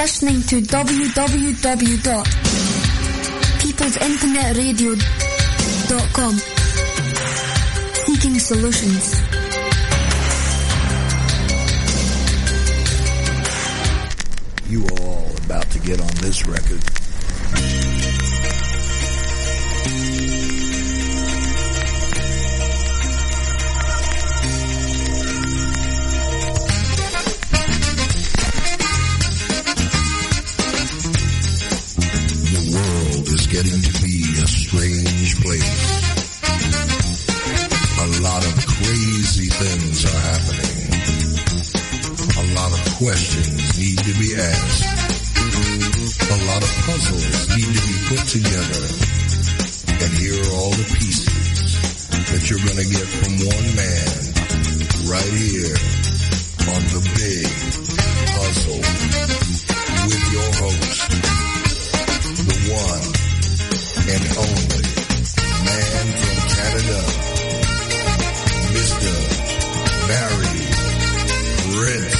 listening to www.peoplesinternetradio.com. Seeking solutions. You are all about to get on this record. The world is getting to be a strange place. A lot of crazy things are happening. A lot of questions need to be asked. A lot of puzzles need to be put together. And here are all the pieces that you're going to get from one man right here on The Big Puzzle with your host, the one and only man from Canada, Mr. Barry Prince.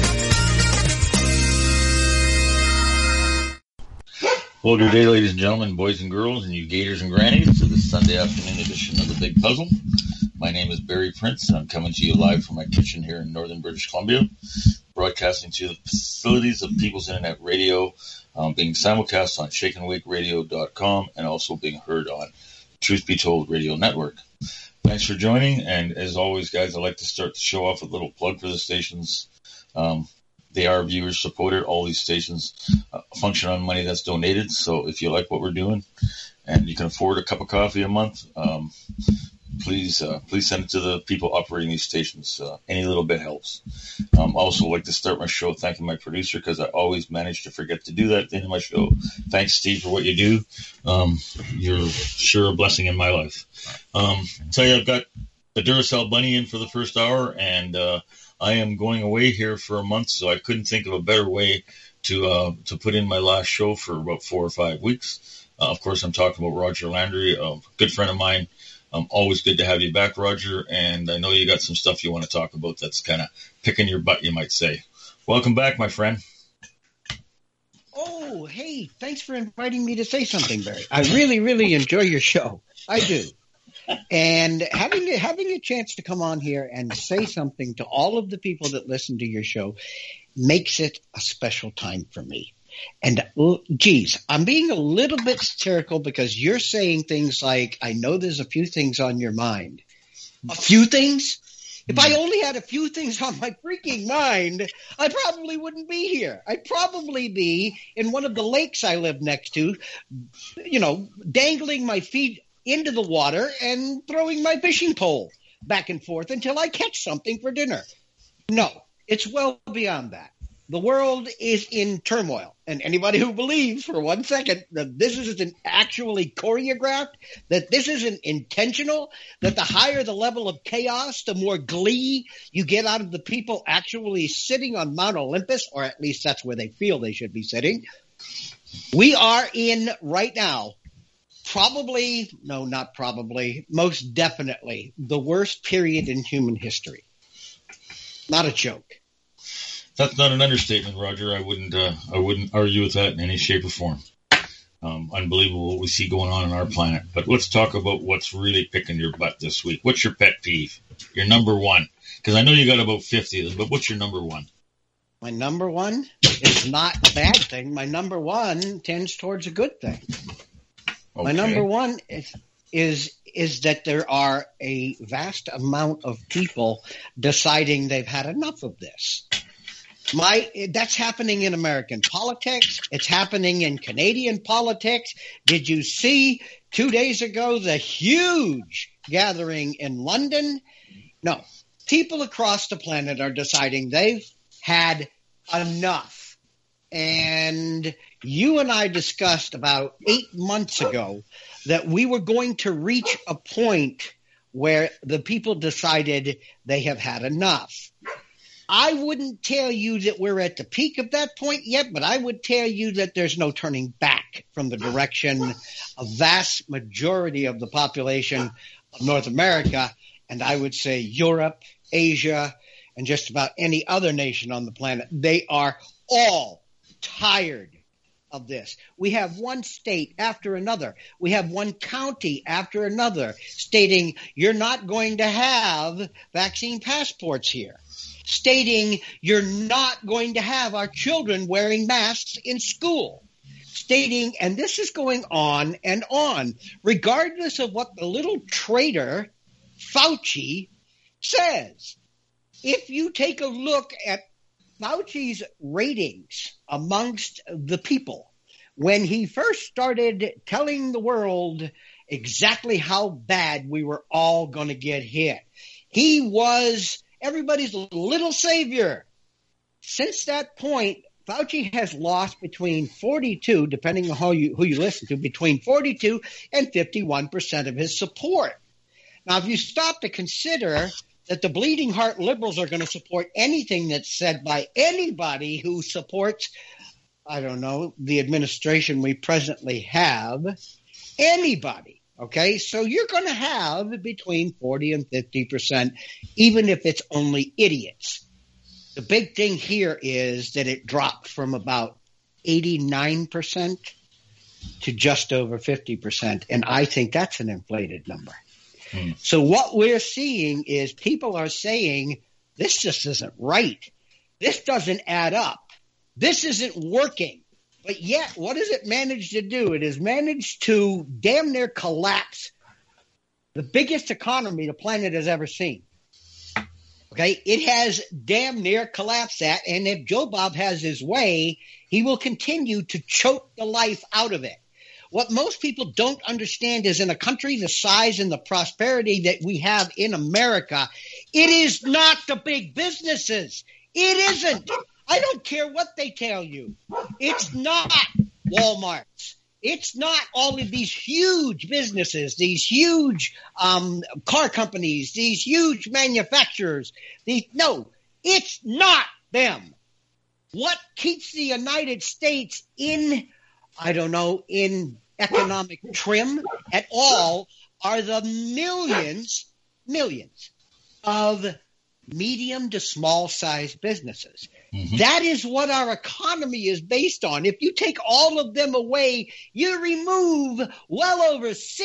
Well, good day, ladies and gentlemen, boys and girls, and you gators and grannies, to this Sunday afternoon edition of The Big Puzzle. My name is Barry Prince, and I'm coming to you live from my kitchen here in northern British Columbia, broadcasting to the facilities of People's Internet Radio, being simulcast on shakeandwakeradio.com, and also being heard on Truth Be Told Radio Network. Thanks for joining, and as always, guys, I'd like to start the show off with a little plug for the stations. They are viewer supported. All these stations function on money that's donated. So if you like what we're doing and you can afford a cup of coffee a month, please send it to the people operating these stations. Any little bit helps. Also like to start my show thanking my producer, because I always manage to forget to do that at the end of my show. Thanks, Steve, for what you do. You're sure a blessing in my life. Tell you, I've got the Duracell Bunny in for the first hour, and I am going away here for a month, so I couldn't think of a better way to put in my last show for about 4 or 5 weeks. Of course, I'm talking about Roger Landry, a good friend of mine. Always good to have you back, Roger, and I know you got some stuff you want to talk about that's kind of picking your butt, you might say. Welcome back, my friend. Oh, hey, thanks for inviting me to say something, Barry. I really, really enjoy your show. I do. And having a chance to come on here and say something to all of the people that listen to your show makes it a special time for me. And, geez, I'm being a little bit satirical because you're saying things like, I know there's a few things on your mind. A few things? If I only had a few things on my freaking mind, I probably wouldn't be here. I'd probably be in one of the lakes I live next to, dangling my feet into the water and throwing my fishing pole back and forth until I catch something for dinner. No, it's well beyond that. The world is in turmoil, and anybody who believes for 1 second that this isn't actually choreographed, that this isn't intentional, that the higher the level of chaos, the more glee you get out of the people actually sitting on Mount Olympus, or at least that's where they feel they should be sitting. We are in right now most definitely the worst period in human history. Not a joke. That's not an understatement, Roger. I wouldn't argue with that in any shape or form. Unbelievable what we see going on our planet. But let's talk about what's really picking your butt this week. What's your pet peeve? Your number one? Because I know you got about 50 of them, but what's your number one? My number one is not a bad thing. My number one tends towards a good thing. Okay. My number one is that there are a vast amount of people deciding they've had enough of this. That's happening in American politics. It's happening in Canadian politics. Did you see 2 days ago the huge gathering in London? No. People across the planet are deciding they've had enough. And you and I discussed about 8 months ago that we were going to reach a point where the people decided they have had enough. I wouldn't tell you that we're at the peak of that point yet, but I would tell you that there's no turning back from the direction a vast majority of the population of North America, and I would say Europe, Asia, and just about any other nation on the planet, they are all tired of this. We have one state after another. We have one county after another stating you're not going to have vaccine passports here, stating you're not going to have our children wearing masks in school, stating, and this is going on and on, regardless of what the little traitor Fauci says. If you take a look at Fauci's ratings amongst the people, when he first started telling the world exactly how bad we were all going to get hit, he was everybody's little savior. Since that point, Fauci has lost between 42, depending on who you listen to, between 42 and 51% of his support. Now, if you stop to consider that the bleeding heart liberals are going to support anything that's said by anybody who supports, I don't know, the administration we presently have, anybody, okay? So you're going to have between 40 and 50%, even if it's only idiots. The big thing here is that it dropped from about 89% to just over 50%, and I think that's an inflated number. So what we're seeing is people are saying, this just isn't right. This doesn't add up. This isn't working. But yet, what does it manage to do? It has managed to damn near collapse the biggest economy the planet has ever seen. Okay, it has damn near collapsed that, and if Joe Bob has his way, he will continue to choke the life out of it. What most people don't understand is in a country the size and the prosperity that we have in America, it is not the big businesses. It isn't. I don't care what they tell you. It's not Walmart's. It's not all of these huge businesses, these huge car companies, these huge manufacturers. No, it's not them. What keeps the United States in economic trim at all are the millions of medium to small size businesses. Mm-hmm. That is what our economy is based on. If you take all of them away, you remove well over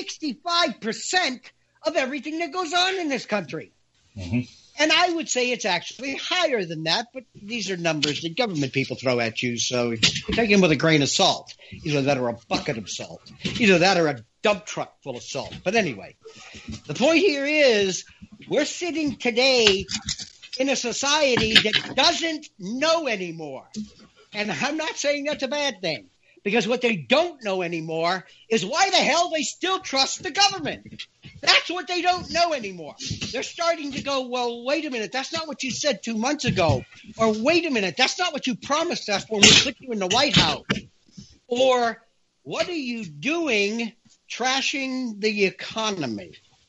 65% of everything that goes on in this country. Mm-hmm. And I would say it's actually higher than that, but these are numbers that government people throw at you, so take them with a grain of salt. Either that or a bucket of salt. Either that or a dump truck full of salt. But anyway, the point here is we're sitting today in a society that doesn't know anymore. And I'm not saying that's a bad thing, because what they don't know anymore is why the hell they still trust the government. That's what they don't know anymore. They're starting to go, well, wait a minute, that's not what you said 2 months ago. Or wait a minute, that's not what you promised us when we put you in the White House. Or what are you doing trashing the economy?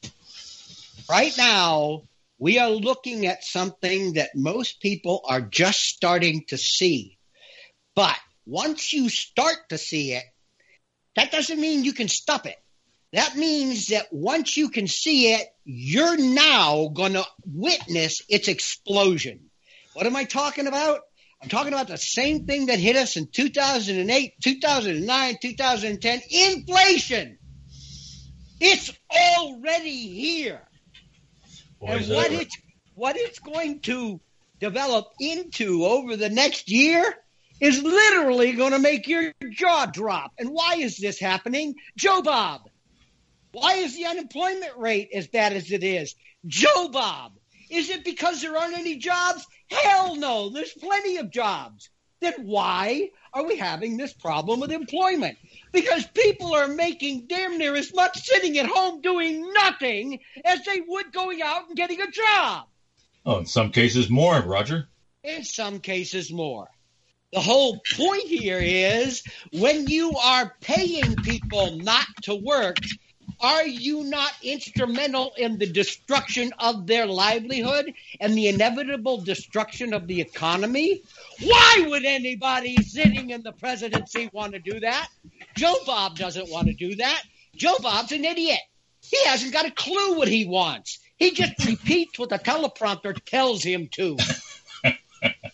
Right now, we are looking at something that most people are just starting to see. But once you start to see it, that doesn't mean you can stop it. That means that once you can see it, you're now going to witness its explosion. What am I talking about? I'm talking about the same thing that hit us in 2008, 2009, 2010, inflation. It's already here. Boy, and what it's going to develop into over the next year is literally going to make your jaw drop. And why is this happening? Joe Bob. Why is the unemployment rate as bad as it is? Joe Bob. Is it because there aren't any jobs? Hell no. There's plenty of jobs. Then why are we having this problem with employment? Because people are making damn near as much sitting at home doing nothing as they would going out and getting a job. Oh, in some cases more, Roger. In some cases more. The whole point here is when you are paying people not to work, are you not instrumental in the destruction of their livelihood and the inevitable destruction of the economy? Why would anybody sitting in the presidency want to do that? Joe Bob doesn't want to do that. Joe Bob's an idiot. He hasn't got a clue what he wants. He just repeats what the teleprompter tells him to.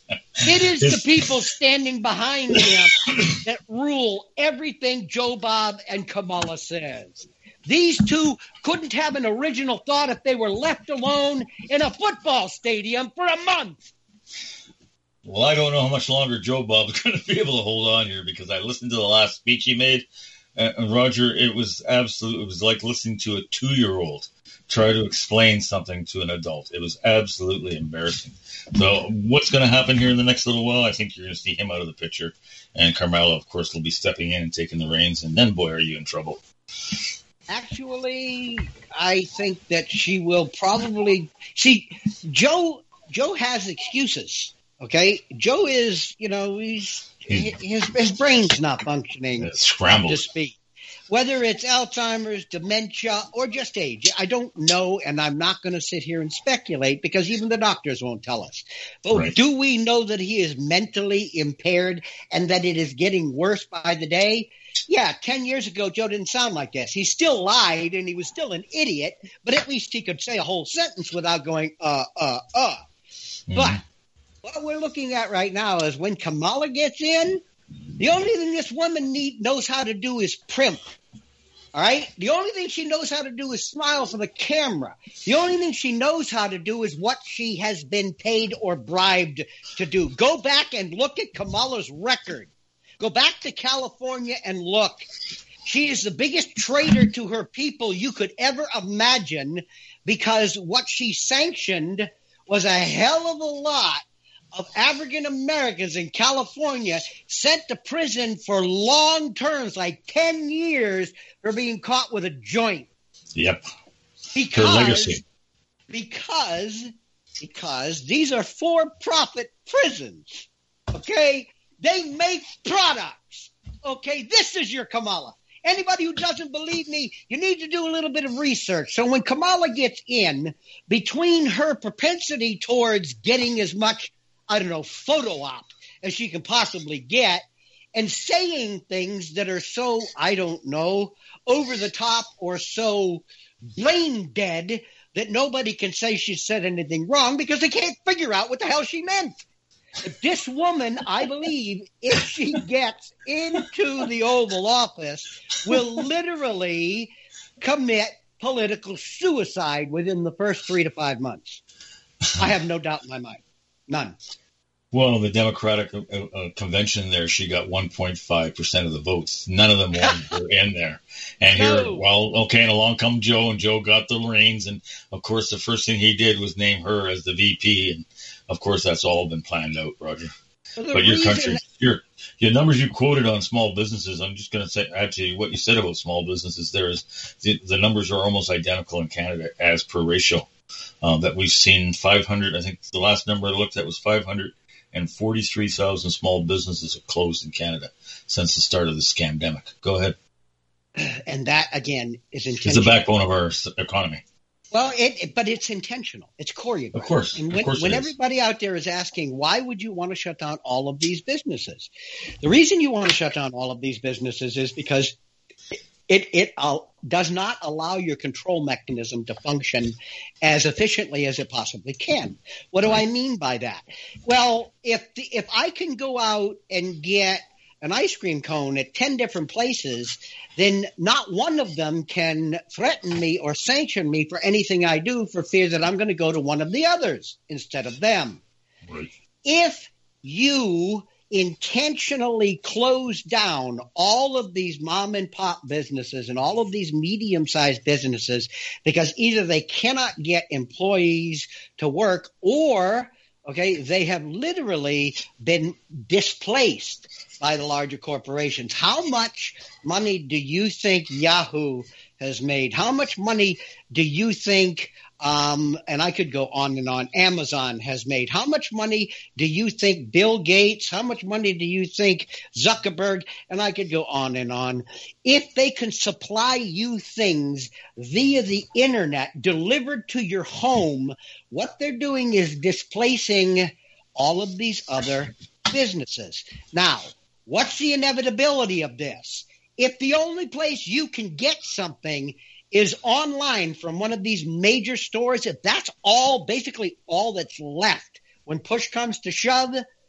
It is the people standing behind him that rule everything Joe Bob and Kamala says. These two couldn't have an original thought if they were left alone in a football stadium for a month. Well, I don't know how much longer Joe Bob's going to be able to hold on here, because I listened to the last speech he made, and Roger, it was like listening to a 2-year-old try to explain something to an adult. It was absolutely embarrassing. So what's going to happen here in the next little while? I think you're going to see him out of the picture, and Carmella, of course, will be stepping in and taking the reins, and then, boy, are you in trouble. Actually, I think that she will probably see. Joe has excuses. Okay, Joe is, his brain's not functioning. It's scrambled to speak. Whether it's Alzheimer's, dementia, or just age, I don't know, and I'm not going to sit here and speculate because even the doctors won't tell us. But Right. Do we know that he is mentally impaired and that it is getting worse by the day? Yeah, 10 years ago, Joe didn't sound like this. He still lied, and he was still an idiot, but at least he could say a whole sentence without going, Mm-hmm. But what we're looking at right now is when Kamala gets in, the only thing this woman knows how to do is primp. All right? The only thing she knows how to do is smile for the camera. The only thing she knows how to do is what she has been paid or bribed to do. Go back and look at Kamala's record. Go back to California and look. She is the biggest traitor to her people you could ever imagine, because what she sanctioned was a hell of a lot of African Americans in California sent to prison for long terms, like 10 years, for being caught with a joint. Yep. Her legacy. Because these are for-profit prisons. Okay? They make products. Okay? This is your Kamala. Anybody who doesn't believe me, you need to do a little bit of research. So when Kamala gets in, between her propensity towards getting as much, photo op as she can possibly get, and saying things that are so, over the top or so brain dead that nobody can say she said anything wrong because they can't figure out what the hell she meant. But this woman, I believe, if she gets into the Oval Office, will literally commit political suicide within the first 3 to 5 months. I have no doubt in my mind. None. Well, the Democratic convention there, she got 1.5% of the votes. None of them wanted her in there. And and along come Joe, and Joe got the reins. And, of course, the first thing he did was name her as the VP. And, of course, that's all been planned out, Roger. But your numbers you quoted on small businesses, I'm just going to say, actually, what you said about small businesses there is the numbers are almost identical in Canada as per ratio. That we've seen 500, I think the last number I looked at was 543,000 small businesses have closed in Canada since the start of the scamdemic. Go ahead. And that, again, is intentional. It's the backbone of our economy. Well, but it's intentional. It's choreographed. Of course. And when everybody out there is asking, why would you want to shut down all of these businesses? The reason you want to shut down all of these businesses is because it does not allow your control mechanism to function as efficiently as it possibly can. What do I mean by that? Well, if I can go out and get an ice cream cone at 10 different places, then not one of them can threaten me or sanction me for anything I do for fear that I'm going to go to one of the others instead of them. Right. If you intentionally close down all of these mom and pop businesses and all of these medium-sized businesses because either they cannot get employees to work or they have literally been displaced by the larger corporations. How much money do you think Yahoo has made? How much money do you think, and I could go on and on, Amazon has made? How much money do you think Bill Gates, how much money do you think Zuckerberg, and I could go on and on, if they can supply you things via the internet delivered to your home, what they're doing is displacing all of these other businesses. Now, what's the inevitability of this? If the only place you can get something is online from one of these major stores, if that's basically all that's left when push comes to shove,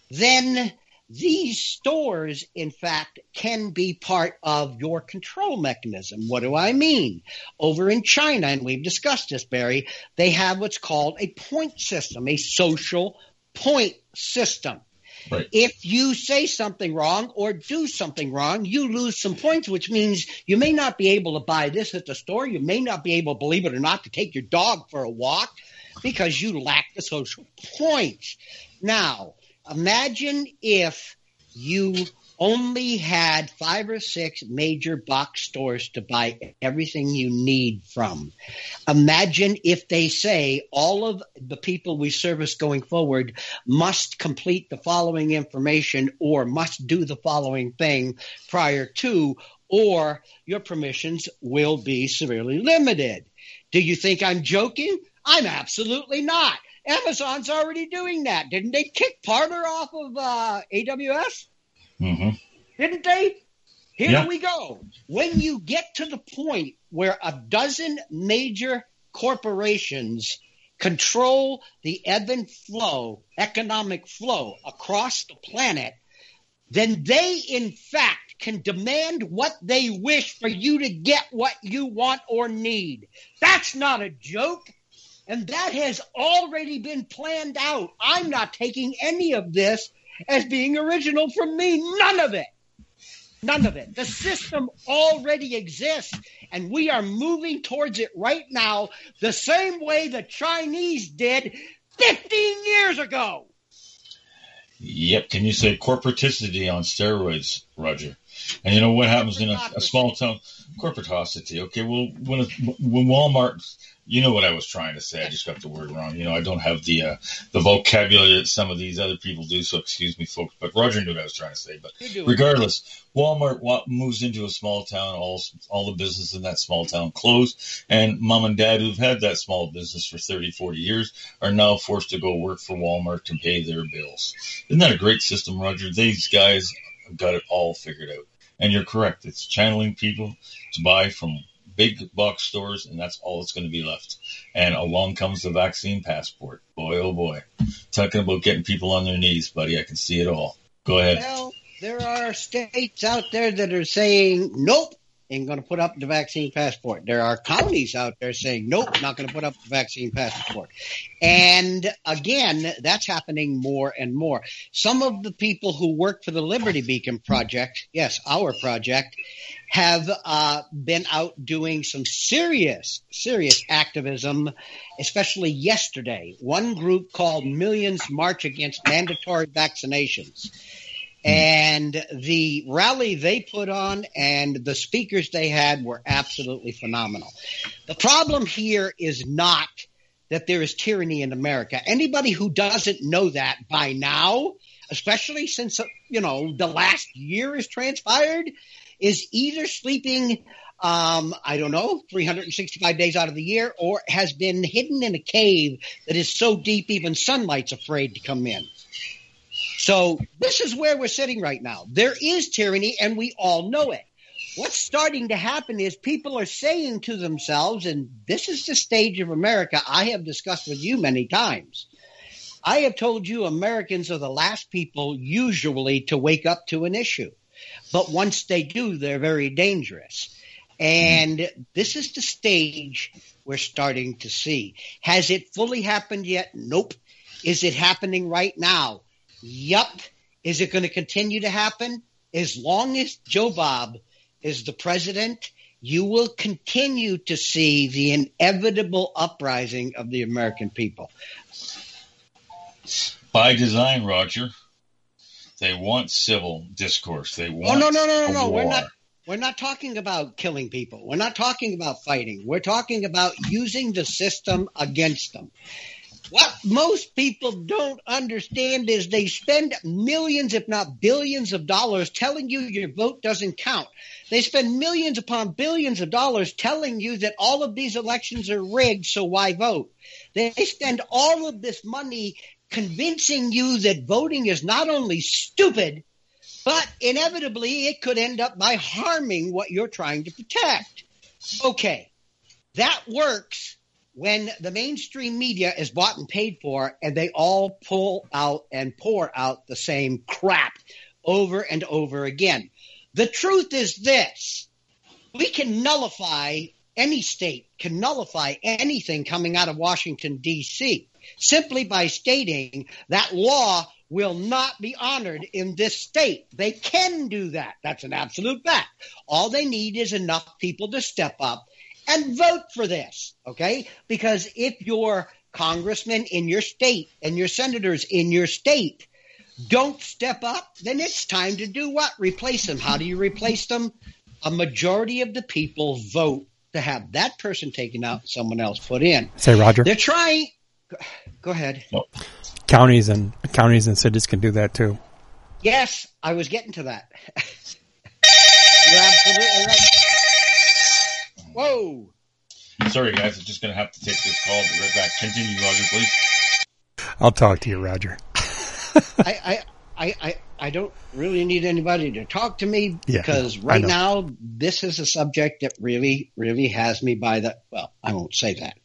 then these stores, in fact, can be part of your control mechanism. What do I mean? Over in China, and we've discussed this, Barry, they have what's called a point system, a social point system. Right. If you say something wrong or do something wrong, you lose some points, which means you may not be able to buy this at the store. You may not be able, believe it or not, to take your dog for a walk because you lack the social points. Now, imagine if you only had 5 or 6 major box stores to buy everything you need from. Imagine if they say all of the people we service going forward must complete the following information or must do the following thing prior to, or your permissions will be severely limited. Do you think I'm joking? I'm absolutely not. Amazon's already doing that. Didn't they kick Parler off of AWS? Mm-hmm. Didn't they? Here Yeah. we go. When you get to the point where a dozen major corporations control the ebb and flow, economic flow across the planet, then they, in fact, can demand what they wish for you to get what you want or need. That's not a joke. And that has already been planned out. I'm not taking any of this as being original from me. None of it. None of it. The system already exists, and we are moving towards it right now the same way the Chinese did 15 years ago. Yep. Can you say corporaticity on steroids, Roger? And you know what happens in a small town? Corporatocity. Okay, well, when Walmart, you know what I was trying to say. I just got the word wrong. You know, I don't have the vocabulary that some of these other people do, so excuse me, folks. But Roger knew what I was trying to say. But regardless, Walmart moves into a small town. All the business in that small town closed. And mom and dad who've had that small business for 30, 40 years are now forced to go work for Walmart to pay their bills. Isn't that a great system, Roger? These guys have got it all figured out. And you're correct. It's channeling people to buy from big box stores, and that's all that's going to be left. And along comes the vaccine passport. Boy, oh boy. Talking about getting people on their knees, buddy. I can see it all. Go ahead. Well, there are states out there that are saying, nope, ain't going to put up the vaccine passport. There are counties out there saying, nope, not going to put up the vaccine passport. And again, that's happening more and more. Some of the people who work for the Liberty Beacon Project, yes, our project, have been out doing some serious activism, especially yesterday. One group called Millions March Against Mandatory Vaccinations. And the rally they put on and the speakers they had were absolutely phenomenal. The problem here is not that there is tyranny in America. Anybody who doesn't know that by now, especially since, the last year has transpired, is either sleeping, 365 days out of the year, or has been hidden in a cave that is so deep even sunlight's afraid to come in. So this is where we're sitting right now. There is tyranny, and we all know it. What's starting to happen is people are saying to themselves, and this is the stage of America I have discussed with you many times. I have told you Americans are the last people usually to wake up to an issue. But once they do, they're very dangerous. And this is the stage we're starting to see. Has it fully happened yet? Nope. Is it happening right now? Yup. Is it going to continue to happen? As long as Joe Bob is the president, you will continue to see the inevitable uprising of the American people. By design, Roger. They want civil discourse. They want no. war. We're not talking about killing people. We're not talking about fighting. We're talking about using the system against them. What most people don't understand is they spend millions, if not billions of dollars telling you your vote doesn't count. They spend millions upon billions of dollars telling you that all of these elections are rigged, so why vote? They spend all of this money convincing you that voting is not only stupid, but inevitably it could end up by harming what you're trying to protect. Okay, that works when the mainstream media is bought and paid for and they all pull out and pour out the same crap over and over again. The truth is this. We can nullify, any state can nullify anything coming out of Washington, D.C., simply by stating that law will not be honored in this state. They can do that. That's an absolute fact. All they need is enough people to step up and vote for this, okay? Because if your congressmen in your state and your senators in your state don't step up, then it's time to do what? Replace them. How do you replace them? A majority of the people vote to have that person taken out, someone else put in. Say, Roger. They're trying. Go ahead. Counties and cities can do that too. Yes, I was getting to that. You're absolutely right. Whoa. Sorry, guys. I'm just going to have to take this call. Be right back. Continue, Roger, please. I'll talk to you, Roger. I don't really need anybody to talk to me because right now this is a subject that really, really has me by the – well, I won't say that.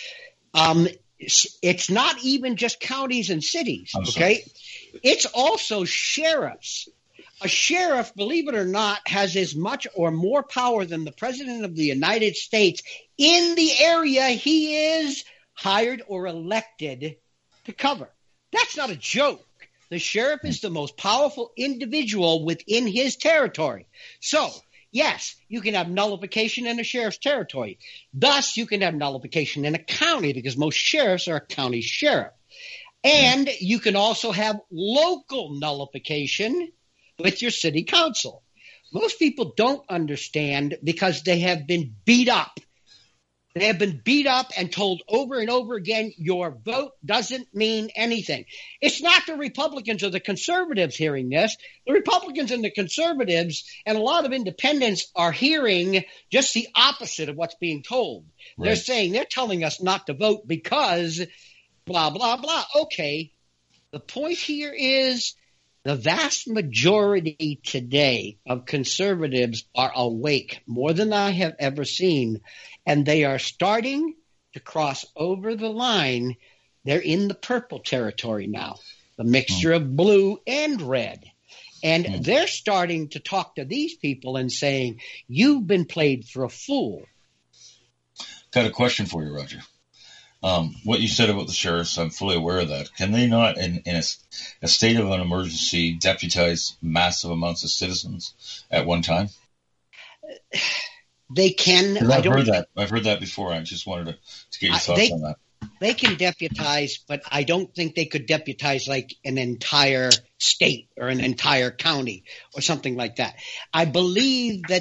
It's not even just counties and cities, okay? It's also sheriffs. A sheriff, believe it or not, has as much or more power than the President of the United States in the area he is hired or elected to cover. That's not a joke. The sheriff is the most powerful individual within his territory. So, yes, you can have nullification in a sheriff's territory. Thus, you can have nullification in a county because most sheriffs are a county sheriff. And you can also have local nullification with your city council. Most people don't understand because they have been beat up. They have been beat up and told over and over again, your vote doesn't mean anything. It's not the Republicans or the conservatives hearing this. The Republicans and the conservatives and a lot of independents are hearing just the opposite of what's being told. Right. They're telling us not to vote because blah, blah, blah. Okay, the point here is the vast majority today of conservatives are awake, more than I have ever seen, and they are starting to cross over the line. They're in the purple territory now, the mixture of blue and red. And they're starting to talk to these people and saying, you've been played for a fool. Got a question for you, Roger. What you said about the sheriffs, I'm fully aware of that. Can they not, in a state of an emergency, deputize massive amounts of citizens at one time? They can. I've heard that before. I just wanted to get your thoughts on that. They can deputize, but I don't think they could deputize like an entire state or an entire county or something like that. I believe that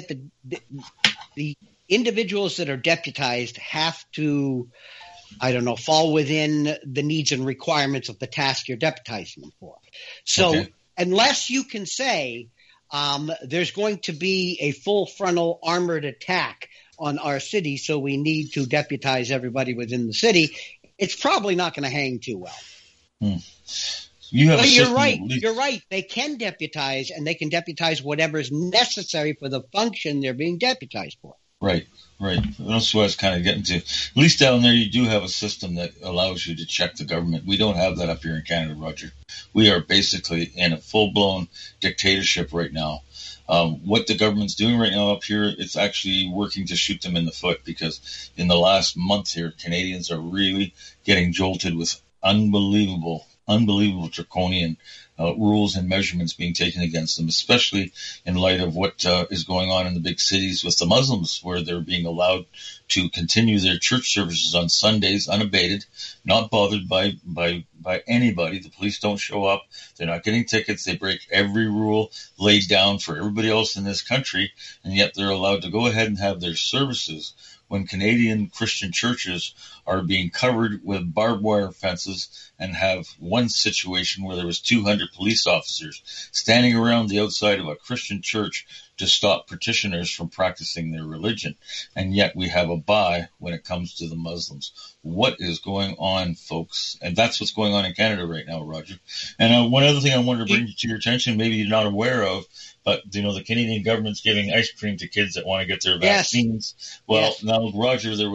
the individuals that are deputized have to, fall within the needs and requirements of the task you're deputizing them for. So unless you can say there's going to be a full frontal armored attack on our city, so we need to deputize everybody within the city, it's probably not going to hang too well. You're right. They can deputize, and they can deputize whatever is necessary for the function they're being deputized for. Right. That's what I was kind of getting to. At least down there, you do have a system that allows you to check the government. We don't have that up here in Canada, Roger. We are basically in a full-blown dictatorship right now. What the government's doing right now up here, it's actually working to shoot them in the foot, because in the last month here, Canadians are really getting jolted with unbelievable draconian rules and measurements being taken against them, especially in light of what is going on in the big cities with the Muslims, where they're being allowed to continue their church services on Sundays unabated, not bothered by anybody. The police don't show up. They're not getting tickets. They break every rule laid down for everybody else in this country, and yet they're allowed to go ahead and have their services when Canadian Christian churches are being covered with barbed wire fences, and have one situation where there was 200 police officers standing around the outside of a Christian church to stop petitioners from practicing their religion. And yet we have a buy when it comes to the Muslims. What is going on, folks? And that's what's going on in Canada right now, Roger. And one other thing I wanted to bring to your attention, maybe you're not aware of, but, the Canadian government's giving ice cream to kids that want to get their vaccines. Yes. Well, now, Roger, there was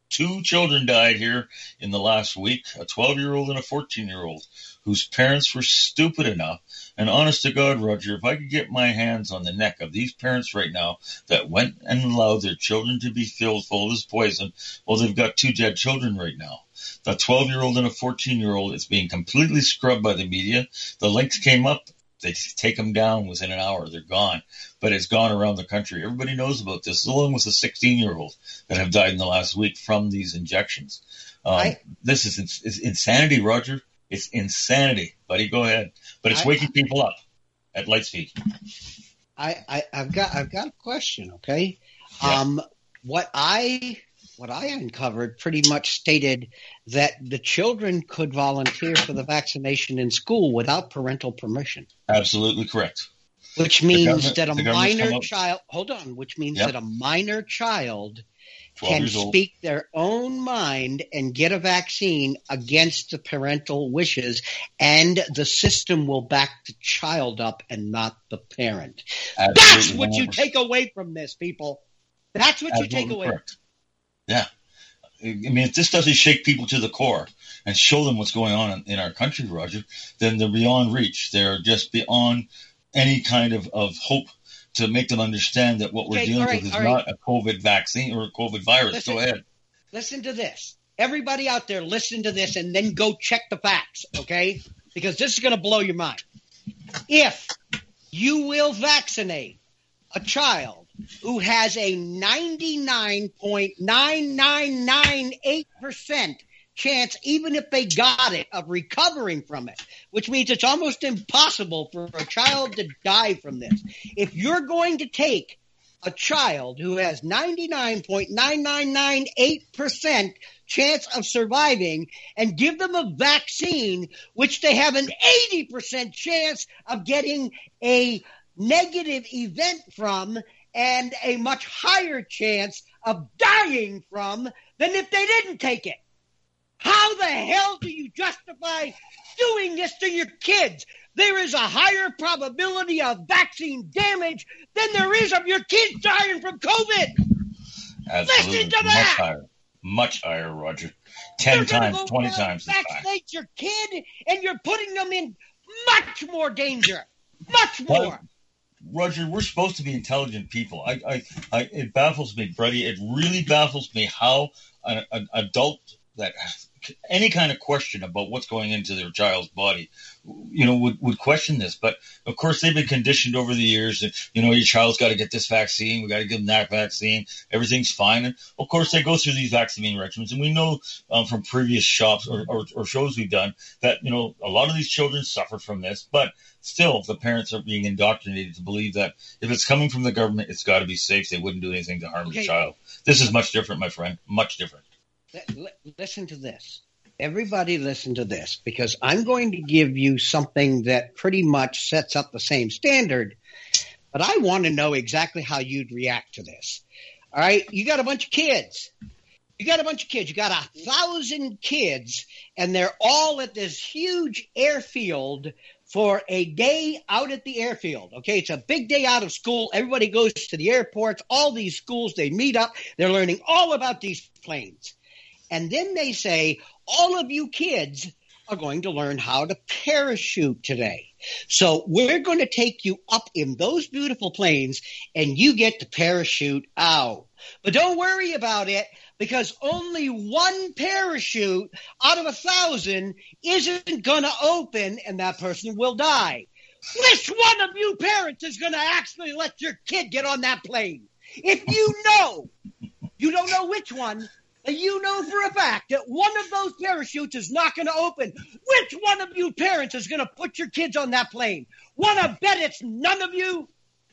2 children died here in the last week, a 12-year-old and a 14-year-old, whose parents were stupid enough. And honest to God, Roger, if I could get my hands on the neck of these parents right now that went and allowed their children to be filled full of this poison, well, they've got 2 dead children right now. The 12-year-old and a 14-year-old is being completely scrubbed by the media. The links came up. They take them down within an hour. They're gone. But it's gone around the country. Everybody knows about this, along with the 16-year-old that have died in the last week from these injections. This is insanity, Roger. It's insanity. Buddy, go ahead. But it's waking people up at light speed. I've got a question, okay? Yeah. What I uncovered pretty much stated that the children could volunteer for the vaccination in school without parental permission. Absolutely correct. Which means that a minor child, that a minor child can speak their own mind and get a vaccine against the parental wishes, and the system will back the child up and not the parent. Absolutely. That's what you take away from this, people. That's what you take away. Correct. Yeah. I mean, if this doesn't shake people to the core and show them what's going on in our country, Roger, then they're beyond reach. They're just beyond any kind of hope to make them understand that what we're dealing with is not a COVID vaccine or a COVID virus. Go ahead. Listen to this. Everybody out there, listen to this and then go check the facts, okay? Because this is going to blow your mind. If you will vaccinate a child who has a 99.9998% chance, even if they got it, of recovering from it, which means it's almost impossible for a child to die from this. If you're going to take a child who has 99.9998% chance of surviving and give them a vaccine, which they have an 80% chance of getting a negative event from, and a much higher chance of dying from than if they didn't take it. How the hell do you justify doing this to your kids? There is a higher probability of vaccine damage than there is of your kids dying from COVID. Absolutely. Listen to that. Much higher, Roger. 10 times, 20 times. Vaccinate your kid, and you're putting them in much more danger. Much more. Well, Roger, we're supposed to be intelligent people. It baffles me, Brady. It really baffles me how an adult that any kind of question about what's going into their child's body, would question this. But of course, they've been conditioned over the years that, your child's got to get this vaccine. We got to give them that vaccine. Everything's fine. And of course, they go through these vaccine regimens. And we know from previous shops or shows we've done that, a lot of these children suffer from this. But still, the parents are being indoctrinated to believe that if it's coming from the government, it's got to be safe. They wouldn't do anything to harm the child. This is much different, my friend. Much different. Listen to this. Everybody listen to this, because I'm going to give you something that pretty much sets up the same standard, but I want to know exactly how you'd react to this. All right? You got a bunch of kids. You got 1,000 kids, and they're all at this huge airfield for a day out at the airfield. Okay, it's a big day out of school. Everybody goes to the airports, all these schools, they meet up. They're learning all about these planes. And then they say, all of you kids are going to learn how to parachute today. So we're going to take you up in those beautiful planes, and you get to parachute out. But don't worry about it, because only one parachute out of 1,000 isn't going to open, and that person will die. Which one of you parents is going to actually let your kid get on that plane? If you know, you don't know which one, but you know for a fact that one of those parachutes is not going to open. Which one of you parents is going to put your kids on that plane? Want to bet it's none of you?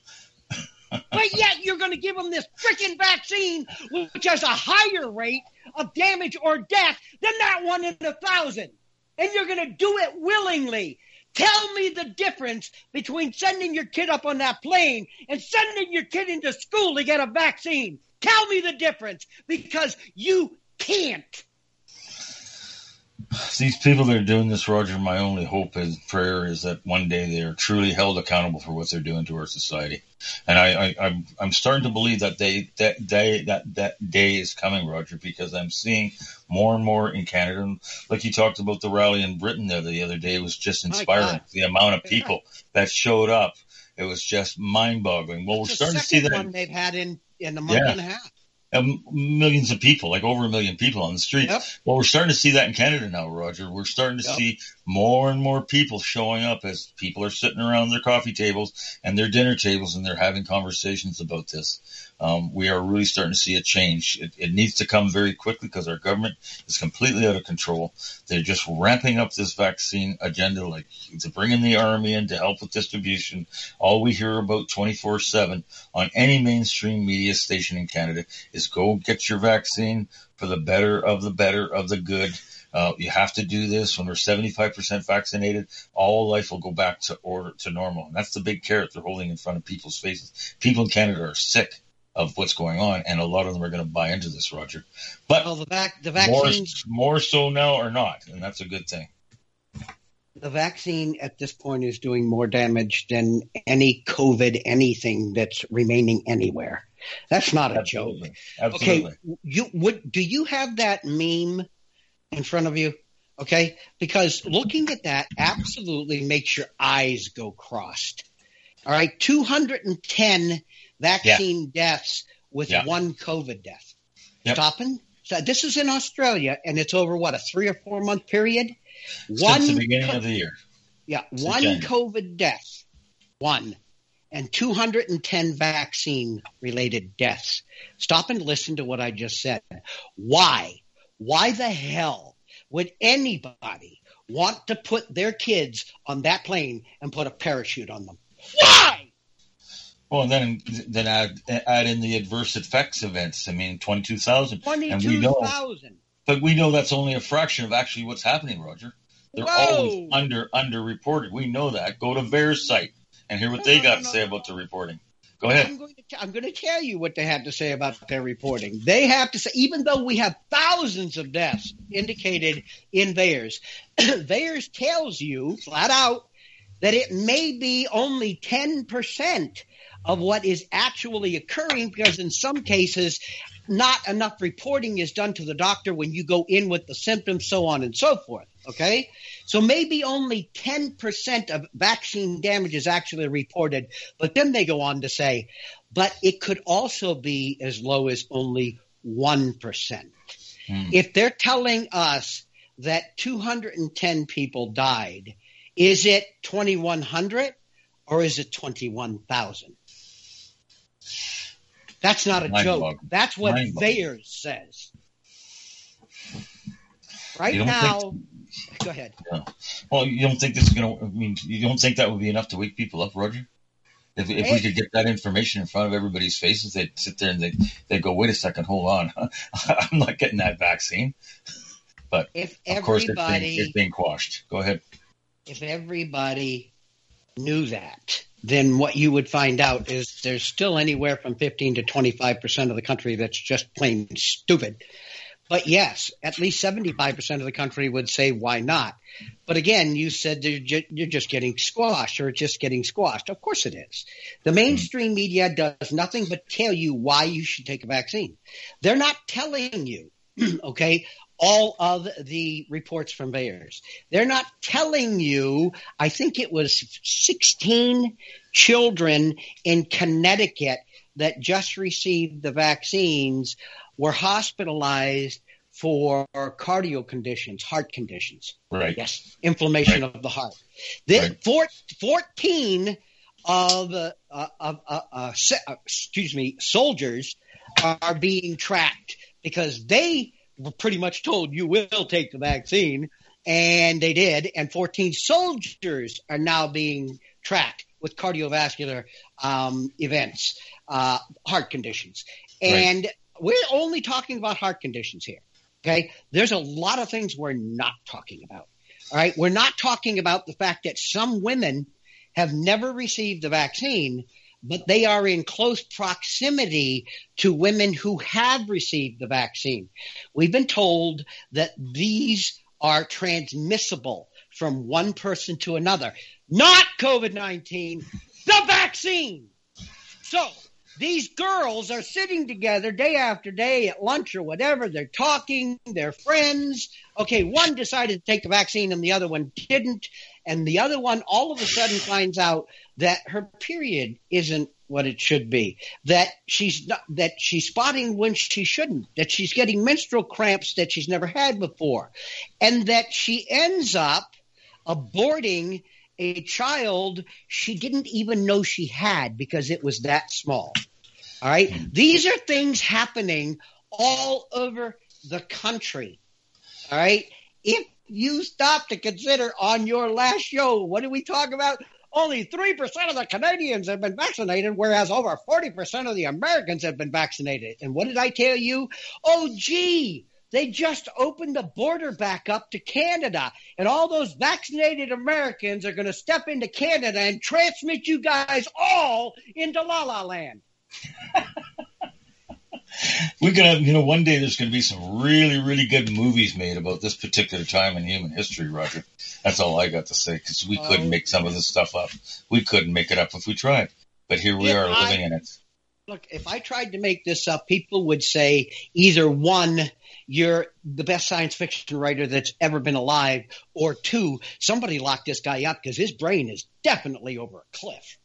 But yet you're going to give them this freaking vaccine, which has a higher rate of damage or death than that one in 1,000. And you're going to do it willingly. Tell me the difference between sending your kid up on that plane and sending your kid into school to get a vaccine. Tell me the difference, because you can't. These people that are doing this, Roger, my only hope and prayer is that one day they are truly held accountable for what they're doing to our society. And I'm starting to believe that that day is coming, Roger, because I'm seeing more and more in Canada. Like you talked about the rally in Britain the other day, it was just inspiring. The amount of people that showed up, it was just mind-boggling. Well, we're starting to see that one they've had in a month and a half. Millions of people, like over 1 million people on the street. Yep. Well, we're starting to see that in Canada now, Roger. We're starting to see more and more people showing up as people are sitting around their coffee tables and their dinner tables and they're having conversations about this. We are really starting to see a change. It needs to come very quickly because our government is completely out of control. They're just ramping up this vaccine agenda, like to bring in the army in to help with distribution. All we hear about 24/7 on any mainstream media station in Canada is go get your vaccine for the better of the good. You have to do this when we're 75% vaccinated. All life will go back to normal. And that's the big carrot they're holding in front of people's faces. People in Canada are sick of what's going on, and a lot of them are going to buy into this, Roger. But the vaccines more so now or not, and that's a good thing. The vaccine at this point is doing more damage than any COVID anything that's remaining anywhere. That's not a joke. Absolutely. Okay, do you have that meme in front of you? Okay, because looking at that absolutely makes your eyes go crossed. All right, 210 vaccine deaths with one COVID death. Stopping. So this is in Australia, and it's over a 3 or 4 month period. Since the beginning of the year. Yeah, one COVID death, and 210 vaccine-related deaths. Stop and listen to what I just said. Why? Why the hell would anybody want to put their kids on that plane and put a parachute on them? Why? Well, then add in the adverse effects events. I mean, 22,000. 22,000. But we know that's only a fraction of actually what's happening, Roger. They're always under-reported. We know that. Go to VAERS site and hear what they got to say about the reporting. Go ahead. I'm going to tell you what they have to say about their reporting. They have to say, even though we have thousands of deaths indicated in VAERS, VAERS tells you flat out that it may be only 10% of what is actually occurring, because in some cases not enough reporting is done to the doctor when you go in with the symptoms, so on and so forth. Okay? So maybe only 10% of vaccine damage is actually reported, but then they go on to say, but it could also be as low as only 1%. If they're telling us that 210 people died, is it 2,100 or is it 21,000? That's not a joke. That's what VAERS says. Right now, go ahead. Yeah. Well, you don't think this is going to? I mean, you don't think that would be enough to wake people up, Roger? If we could get that information in front of everybody's faces, they'd sit there and they'd go, "Wait a second, hold on, I'm not getting that vaccine." But of course, it's being quashed. Go ahead. If everybody knew that, then what you would find out is there's still anywhere from 15 to 25% of the country that's just plain stupid. But yes, at least 75% of the country would say, why not? But again, you said you're just getting squashed, or it's just getting squashed. Of course it is. The mainstream media does nothing but tell you why you should take a vaccine. They're not telling you, okay, all of the reports from VAERS. They're not telling you, I think it was 16 children in Connecticut that just received the vaccines were hospitalized for cardio conditions, heart conditions. Right. Yes, inflammation of the heart. 14 of soldiers are being tracked because they were pretty much told you will take the vaccine, and they did. And 14 soldiers are now being tracked with cardiovascular events, heart conditions. And we're only talking about heart conditions here, okay? There's a lot of things we're not talking about, all right? We're not talking about the fact that some women have never received the vaccine, but they are in close proximity to women who have received the vaccine. We've been told that these are transmissible from one person to another. Not COVID-19, the vaccine. So these girls are sitting together day after day at lunch or whatever. They're talking, they're friends. Okay, one decided to take the vaccine and the other one didn't. And the other one all of a sudden finds out that her period isn't what it should be, that she's spotting when she shouldn't, that she's getting menstrual cramps that she's never had before, and that she ends up aborting a child she didn't even know she had because it was that small. All right? These are things happening all over the country. All right? If you stop to consider on your last show, what did we talk about? Only 3% of the Canadians have been vaccinated, whereas over 40% of the Americans have been vaccinated. And what did I tell you? Oh, gee, they just opened the border back up to Canada, and all those vaccinated Americans are going to step into Canada and transmit you guys all into La La Land. We're going to, one day there's going to be some really, really good movies made about this particular time in human history, Roger. That's all I got to say, because we couldn't make some of this stuff up. We couldn't make it up if we tried. But here we are living in it. Look, if I tried to make this up, people would say either one, you're the best science fiction writer that's ever been alive, or two, somebody locked this guy up because his brain is definitely over a cliff.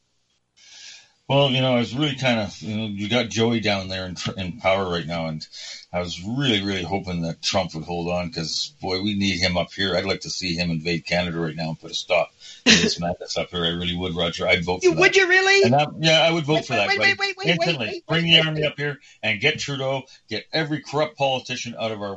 Well, I was really kind of, you got Joey down there in power right now, and I was really, really hoping that Trump would hold on because, boy, we need him up here. I'd like to see him invade Canada right now and put a stop to this madness up here. I really would, Roger. I'd vote for that. Would you really? I would vote for that. Wait. Bring the army up here and get Trudeau, get every corrupt politician out of our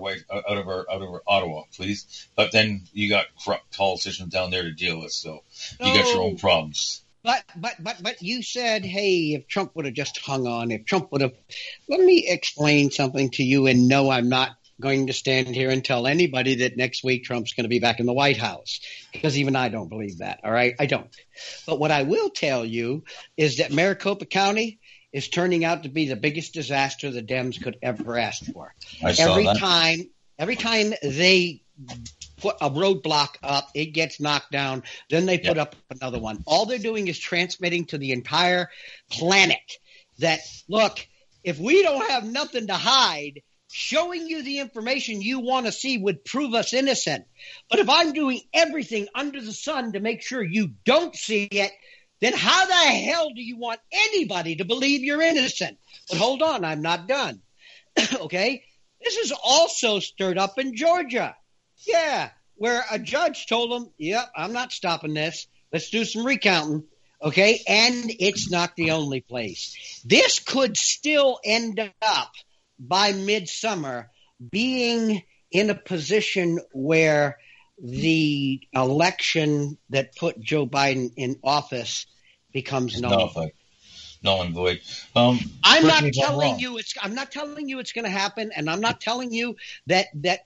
Ottawa, please. But then you got corrupt politicians down there to deal with, so you got your own problems. But you said, hey, if Trump would have just hung on, if Trump would have – let me explain something to you, and no, I'm not going to stand here and tell anybody that next week Trump's going to be back in the White House, because even I don't believe that, all right? I don't. But what I will tell you is that Maricopa County is turning out to be the biggest disaster the Dems could ever ask for. Every time they – put a roadblock up, it gets knocked down, then they put up another one. All they're doing is transmitting to the entire planet that, look, if we don't have nothing to hide, showing you the information you want to see would prove us innocent. But if I'm doing everything under the sun to make sure you don't see it, then how the hell do you want anybody to believe you're innocent? But hold on, I'm not done. Okay? This is also stirred up in Georgia. Yeah, where a judge told them, yep, I'm not stopping this. Let's do some recounting, okay? And it's not the only place. This could still end up by midsummer being in a position where the election that put Joe Biden in office becomes nullified. Null and void. I'm not telling you it's going to happen, and I'm not telling you that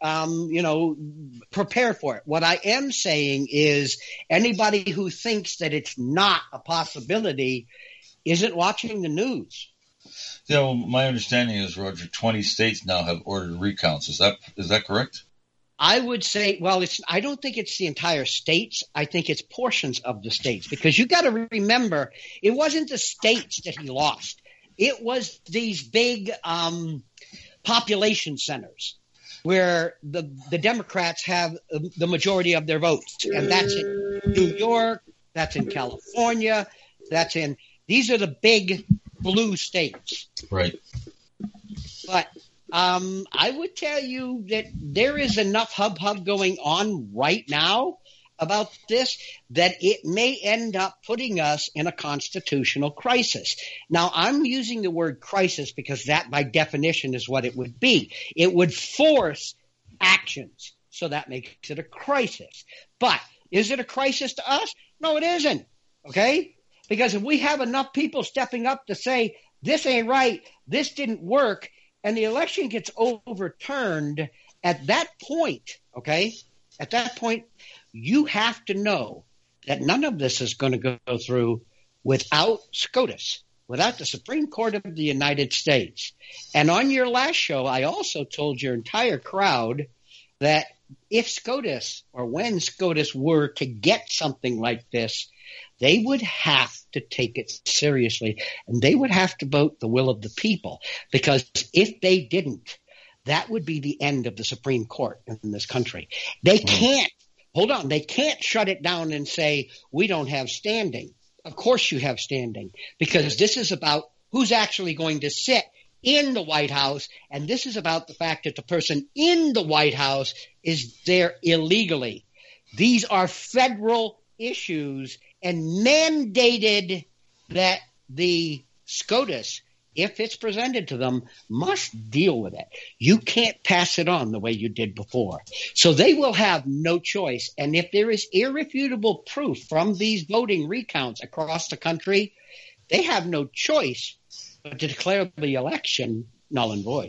prepare for it. What I am saying is anybody who thinks that it's not a possibility isn't watching the news. Yeah, well, my understanding is, Roger, 20 states now have ordered recounts. Is that correct? I would say, well, I don't think it's the entire states. I think it's portions of the states, because you got to remember, it wasn't the states that he lost. It was these big population centers where the Democrats have the majority of their votes, and that's in New York, that's in California, these are the big blue states. Right. But I would tell you that there is enough hub going on right now about this that it may end up putting us in a constitutional crisis. Now, I'm using the word crisis because that by definition is what it would be. It would force actions, so that makes it a crisis. But is it a crisis to us? No, it isn't, okay? Because if we have enough people stepping up to say, this ain't right, this didn't work, and the election gets overturned, at that point, you have to know that none of this is going to go through without SCOTUS, without the Supreme Court of the United States. And on your last show, I also told your entire crowd that if SCOTUS or when SCOTUS were to get something like this, they would have to take it seriously, and they would have to vote the will of the people, because if they didn't, that would be the end of the Supreme Court in this country. They can't, they can't shut it down and say, we don't have standing. Of course you have standing, because this is about who's actually going to sit in the White House, and this is about the fact that the person in the White House is there illegally. These are federal issues, and mandated that the SCOTUS, if it's presented to them, must deal with it. You can't pass it on the way you did before. So they will have no choice. And if there is irrefutable proof from these voting recounts across the country, they have no choice but to declare the election null and void.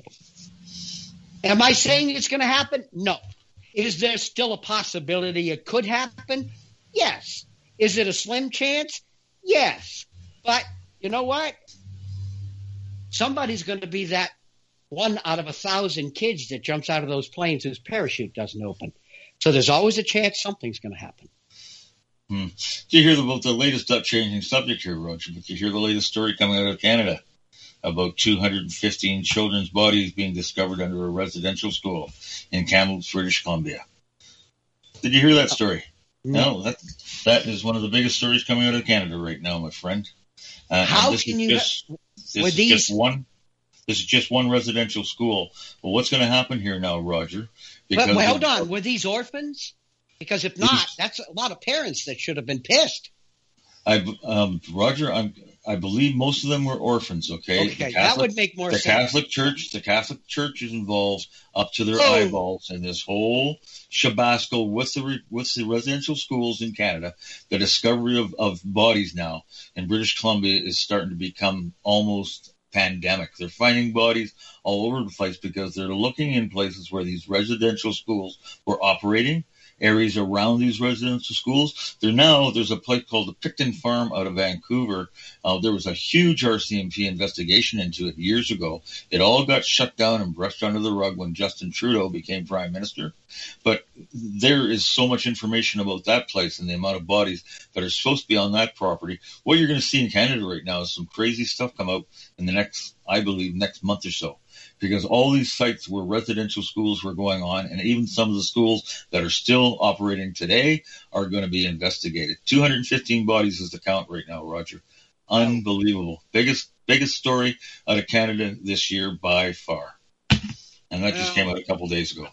Am I saying it's going to happen? No. Is there still a possibility it could happen? Yes. Is it a slim chance? Yes. But you know what? Somebody's going to be that 1 out of 1,000 kids that jumps out of those planes whose parachute doesn't open. So there's always a chance something's going to happen. Do you hear about the latest changing subject here, Roger? But you hear the latest story coming out of Canada about 215 children's bodies being discovered under a residential school in Kamloops, British Columbia. Did you hear that story? No, that is one of the biggest stories coming out of Canada right now, my friend. How can you? This is just one residential school. Well, what's going to happen here now, Roger? But hold on, were these orphans? Because if not, that's a lot of parents that should have been pissed. Roger, I believe most of them were orphans. Okay, that would make more sense. The Catholic Church is involved up to their eyeballs in this whole shabascal with the residential schools in Canada. The discovery of bodies now in British Columbia is starting to become almost pandemic. They're finding bodies all over the place because they're looking in places where these residential schools were operating. Areas around these residential schools. There's a place called the Picton Farm out of Vancouver. There was a huge RCMP investigation into it years ago. It all got shut down and brushed under the rug when Justin Trudeau became Prime Minister. But there is so much information about that place and the amount of bodies that are supposed to be on that property. What you're going to see in Canada right now is some crazy stuff come out in the next month or so. Because all these sites where residential schools were going on, and even some of the schools that are still operating today, are going to be investigated. 215 bodies is the count right now, Roger. Unbelievable. Biggest story out of Canada this year by far. And that just came out a couple days ago.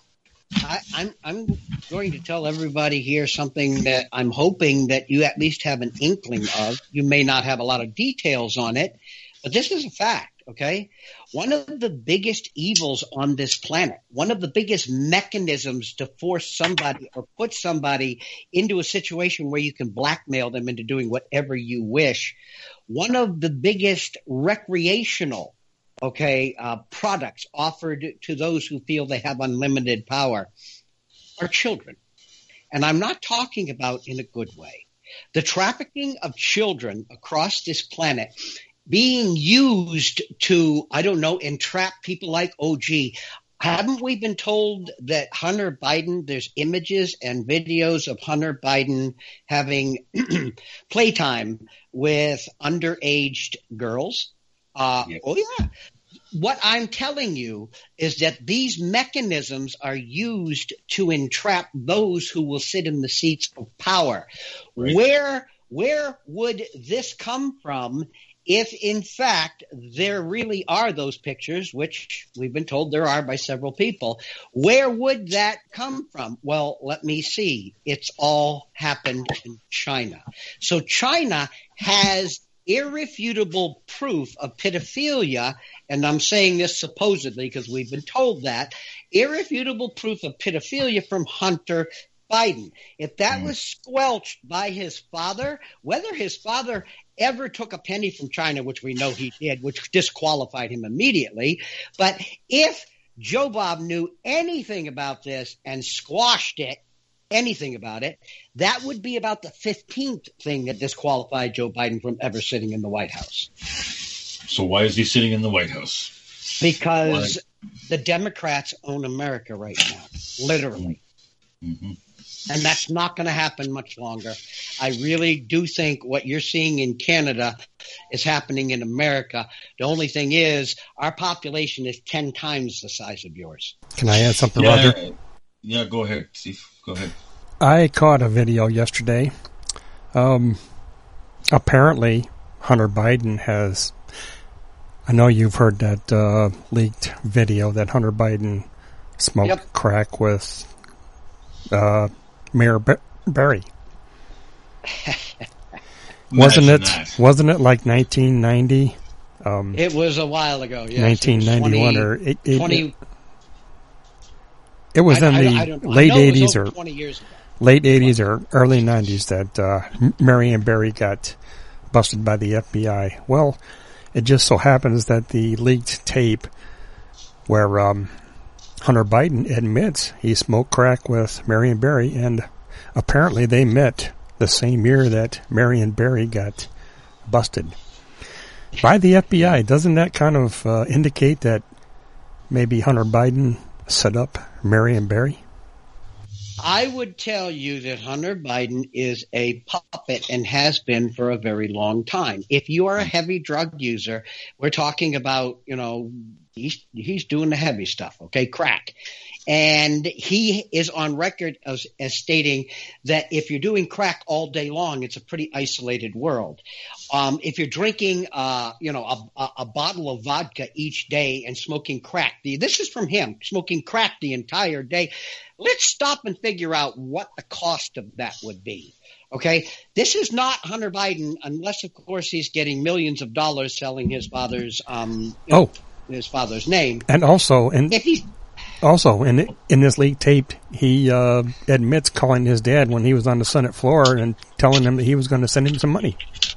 I'm going to tell everybody here something that I'm hoping that you at least have an inkling of. You may not have a lot of details on it, but this is a fact. Okay, one of the biggest evils on this planet, one of the biggest mechanisms to force somebody or put somebody into a situation where you can blackmail them into doing whatever you wish, one of the biggest recreational products offered to those who feel they have unlimited power are children. And I'm not talking about in a good way. The trafficking of children across this planet being used to, entrap people like, haven't we been told that Hunter Biden, there's images and videos of Hunter Biden having playtime with underaged girls? Yes. Oh, yeah. What I'm telling you is that these mechanisms are used to entrap those who will sit in the seats of power. Right. Where would this come from if, in fact, there really are those pictures, which we've been told there are by several people? Where would that come from? Well, let me see. It's all happened in China. So China has irrefutable proof of pedophilia, and I'm saying this supposedly because we've been told that, irrefutable proof of pedophilia from Hunter Biden. If that was squelched by his father, whether his father ever took a penny from China, which we know he did, which disqualified him immediately, but if Joe Bob knew anything about this and squashed it, anything about it, that would be about the 15th thing that disqualified Joe Biden from ever sitting in the White House. So why is he sitting in the White House? Because the Democrats own America right now, literally. Mm-hmm. And that's not going to happen much longer. I really do think what you're seeing in Canada is happening in America. The only thing is our population is 10 times the size of yours. Can I add something, Roger? Yeah, go ahead, Steve. Go ahead. I caught a video yesterday. Apparently, Hunter Biden has... I know you've heard that leaked video that Hunter Biden smoked crack with... Mayor Barry. Wasn't it like 1990? It was a while ago, yes. 1991 it was 20, it was in the late 80s or 20 years ago. Late 80s or early 90s that Marion Barry got busted by the FBI. Well, it just so happens that the leaked tape where Hunter Biden admits he smoked crack with Marion Barry, and apparently they met the same year that Marion Barry got busted by the FBI. Doesn't that kind of indicate that maybe Hunter Biden set up Marion Barry? I would tell you that Hunter Biden is a puppet and has been for a very long time. If you are a heavy drug user, we're talking about, he's doing the heavy stuff, okay, crack. And he is on record as stating that if you're doing crack all day long, it's a pretty isolated world. If you're drinking, a bottle of vodka each day and smoking crack, this is from him, smoking crack the entire day. Let's stop and figure out what the cost of that would be. Okay, this is not Hunter Biden, unless of course he's getting millions of dollars selling his father's his father's name. And also, in this leaked tape, he admits calling his dad when he was on the Senate floor and telling him that he was going to send him some money.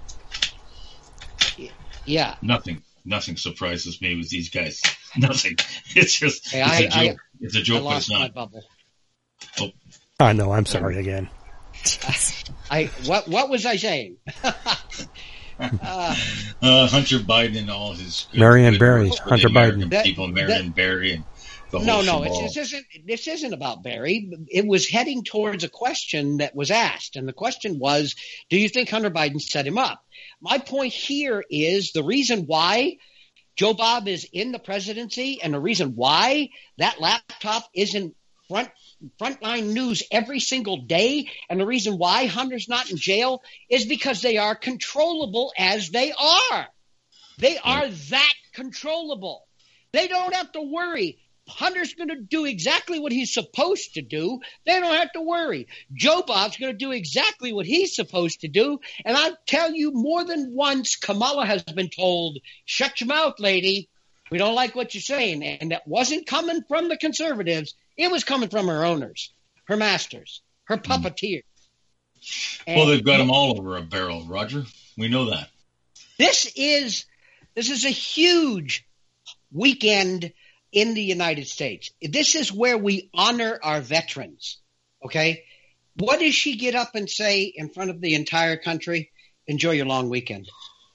Yeah. Nothing surprises me with these guys. Nothing. It's just a joke. It's a joke, but it's not. Bubble. Oh. I know. I'm sorry again. What was I saying? Hunter Biden and all his Marion Barry, Hunter Biden, Marion Barry, and the whole this isn't about Barry. It was heading towards a question that was asked, and the question was, do you think Hunter Biden set him up? My point here is the reason why Joe Bob is in the presidency, and the reason why that laptop isn't frontline news every single day, and the reason why Hunter's not in jail is because they are controllable as they are. They are that controllable. They don't have to worry. Hunter's going to do exactly what he's supposed to do. They don't have to worry. Joe Bob's going to do exactly what he's supposed to do. And I'll tell you more than once, Kamala has been told, shut your mouth, lady. We don't like what you're saying. And that wasn't coming from the conservatives. It was coming from her owners, her masters, her puppeteers. Well, they've got them all over a barrel, Roger. We know that. This is a huge weekend in the United States. This is where we honor our veterans, okay? What does she get up and say in front of the entire country? Enjoy your long weekend.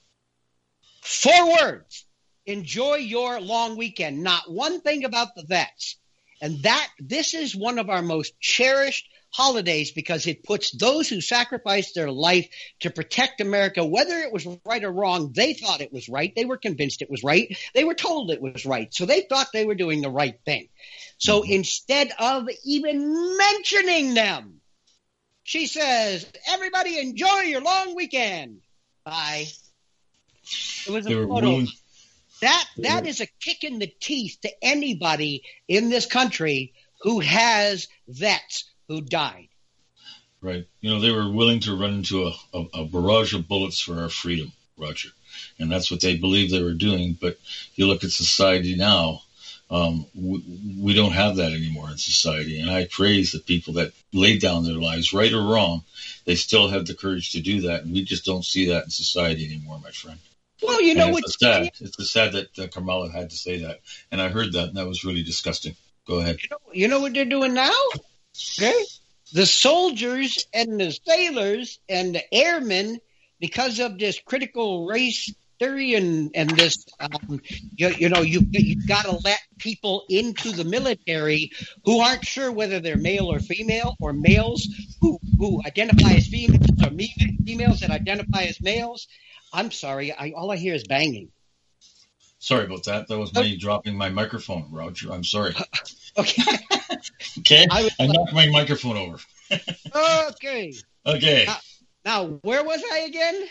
4 words. Enjoy your long weekend. Not one thing about the vets. And this is one of our most cherished holidays because it puts those who sacrificed their life to protect America, whether it was right or wrong, they thought it was right. They were convinced it was right. They were told it was right. So they thought they were doing the right thing. So instead of even mentioning them, she says, everybody enjoy your long weekend. Bye. It was a photo. That is a kick in the teeth to anybody in this country who has vets who died. Right. They were willing to run into a barrage of bullets for our freedom, Roger. And that's what they believed they were doing. But you look at society now, we don't have that anymore in society. And I praise the people that laid down their lives, right or wrong. They still have the courage to do that. And we just don't see that in society anymore, my friend. Well, it's sad. It's sad that Kamala had to say that. And I heard that, and that was really disgusting. Go ahead. You know what they're doing now? Okay. The soldiers and the sailors and the airmen, because of this critical race history and this, you've got to let people into the military who aren't sure whether they're male or female, or males who identify as females, or females that identify as males. I'm sorry, all I hear is banging. Sorry about that. That was me dropping my microphone, Roger. I'm sorry. Okay. Okay. I knocked my microphone over. Okay. Okay. Now, where was I again?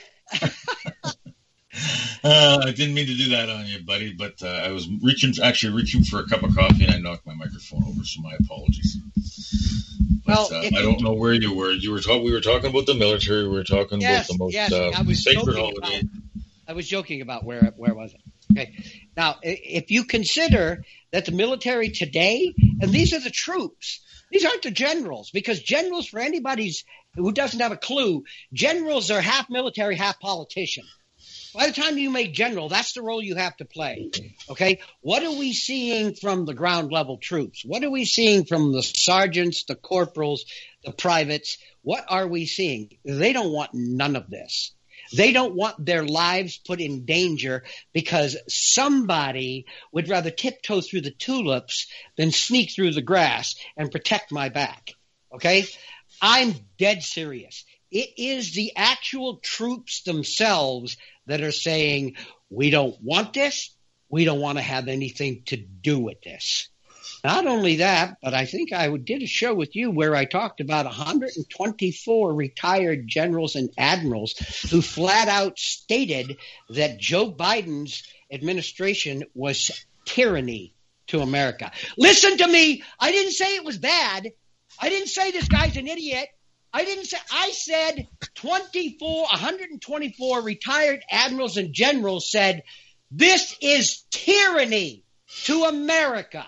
I didn't mean to do that on you, buddy, but I was reaching for a cup of coffee and I knocked my microphone over, so my apologies. But, I don't know where you were. We were talking about the military. We were talking about the most sacred holiday. I was joking about where was it? Okay. Now, if you consider that the military today, and these are the troops, these aren't the generals, because generals, for anybody who doesn't have a clue, generals are half military, half politician. By the time you make general, that's the role you have to play. Okay? What are we seeing from the ground level troops? What are we seeing from the sergeants, the corporals, the privates? What are we seeing? They don't want none of this. They don't want their lives put in danger because somebody would rather tiptoe through the tulips than sneak through the grass and protect my back. Okay? I'm dead serious. It is the actual troops themselves that are saying, we don't want this. We don't want to have anything to do with this. Not only that, but I think I did a show with you where I talked about 124 retired generals and admirals who flat out stated that Joe Biden's administration was tyranny to America. Listen to me. I didn't say it was bad. I didn't say this guy's an idiot. I said 124 retired admirals and generals said, this is tyranny to America.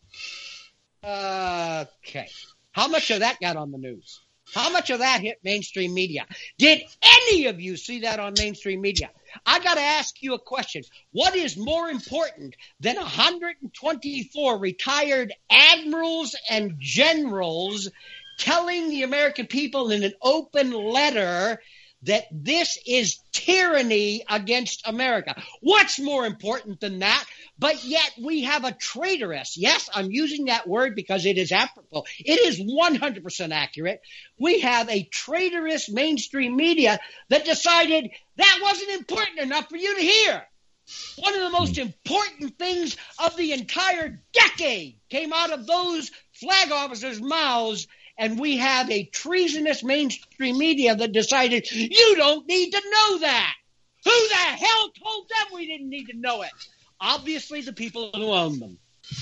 Okay. How much of that got on the news? How much of that hit mainstream media? Did any of you see that on mainstream media? I got to ask you a question. What is more important than 124 retired admirals and generals telling the American people in an open letter that this is tyranny against America? What's more important than that? But yet we have a traitoress. Yes, I'm using that word because it is apropos. It is 100% accurate. We have a traitorous mainstream media that decided that wasn't important enough for you to hear. One of the most important things of the entire decade came out of those flag officers' mouths, and we have a treasonous mainstream media that decided you don't need to know that. Who the hell told them we didn't need to know it? Obviously the people who own them.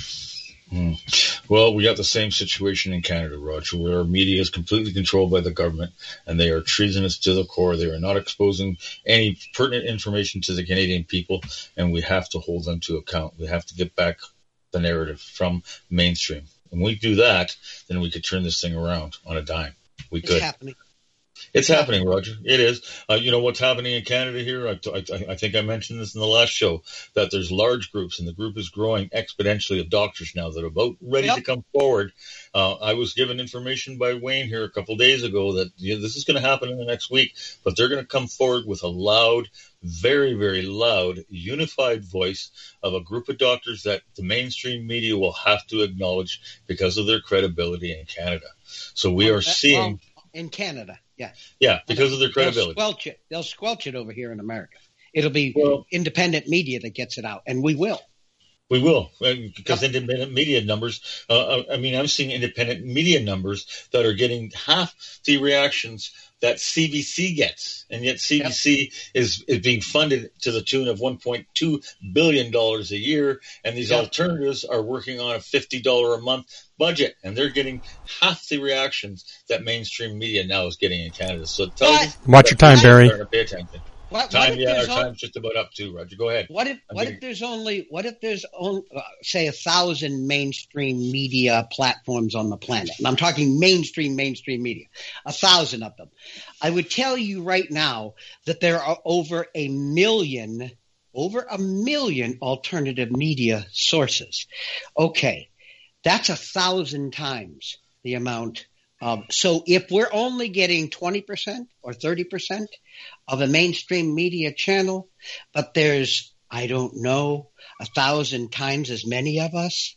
Well, we got the same situation in Canada, Roger, where our media is completely controlled by the government, and they are treasonous to the core. They are not exposing any pertinent information to the Canadian people, and we have to hold them to account. We have to get back the narrative from mainstream. When we do that, then we could turn this thing around on a dime. We could. It's happening. It's happening, Roger. It is. You know what's happening in Canada here? I think I mentioned this in the last show, that there's large groups, and the group is growing exponentially of doctors now that are about ready to come forward. I was given information by Wayne here a couple of days ago that this is going to happen in the next week, but they're going to come forward with a loud, very, very loud, unified voice of a group of doctors that the mainstream media will have to acknowledge because of their credibility in Canada. So we are seeing... in Canada. Yeah. Yeah, because of their credibility. They'll squelch it over here in America. It'll be independent media that gets it out, and we will. We will, because independent media numbers, I'm seeing independent media numbers that are getting half the reactions that CBC gets, and yet CBC is being funded to the tune of $1.2 billion a year, and these alternatives are working on a $50 a month budget, and they're getting half the reactions that mainstream media now is getting in Canada. So watch your time, Barry. Pay attention. Our time's just about up too, Roger. Go ahead. What if there's only say 1,000 mainstream media platforms on the planet? And I'm talking mainstream media, 1,000 of them. I would tell you right now that there are over a million alternative media sources. Okay, that's 1,000 times the amount So if we're only getting 20% or 30% of a mainstream media channel, but there's, I don't know, 1,000 times as many of us,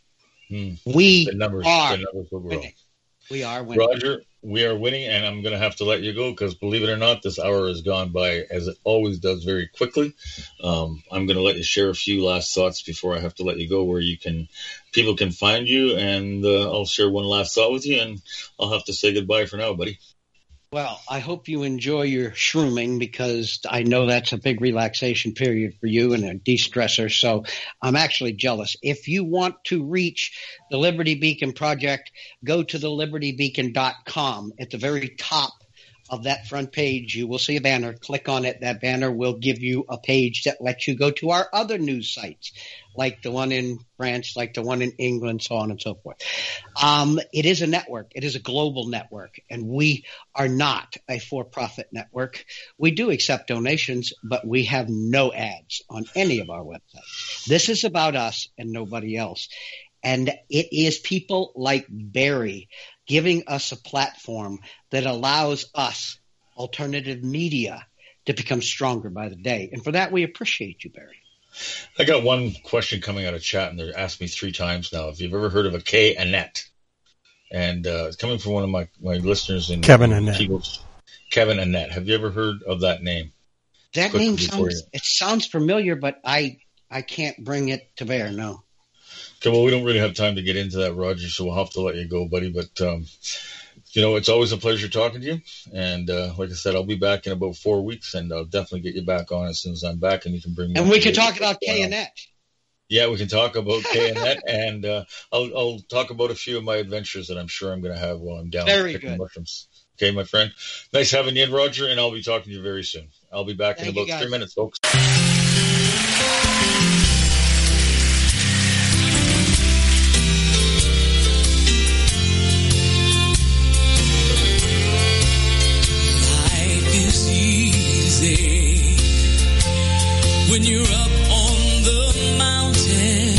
we are winning. We are winning. Roger, we are winning, and I'm going to have to let you go because, believe it or not, this hour has gone by, as it always does, very quickly. I'm going to let you share a few last thoughts before I have to let you go, where people can find you, and I'll share one last thought with you, and I'll have to say goodbye for now, buddy. Well, I hope you enjoy your shrooming because I know that's a big relaxation period for you and a de-stressor. So I'm actually jealous. If you want to reach the Liberty Beacon Project, go to thelibertybeacon.com. At the very top of that front page, you will see a banner. Click on it. That banner will give you a page that lets you go to our other news sites, like the one in France, like the one in England, so on and so forth. It is a network. It is a global network, and we are not a for-profit network. We do accept donations, but we have no ads on any of our websites. This is about us and nobody else. And it is people like Barry giving us a platform that allows us, alternative media, to become stronger by the day. And for that, we appreciate you, Barry. I got one question coming out of chat, and they're asked me 3 times now. If you've ever heard of a K Annette, and it's coming from one of my listeners in Kevin Annette. Kevin Annette. Have you ever heard of that name? That name sounds familiar, but I can't bring it to bear. No. Okay, well, we don't really have time to get into that, Roger, so we'll have to let you go, buddy. But, it's always a pleasure talking to you. And like I said, I'll be back in about 4 weeks, and I'll definitely get you back on as soon as I'm back, and you can bring me. And we can talk about K Annette. Yeah, we can talk about K Annette, and I'll talk about a few of my adventures that I'm sure I'm going to have while I'm down picking mushrooms. Okay, my friend. Nice having you in, Roger, and I'll be talking to you very soon. I'll be back in about 3 minutes, folks. When you're up on the mountain,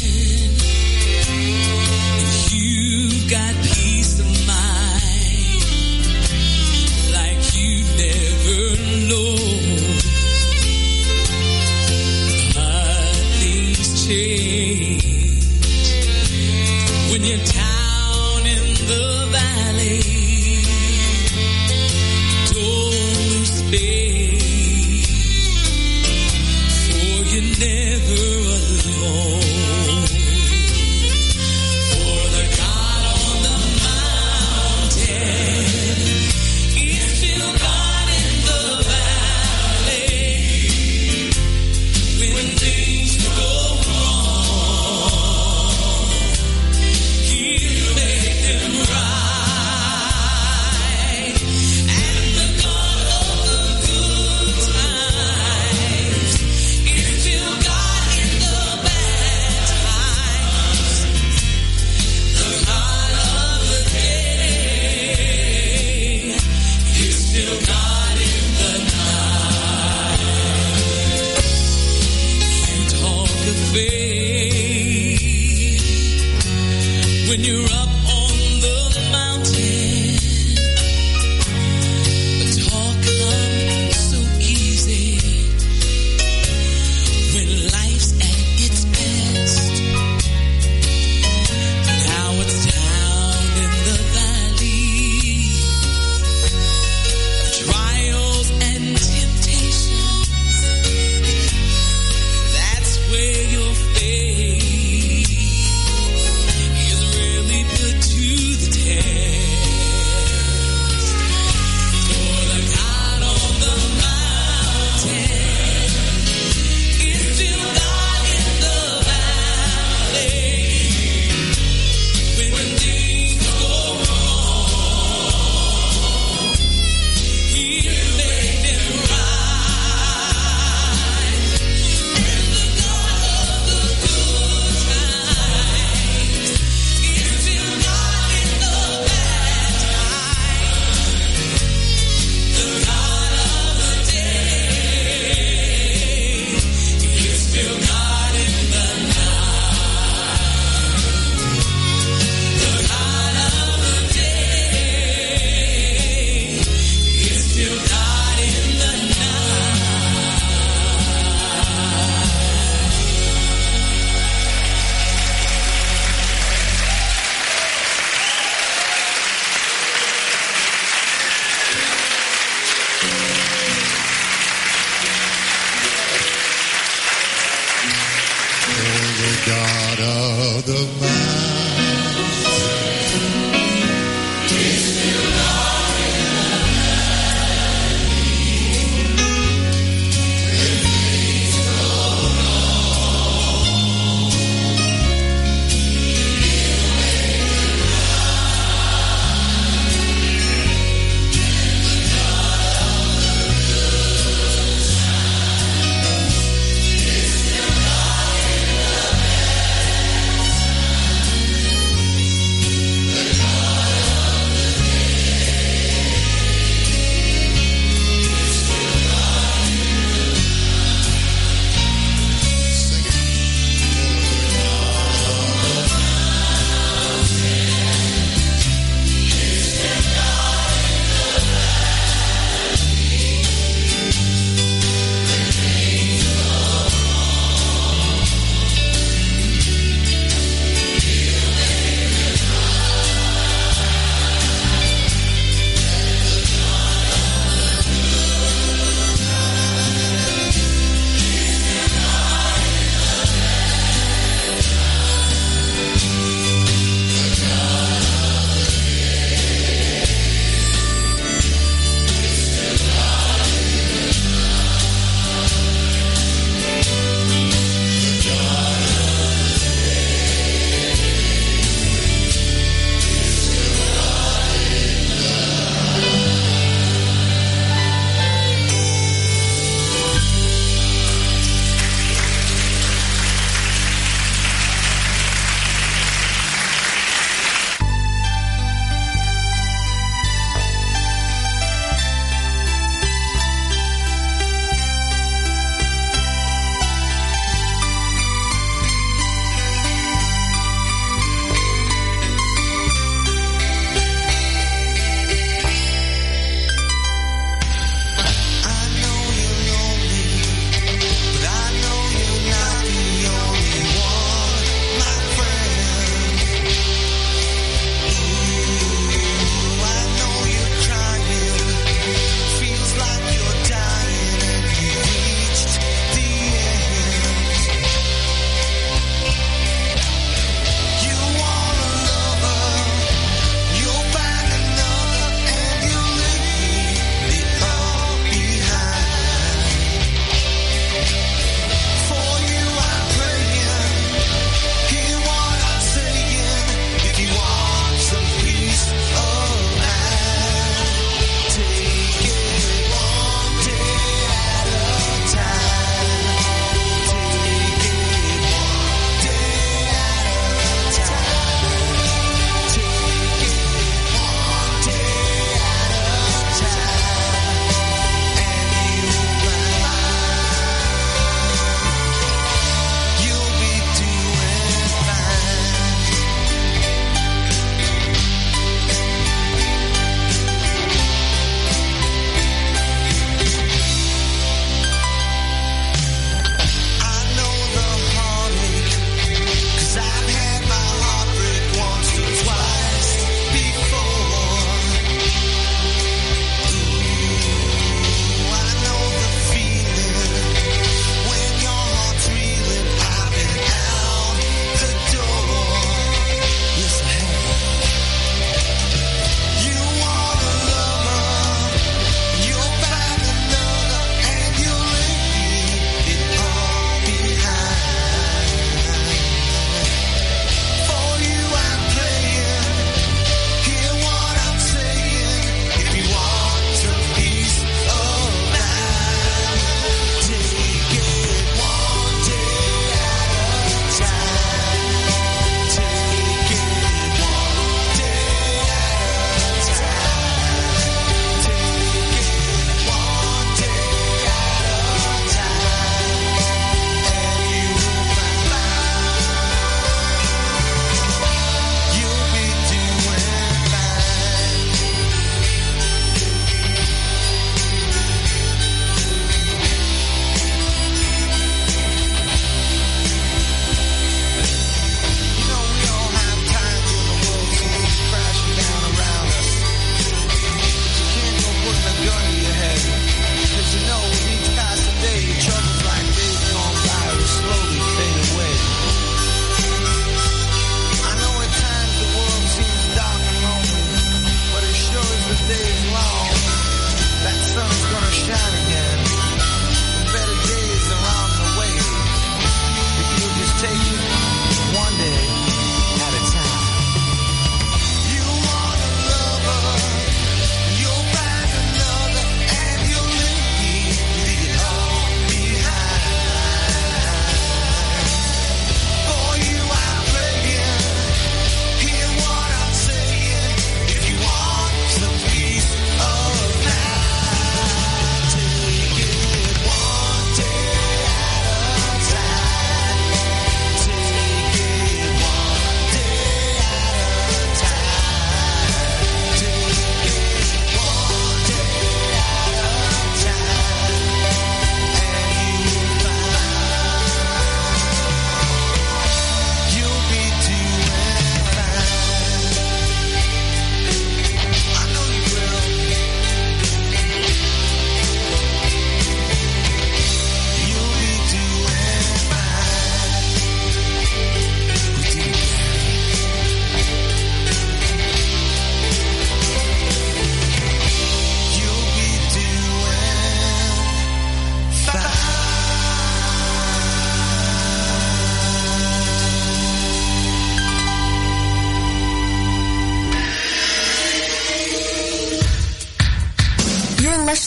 you've got peace of mind like you've never known. But things change when you're down in the valley. Don't lose faith. You're never alone. For the God on the mountain is still God in the valley. When things go wrong, He'll make them right. And the God of the good times is still God in the bad times. The God of the day is still God in the night. You talk of faith when you're up on the mountain. But talk comes so easy when life's at its best. Now it's down in the valley of trials and temptations. That's where your faith is really God of the mountain.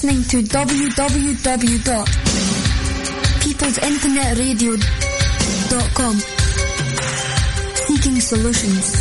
listening to www.peoplesinternetradio.com. Seeking solutions.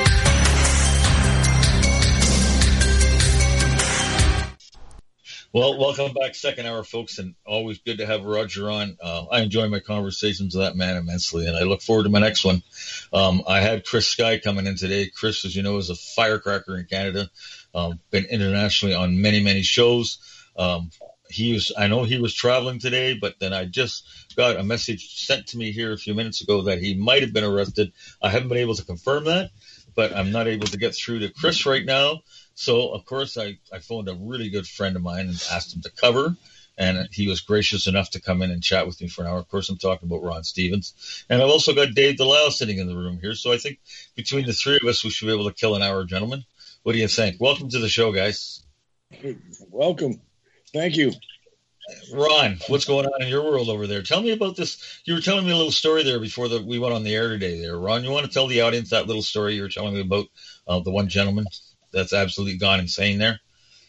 Well, welcome back, second hour, folks, and always good to have Roger on. I enjoy my conversations with that man immensely, and I look forward to my next one. I had Chris Sky coming in today. Chris, as you know, is a firecracker in Canada, been internationally on many, many shows. I know he was traveling today, but then I just got a message sent to me here a few minutes ago that he might have been arrested. I haven't been able to confirm that, but I'm not able to get through to Chris right now. So, of course, I phoned a really good friend of mine and asked him to cover, and he was gracious enough to come in and chat with me for an hour. Of course, I'm talking about Ron Stevens. And I've also got Dave DeLisle sitting in the room here, so I think between the three of us, we should be able to kill an hour, gentlemen. What do you think? Welcome to the show, guys. Welcome. Thank you. Ron, what's going on in your world over there? Tell me about this. You were telling me a little story there before we went on the air today there. Ron, you want to tell the audience that little story you were telling me about the one gentleman that's absolutely gone insane there?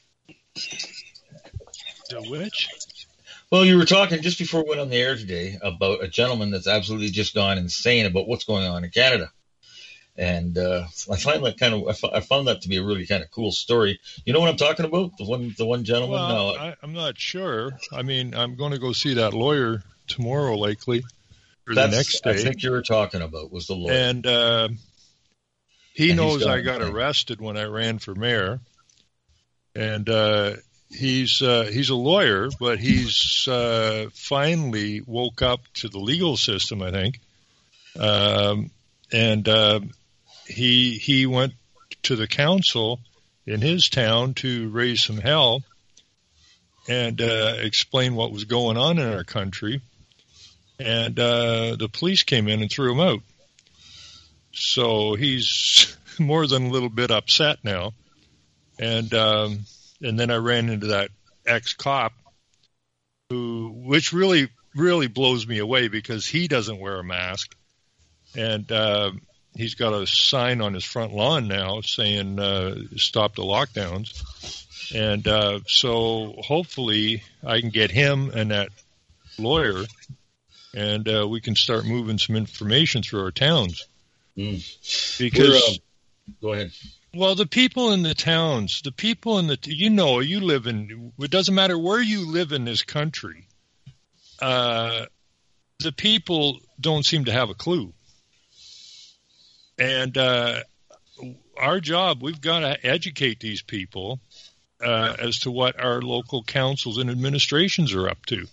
The which? Well, you were talking just before we went on the air today about a gentleman that's absolutely just gone insane about what's going on in Canada. And I find that I found that to be a really kind of cool story. You know what I'm talking about? The one gentleman? Well, no, I'm not sure. I mean, I'm going to go see that lawyer tomorrow, likely, or the next day. I think you were talking about was the lawyer. And he knows I got arrested when I ran for mayor. And he's a lawyer, but he's finally woke up to the legal system, I think. He went to the council in his town to raise some hell and explain what was going on in our country. And the police came in and threw him out. So he's more than a little bit upset now. And then I ran into that ex-cop which really, really blows me away because he doesn't wear a mask. And he's got a sign on his front lawn now saying stop the lockdowns. And so hopefully I can get him and that lawyer, and we can start moving some information through our towns. Because go ahead. Well, the people in the towns, the people in you live in, it doesn't matter where you live in this country, the people don't seem to have a clue. And our job, we've got to educate these people as to what our local councils and administrations are up to.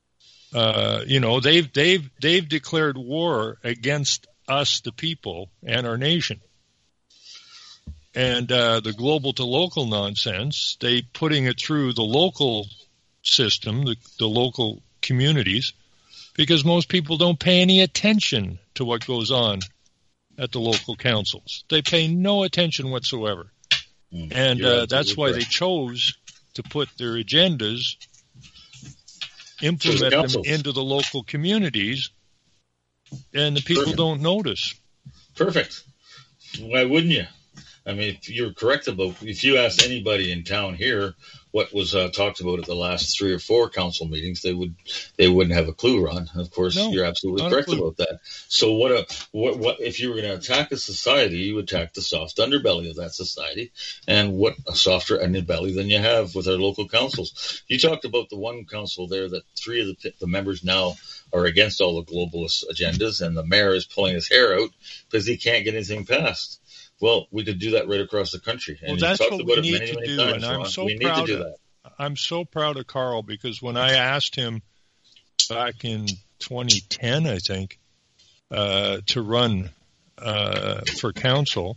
They've declared war against us, the people, and our nation. And the global to local nonsense, they putting it through the local system, the local communities, because most people don't pay any attention to what goes on at the local councils. They pay no attention whatsoever. And that's why they chose to put their agendas, implement them into the local communities, and the people don't notice. Perfect. Why wouldn't you? I mean, you're correct if you ask anybody in town here what was talked about at the last 3 or 4 council meetings, they wouldn't have a clue, Ron. Of course, you're absolutely correct about that. So what if you were going to attack a society, you would attack the soft underbelly of that society, and what a softer underbelly than you have with our local councils. You talked about the one council there that 3 of the members now are against all the globalist agendas, and the mayor is pulling his hair out because he can't get anything passed. Well, we could do that right across the country. And that's what we need to do, times, and I'm Ron. so we proud. Need to do that. I'm so proud of Carl because when I asked him back in 2010, I think, to run for council,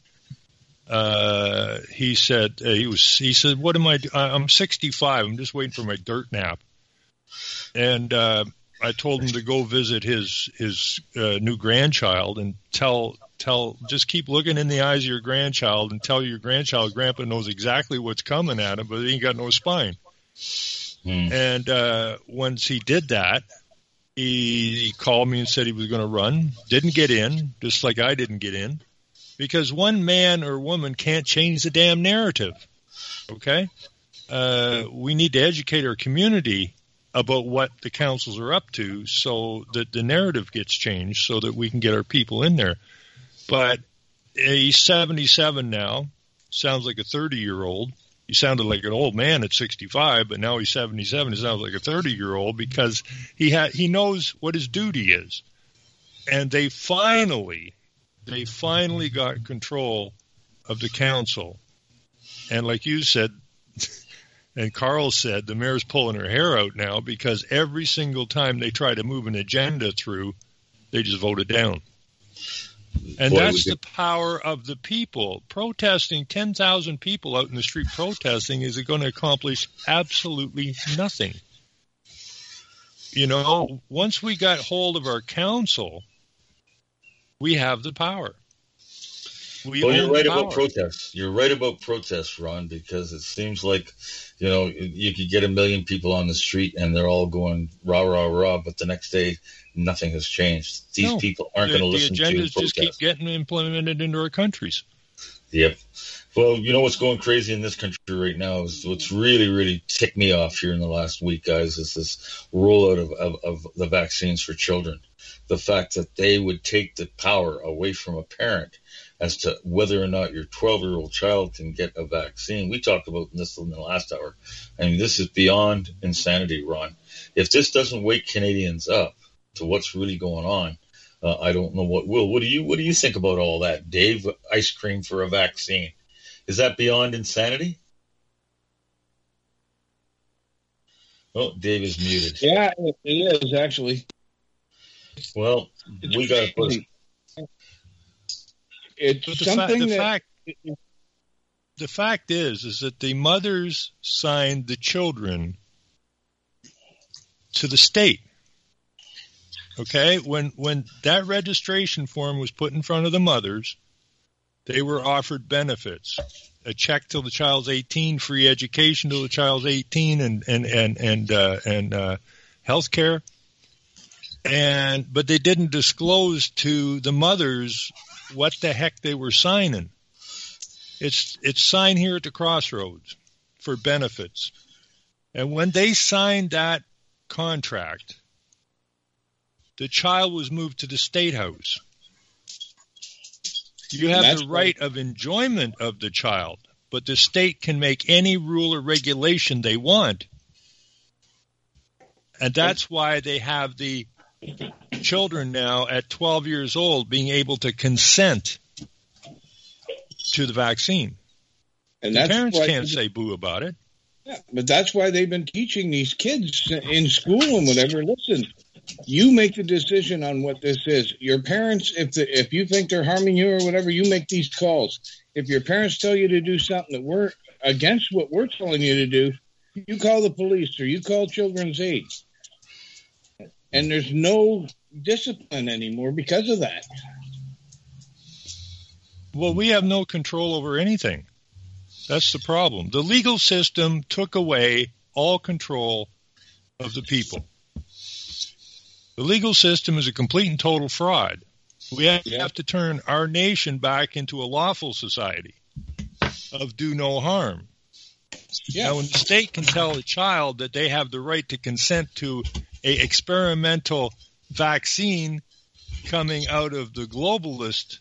he said, "What am I? I'm 65. I'm just waiting for my dirt nap." And I told him to go visit his new grandchild and just keep looking in the eyes of your grandchild and tell your grandchild Grandpa knows exactly what's coming at him, but he ain't got no spine. And once he did that, he called me and said he was going to run. Didn't get in, just like I didn't get in, because one man or woman can't change the damn narrative. Okay? we need to educate our community about what the councils are up to so that the narrative gets changed so that we can get our people in there. But he's 77 now, sounds like a 30-year-old. He sounded like an old man at 65, but now he's 77. He sounds like a 30-year-old because he knows what his duty is. And they finally got control of the council. And like you said, and Carl said, the mayor's pulling her hair out now because every single time they try to move an agenda through, they just vote it down. And that's the power of the people. Protesting, 10,000 people out in the street protesting, is going to accomplish absolutely nothing. You know, once we got hold of our council, we have the power. You're right about protests. You're right about protests, Ron, because it seems like, you know, you could get 1 million people on the street and they're all going rah, rah, rah, but the next day nothing has changed. These people aren't going to listen to protests. The agendas just keep getting implemented into our countries. Yep. Well, you know what's going crazy in this country right now is what's really, really ticked me off here in the last week, guys, is this rollout of the vaccines for children. The fact that they would take the power away from a parent as to whether or not your 12-year-old child can get a vaccine. We talked about this in the last hour. I mean, this is beyond insanity, Ron. If this doesn't wake Canadians up to what's really going on, I don't know what will. What do you think about all that, Dave? Ice cream for a vaccine. Is that beyond insanity? Oh, Dave is muted. Yeah, it is, actually. Well, we got to put it's something the fact is that the mothers signed the children to the state. Okay? When that registration form was put in front of the mothers, they were offered benefits. A check till the child's 18, free education till the child's 18, and health care. But they didn't disclose to the mothers what the heck they were signing. It's signed here at the crossroads for benefits. And when they signed that contract, the child was moved to the State House. You have the right of enjoyment of the child, but the state can make any rule or regulation they want. And that's why they have the children now at 12 years old being able to consent to the vaccine. And the parents can't say boo about it. Yeah, but that's why they've been teaching these kids in school and whatever. Listen, you make the decision on what this is. Your parents, if you think they're harming you or whatever, you make these calls. If your parents tell you to do something that we're against what we're telling you to do, you call the police or you call Children's Aid. And there's no discipline anymore because of that. Well, we have no control over anything. That's the problem. The legal system took away all control of the people. The legal system is a complete and total fraud. We have to turn our nation back into a lawful society of do no harm. Yeah. Now, when the state can tell a child that they have the right to consent to a experimental vaccine coming out of the globalist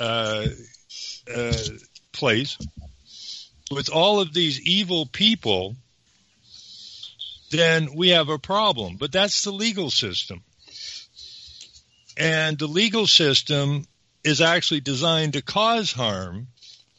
place with all of these evil people, then we have a problem. But that's the legal system. And the legal system is actually designed to cause harm.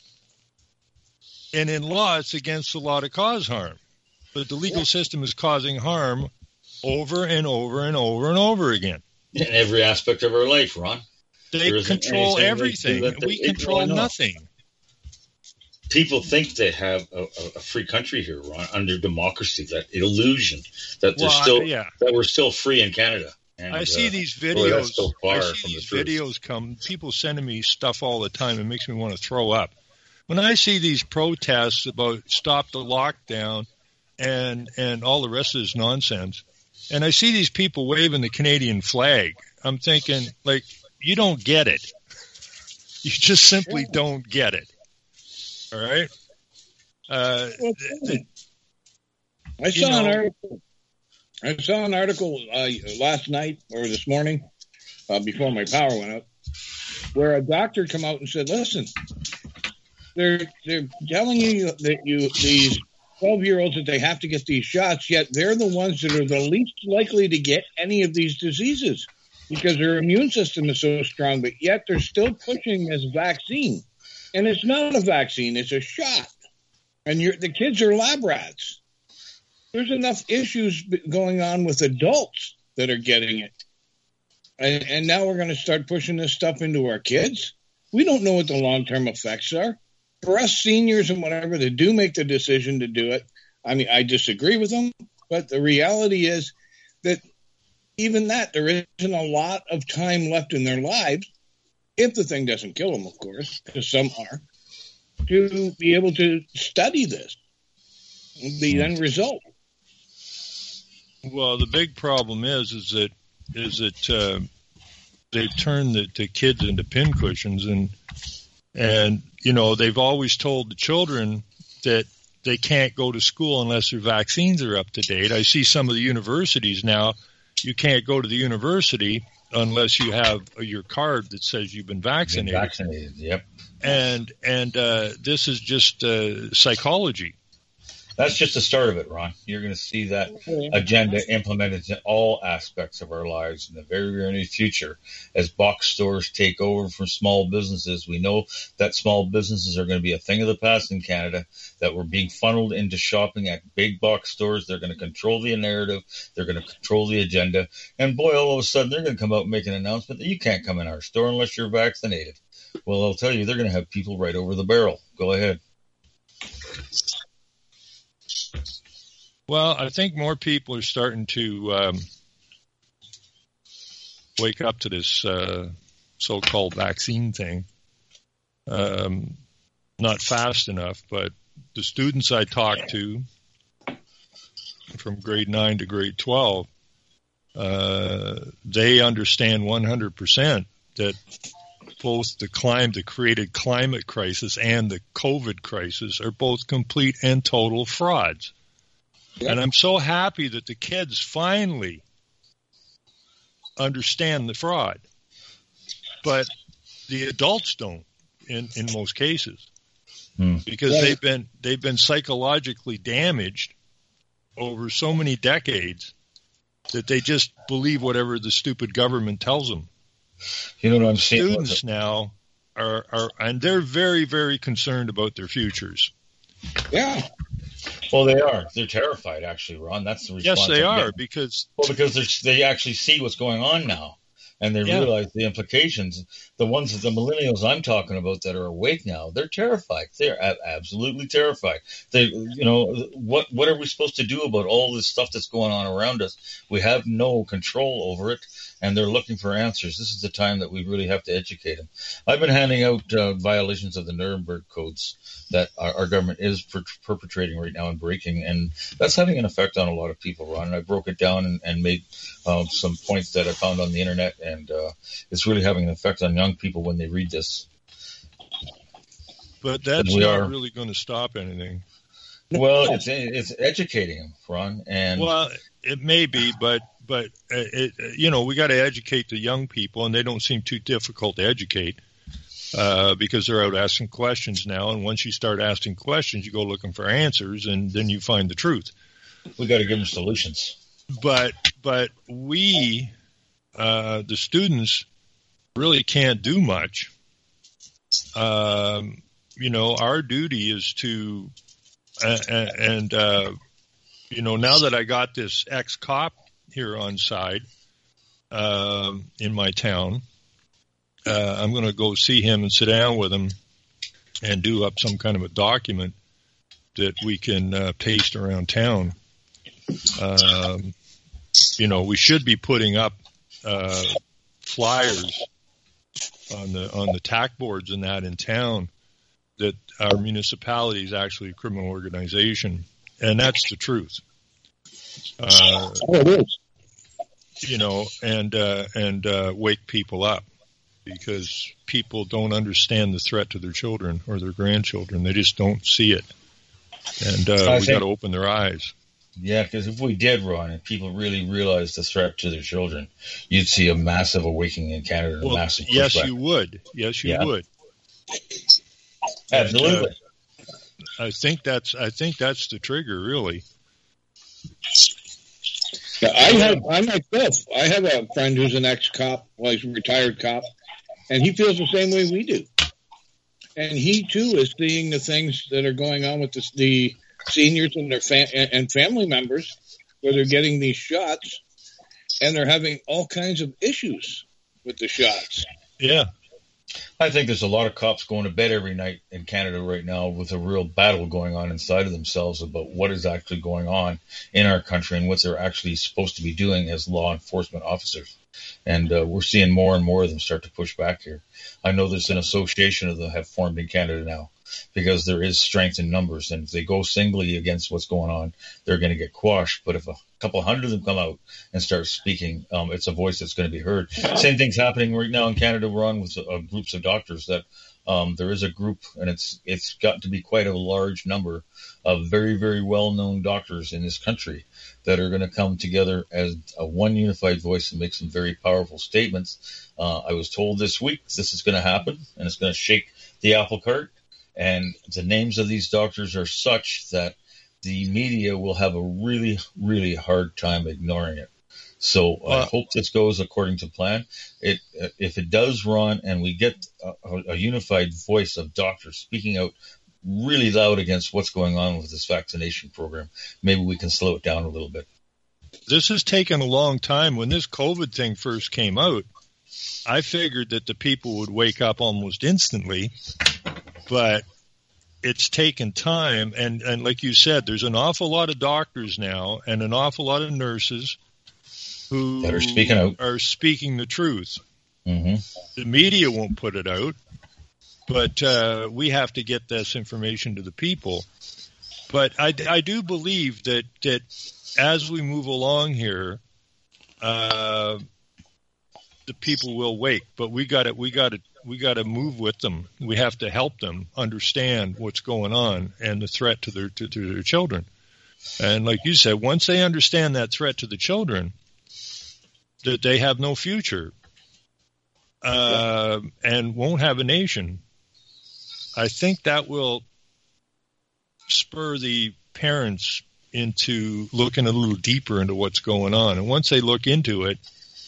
And in law, it's against the law to cause harm. But the legal system is causing harm over and over and over and over again. In every aspect of our life, Ron. They control everything. We control nothing. People think they have a free country here, Ron, under democracy. That illusion that that we're still free in Canada. And, I see these videos. Videos come. People sending me stuff all the time. It makes me want to throw up. When I see these protests about stop the lockdown and all the rest of this nonsense, and I see these people waving the Canadian flag, I'm thinking, like, you don't get it. You just simply don't get it. All right? I saw an article last night or this morning before my power went out, where a doctor come out and said, "Listen, they're telling you that these 12-year-olds that they have to get these shots, yet they're the ones that are the least likely to get any of these diseases because their immune system is so strong. But yet they're still pushing this vaccine, and it's not a vaccine; it's a shot. And the kids are lab rats." There's enough issues going on with adults that are getting it. And now we're going to start pushing this stuff into our kids? We don't know what the long-term effects are. For us seniors and whatever that do make the decision to do it, I mean, I disagree with them, but the reality is that even that, there isn't a lot of time left in their lives, if the thing doesn't kill them, of course, because some are, to be able to study this, the end result. Well, the big problem is that they've turned the kids into pincushions, and you know, they've always told the children that they can't go to school unless their vaccines are up to date. I see some of the universities now, you can't go to the university unless you have your card that says you've been vaccinated. Yep. And this is just psychology. That's just the start of it, Ron. You're going to see that agenda implemented in all aspects of our lives in the very, very near future. As box stores take over from small businesses, we know that small businesses are going to be a thing of the past in Canada, that we're being funneled into shopping at big box stores. They're going to control the narrative. They're going to control the agenda. And boy, all of a sudden, they're going to come out and make an announcement that you can't come in our store unless you're vaccinated. Well, I'll tell you, they're going to have people right over the barrel. Go ahead. Well, I think more people are starting to wake up to this so-called vaccine thing. Not fast enough, but the students I talked to from grade 9 to grade 12, they understand 100% that both the created climate crisis and the COVID crisis are both complete and total frauds. And I'm so happy that the kids finally understand the fraud, but the adults don't in most cases, because they've been psychologically damaged over so many decades that they just believe whatever the stupid government tells them. You know what I'm saying? Students now are and they're very, very concerned about their futures. Yeah. Well, they are. They're terrified, actually, Ron. That's the response. Yes, they are, because they actually see what's going on now, and they realize the implications. The ones that the millennials I'm talking about that are awake now, they're terrified. They're absolutely terrified. What are we supposed to do about all this stuff that's going on around us? We have no control over it, and they're looking for answers. This is the time that we really have to educate them. I've been handing out violations of the Nuremberg codes that our government is perpetrating right now and breaking, and that's having an effect on a lot of people, Ron. And I broke it down and made some points that I found on the internet, and it's really having an effect on young people when they read this. But that's not really going to stop anything. Well, it's educating them, Ron. And well, it may be, but we got to educate the young people, and they don't seem too difficult to educate. Because they're out asking questions now, and once you start asking questions, you go looking for answers, and then you find the truth. We got to give them solutions. But we, the students, really can't do much. Our duty is to, now that I got this ex-cop here on side in my town, I'm going to go see him and sit down with him and do up some kind of a document that we can paste around town. We should be putting up flyers on the tack boards and that in town that our municipality is actually a criminal organization, and that's the truth. It is. And wake people up. Because people don't understand the threat to their children or their grandchildren. They just don't see it. And we got to open their eyes. Yeah, because if we did, Ron, and people really realized the threat to their children, you'd see a massive awakening in Canada. Well, massive yes, pushback. you would. Yes, you Yeah. would. Absolutely. I think that's the trigger, really. I have a friend who's an ex-cop, well, he's a retired cop, and he feels the same way we do. And he too is seeing the things that are going on with the seniors and their and family members, where they're getting these shots, and they're having all kinds of issues with the shots. Yeah. I think there's a lot of cops going to bed every night in Canada right now with a real battle going on inside of themselves about what is actually going on in our country and what they're actually supposed to be doing as law enforcement officers. And we're seeing more and more of them start to push back here. I know there's an association of them have formed in Canada now because there is strength in numbers. And if they go singly against what's going on, they're going to get quashed. But if a couple hundred of them come out and start speaking, it's a voice that's going to be heard. Same thing's happening right now in Canada. We're on with groups of doctors that there is a group, and it's got to be quite a large number of very, very well-known doctors in this country that are going to come together as a one unified voice and make some very powerful statements. I was told this week this is going to happen, and it's going to shake the apple cart. And the names of these doctors are such that the media will have a really, really hard time ignoring it. So I hope this goes according to plan. If it does, Ron, and we get a unified voice of doctors speaking out really loud against what's going on with this vaccination program, maybe we can slow it down a little bit. This has taken a long time. When this COVID thing first came out, I figured that the people would wake up almost instantly, but it's taken time. And like you said, there's an awful lot of doctors now and an awful lot of nurses who that are speaking out, are speaking the truth. Mm-hmm. The media won't put it out, but we have to get this information to the people. But I do believe that as we move along here, the people will wake. But we got to move with them. We have to help them understand what's going on and the threat to their children. And like you said, once they understand that threat to the children, that they have no future and won't have a nation, I think that will spur the parents into looking a little deeper into what's going on. And once they look into it,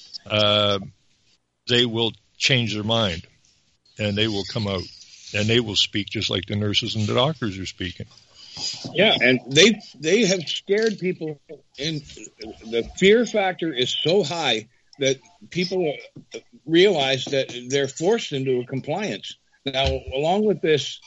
they will change their mind and they will come out and they will speak just like the nurses and the doctors are speaking. Yeah, and they have scared people. And the fear factor is so high that people realize that they're forced into a compliance. Now, along with this,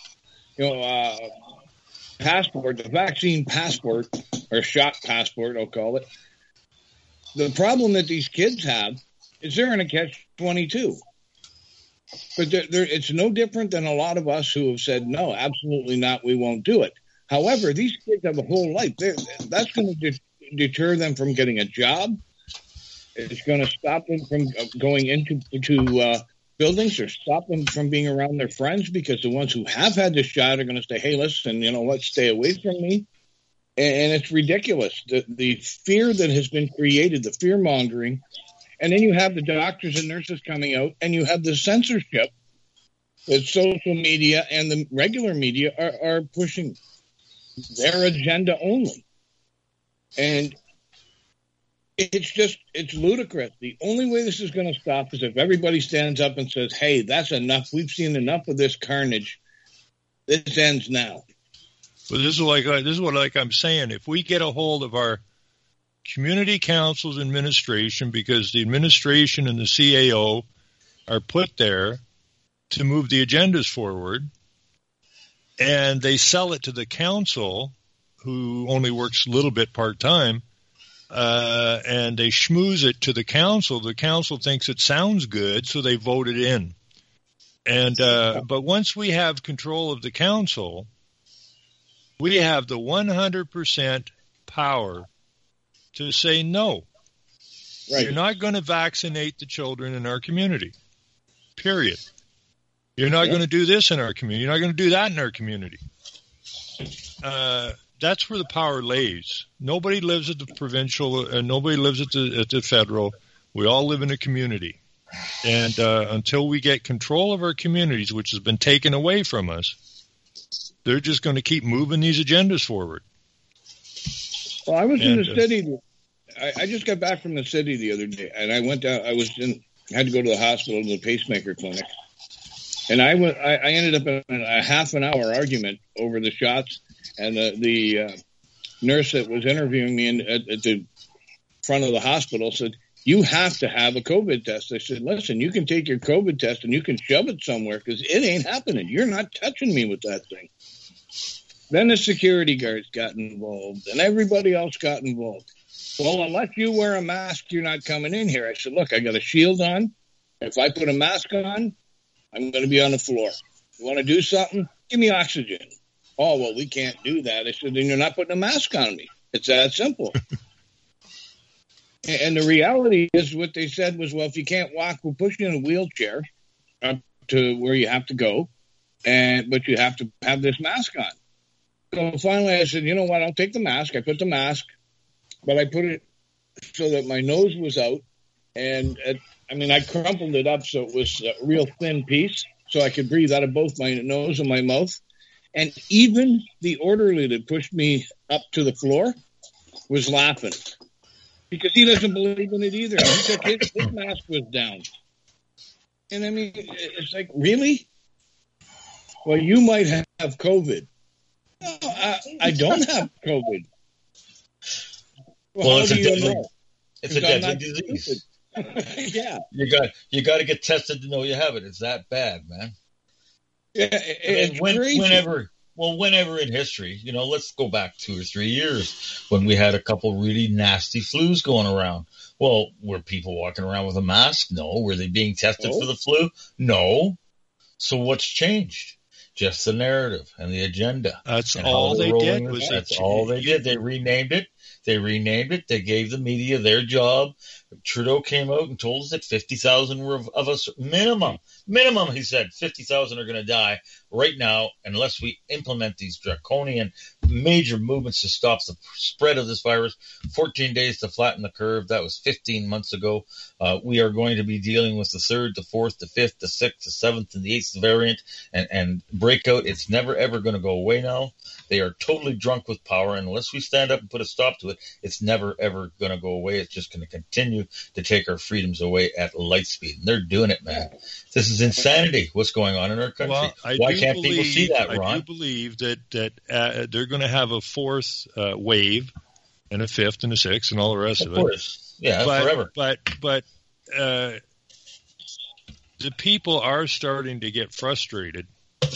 passport, the vaccine passport, or shot passport, I'll call it, the problem that these kids have is they're in a catch-22. But it's no different than a lot of us who have said, no, absolutely not, we won't do it. However, these kids have a whole life. That's going to deter them from getting a job. It's going to stop them from going into buildings or stop them from being around their friends, because the ones who have had the shot are going to say, hey, listen, let's stay away from me. And it's ridiculous. The fear that has been created, the fear mongering. And then you have the doctors and nurses coming out, and you have the censorship that social media and the regular media are pushing their agenda only. And it's ludicrous. The only way this is going to stop is if everybody stands up and says, hey, that's enough. We've seen enough of this carnage. This ends now. Well, this is what I'm saying. If we get a hold of our community councils administration, because the administration and the CAO are put there to move the agendas forward, and they sell it to the council, who only works a little bit part-time, and they schmooze it to the council thinks it sounds good, so they vote it in. And but once we have control of the council, we have the 100% power to say no. Right. You're not going to vaccinate the children in our community, period. You're not going to do this in our community. You're not going to do that in our community. that's where the power lays. Nobody lives at the provincial, and nobody lives at the federal. We all live in a community. And until we get control of our communities, which has been taken away from us, they're just going to keep moving these agendas forward. Well, I was in the city. I just got back from the city the other day, and I went down. I had to go to the hospital, to the pacemaker clinic, and I ended up in a half an hour argument over the shots, and the nurse that was interviewing me at the front of the hospital said, "You have to have a COVID test." I said, "Listen, you can take your COVID test and you can shove it somewhere because it ain't happening. You're not touching me with that thing." Then the security guards got involved and everybody else got involved. "Well, unless you wear a mask, you're not coming in here." I said, "Look, I got a shield on. If I put a mask on, I'm going to be on the floor. You want to do something? Give me oxygen." "Oh, well, we can't do that." I said, "Then you're not putting a mask on me. It's that simple." And the reality is what they said was, well, if you can't walk, we'll push you in a wheelchair up to where you have to go, but you have to have this mask on. So finally I said, you know what, I'll take the mask. I put the mask, but I put it so that my nose was out. And I crumpled it up so it was a real thin piece so I could breathe out of both my nose and my mouth. And even the orderly that pushed me up to the floor was laughing. Because he doesn't believe in it either. He took his mask was down. And I mean, it's like, really? Well, you might have COVID. No, I don't have COVID. Well, how do you know? It's a deadly disease. Yeah. You got to get tested to know you have it. It's that bad, man. Yeah, it's crazy. Whenever in history, let's go back 2 or 3 years when we had a couple really nasty flus going around. Well, were people walking around with a mask? No. Were they being tested for the flu? No. So what's changed? Just the narrative and the agenda. That's all they did. That's all they did. They renamed it. They gave the media their job. Trudeau came out and told us that 50,000 of us minimum, he said, 50,000 are going to die right now unless we implement these draconian major movements to stop the spread of this virus. 14 days to flatten the curve. That was 15 months ago. We are going to be dealing with the 3rd, the 4th, the 5th, the 6th, the 7th, and the 8th variant and breakout. It's never, ever going to go away now. They are totally drunk with power. And unless we stand up and put a stop to it, it's never, ever going to go away. It's just going to continue to take our freedoms away at light speed. And they're doing it, man. This is insanity, what's going on in our country. Well, Why can't people see that, Ron? I do believe that they're going to have a 4th wave and a 5th and a 6th and all the rest of it. Of course. Yeah, forever. But the people are starting to get frustrated.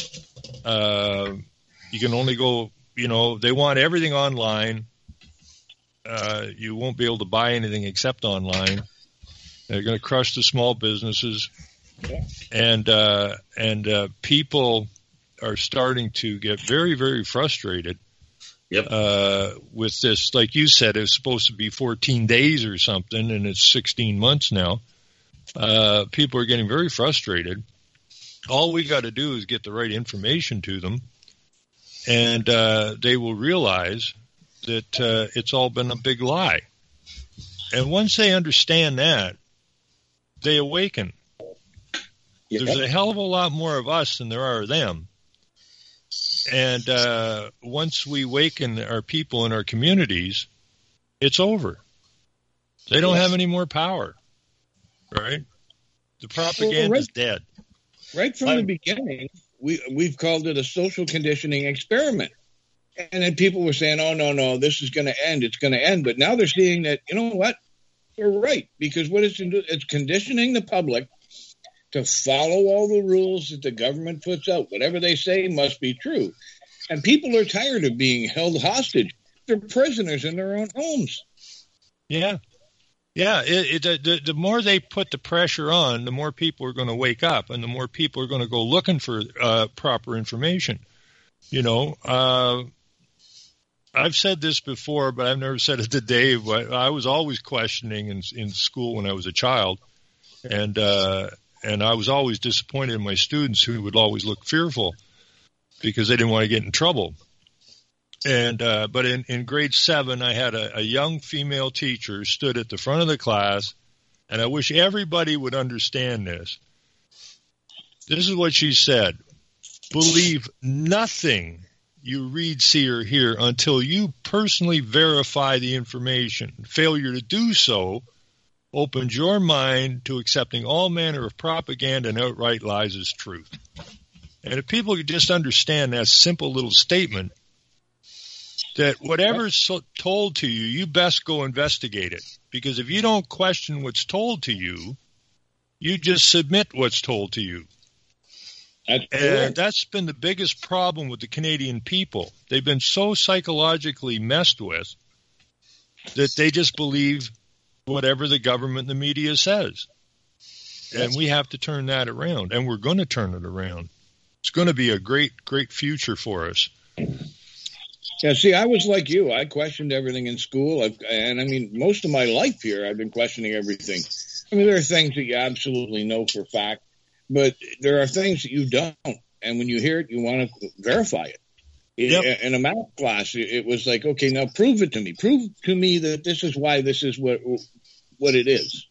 You can only go, they want everything online. You won't be able to buy anything except online. They're going to crush the small businesses. And people are starting to get very, very frustrated. With this, like you said, it's supposed to be 14 days or something, and it's 16 months now. People are getting very frustrated. All we got to do is get the right information to them, and they will realize that it's all been a big lie. And once they understand that, they awaken. Yep. There's a hell of a lot more of us than there are of them. And once we awaken our people in our communities, it's over. They don't have any more power, right? The propaganda is dead. Right from the beginning, we've called it a social conditioning experiment. And then people were saying, oh, no, this is going to end. It's going to end. But now they're seeing that, you know what? They're right. Because what it's conditioning the public to follow all the rules that the government puts out. Whatever they say must be true. And people are tired of being held hostage. They're prisoners in their own homes. Yeah. Yeah, the more they put the pressure on, the more people are going to wake up, and the more people are going to go looking for proper information. I've said this before, but I've never said it to Dave. But I was always questioning in school when I was a child, and I was always disappointed in my students who would always look fearful because they didn't want to get in trouble. And but in grade 7, I had a young female teacher who stood at the front of the class, and I wish everybody would understand this. This is what she said: believe nothing you read, see, or hear until you personally verify the information. Failure to do so opens your mind to accepting all manner of propaganda and outright lies as truth. And if people could just understand that simple little statement, that whatever's told to you, you best go investigate it. Because if you don't question what's told to you, you just submit what's told to you. And that's been the biggest problem with the Canadian people. They've been so psychologically messed with that they just believe whatever the government and the media says. And we have to turn that around, and we're going to turn it around. It's going to be a great, great future for us. Yeah, see, I was like you. I questioned everything in school. And I mean, most of my life here, I've been questioning everything. I mean, there are things that you absolutely know for a fact, but there are things that you don't. And when you hear it, you want to verify it. Yep. In a math class, it was like, okay, now prove it to me. Prove to me that this is why this is what it is.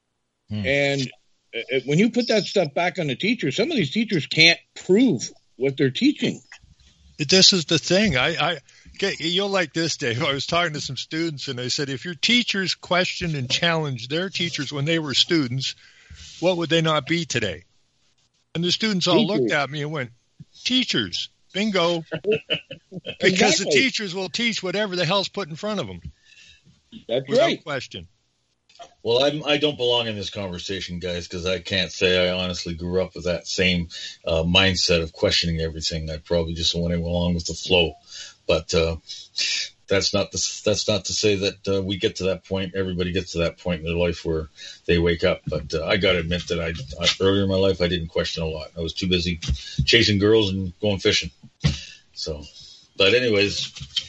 And when you put that stuff back on the teacher, some of these teachers can't prove what they're teaching. This is the thing. You'll like this, Dave. I was talking to some students, and I said, if your teachers questioned and challenged their teachers when they were students, what would they not be today? And the students all looked at me and went, teachers, bingo. Because the teachers will teach whatever the hell's put in front of them. That's without right. question. Well, I don't belong in this conversation, guys, because I can't say I honestly grew up with that same mindset of questioning everything. I probably just went along with the flow. But that's not to say that we get to that point. Everybody gets to that point in their life where they wake up. But I got to admit that I earlier in my life, I didn't question a lot. I was too busy chasing girls and going fishing. So, but anyways,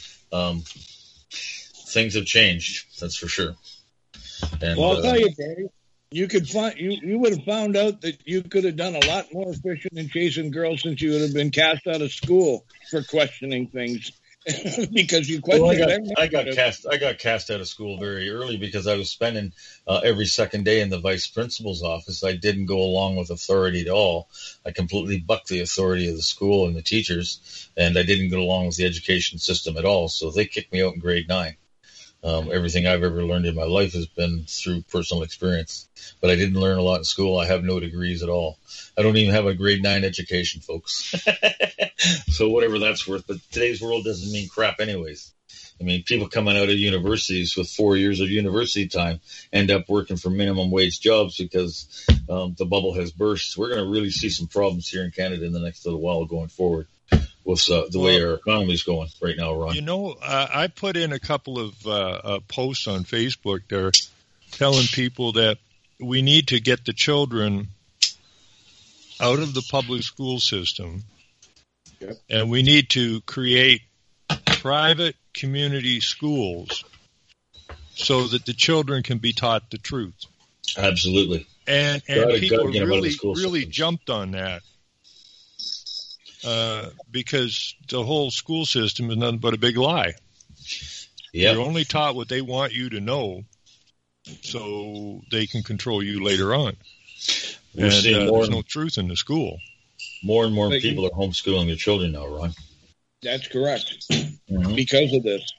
things have changed. That's for sure. And, well, I'll tell you, Barry, you would have found out that you could have done a lot more fishing and chasing girls since you would have been cast out of school for questioning things because you questioned. I got cast out of school very early because I was spending every second day in the vice principal's office. I didn't go along with authority at all. I completely bucked the authority of the school and the teachers, and I didn't go along with the education system at all. So they kicked me out in grade 9. Everything I've ever learned in my life has been through personal experience, but I didn't learn a lot in school. I have no degrees at all. I don't even have a grade 9 education, folks. So whatever that's worth, but today's world doesn't mean crap anyways. I mean, people coming out of universities with 4 years of university time end up working for minimum wage jobs because the bubble has burst. We're going to really see some problems here in Canada in the next little while going forward. With the way our economy is going right now, Ron. You know, I put in a couple of posts on Facebook there telling people that we need to get the children out of the public school system, and we need to create private community schools so that the children can be taught the truth. Absolutely. And people really jumped on that. Because the whole school system is nothing but a big lie. Yep. You're only taught what they want you to know so they can control you later on. There's no truth in the school. More and more people are homeschooling their children now, Ron. That's correct. Mm-hmm. Because of this.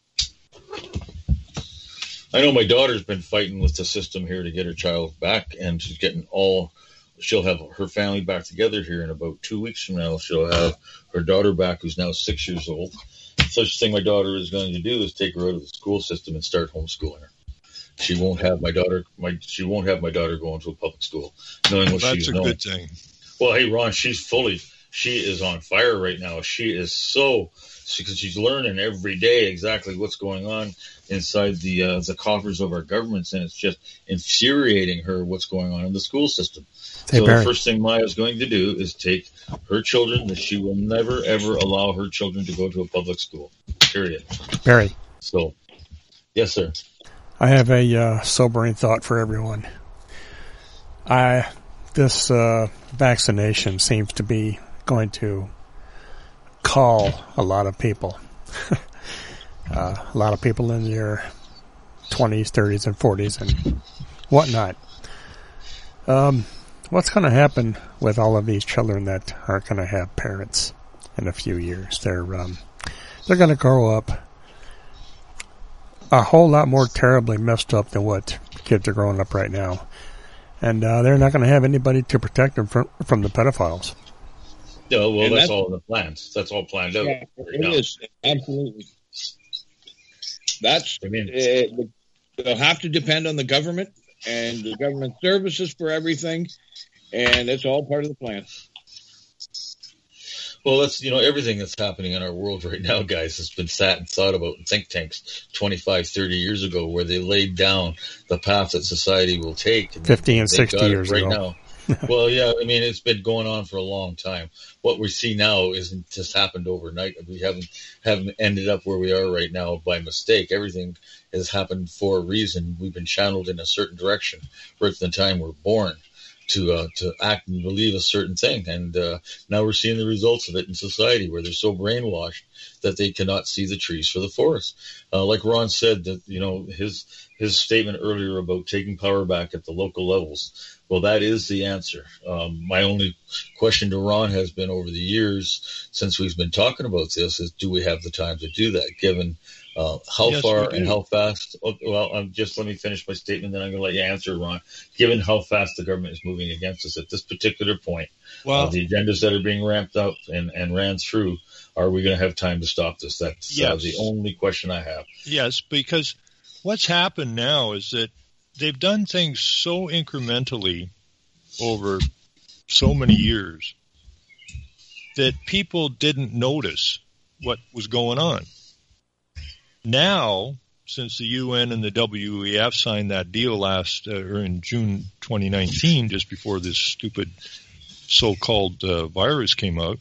I know my daughter's been fighting with the system here to get her child back, and she's getting she'll have her family back together here in about 2 weeks from now. She'll have her daughter back, who's now 6 years old. Such thing my daughter is going to do is take her out of the school system and start homeschooling her. She won't have my daughter going to a public school, knowing what she's known. That's a good thing. Well, hey, Ron, she is on fire right now. Because she's learning every day exactly what's going on inside the coffers of our governments, and it's just infuriating her what's going on in the school system. So the first thing Maya's going to do is take her children, that she will never, ever allow her children to go to a public school, period. Barry. So, yes, sir. I have a sobering thought for everyone. This vaccination seems to be going to call a lot of people. A lot of people in their 20s, 30s, and 40s and whatnot. What's going to happen with all of these children that aren't going to have parents in a few years? They're going to grow up a whole lot more terribly messed up than what kids are growing up right now. And they're not going to have anybody to protect them from the pedophiles. No, well, that's all in the plans. That's all planned out. Yeah, it is. Absolutely. That's, they'll have to depend on the government and the government services for everything, and it's all part of the plan. Well, that's, everything that's happening in our world right now, guys, has been sat and thought about in think tanks 25, 30 years ago, where they laid down the path that society will take. And 50 and 60 years right ago. Now. Well, yeah, it's been going on for a long time. What we see now isn't just happened overnight. We haven't ended up where we are right now by mistake. Everything has happened for a reason. We've been channeled in a certain direction right from the time we're born to act and believe a certain thing. And now we're seeing the results of it in society, where they're so brainwashed that they cannot see the trees for the forest. Like Ron said, that his statement earlier about taking power back at the local levels. Well, that is the answer. My only question to Ron has been over the years since we've been talking about this is, do we have the time to do that, given how far and how fast? Well, just let me finish my statement, then I'm going to let you answer, Ron. Given how fast the government is moving against us at this particular point, the agendas that are being ramped up and ran through, are we going to have time to stop this? That's the only question I have. Yes, because what's happened now is that they've done things so incrementally over so many years that people didn't notice what was going on. Now, since the UN and the WEF signed that deal in June 2019, just before this stupid so-called virus came out,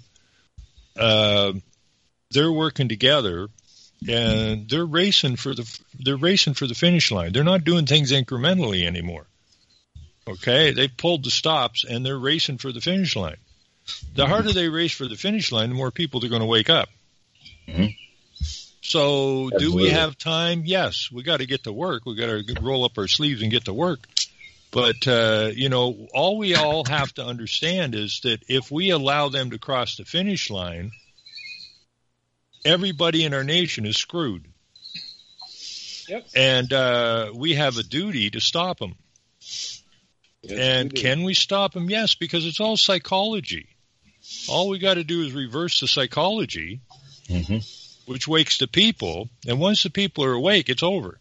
they're working together. And they're racing for the finish line. They're not doing things incrementally anymore. Okay, they pulled the stops and they're racing for the finish line. The harder they race for the finish line, the more people they're going to wake up. Mm-hmm. So, Absolutely. Do we have time? Yes, we got to get to work. We got to roll up our sleeves and get to work. But all we all have to understand is that if we allow them to cross the finish line, everybody in our nation is screwed. Yep. And we have a duty to stop them. Yes, and can we stop them? Yes, because it's all psychology. All we got to do is reverse the psychology, which wakes the people. And once the people are awake, it's over.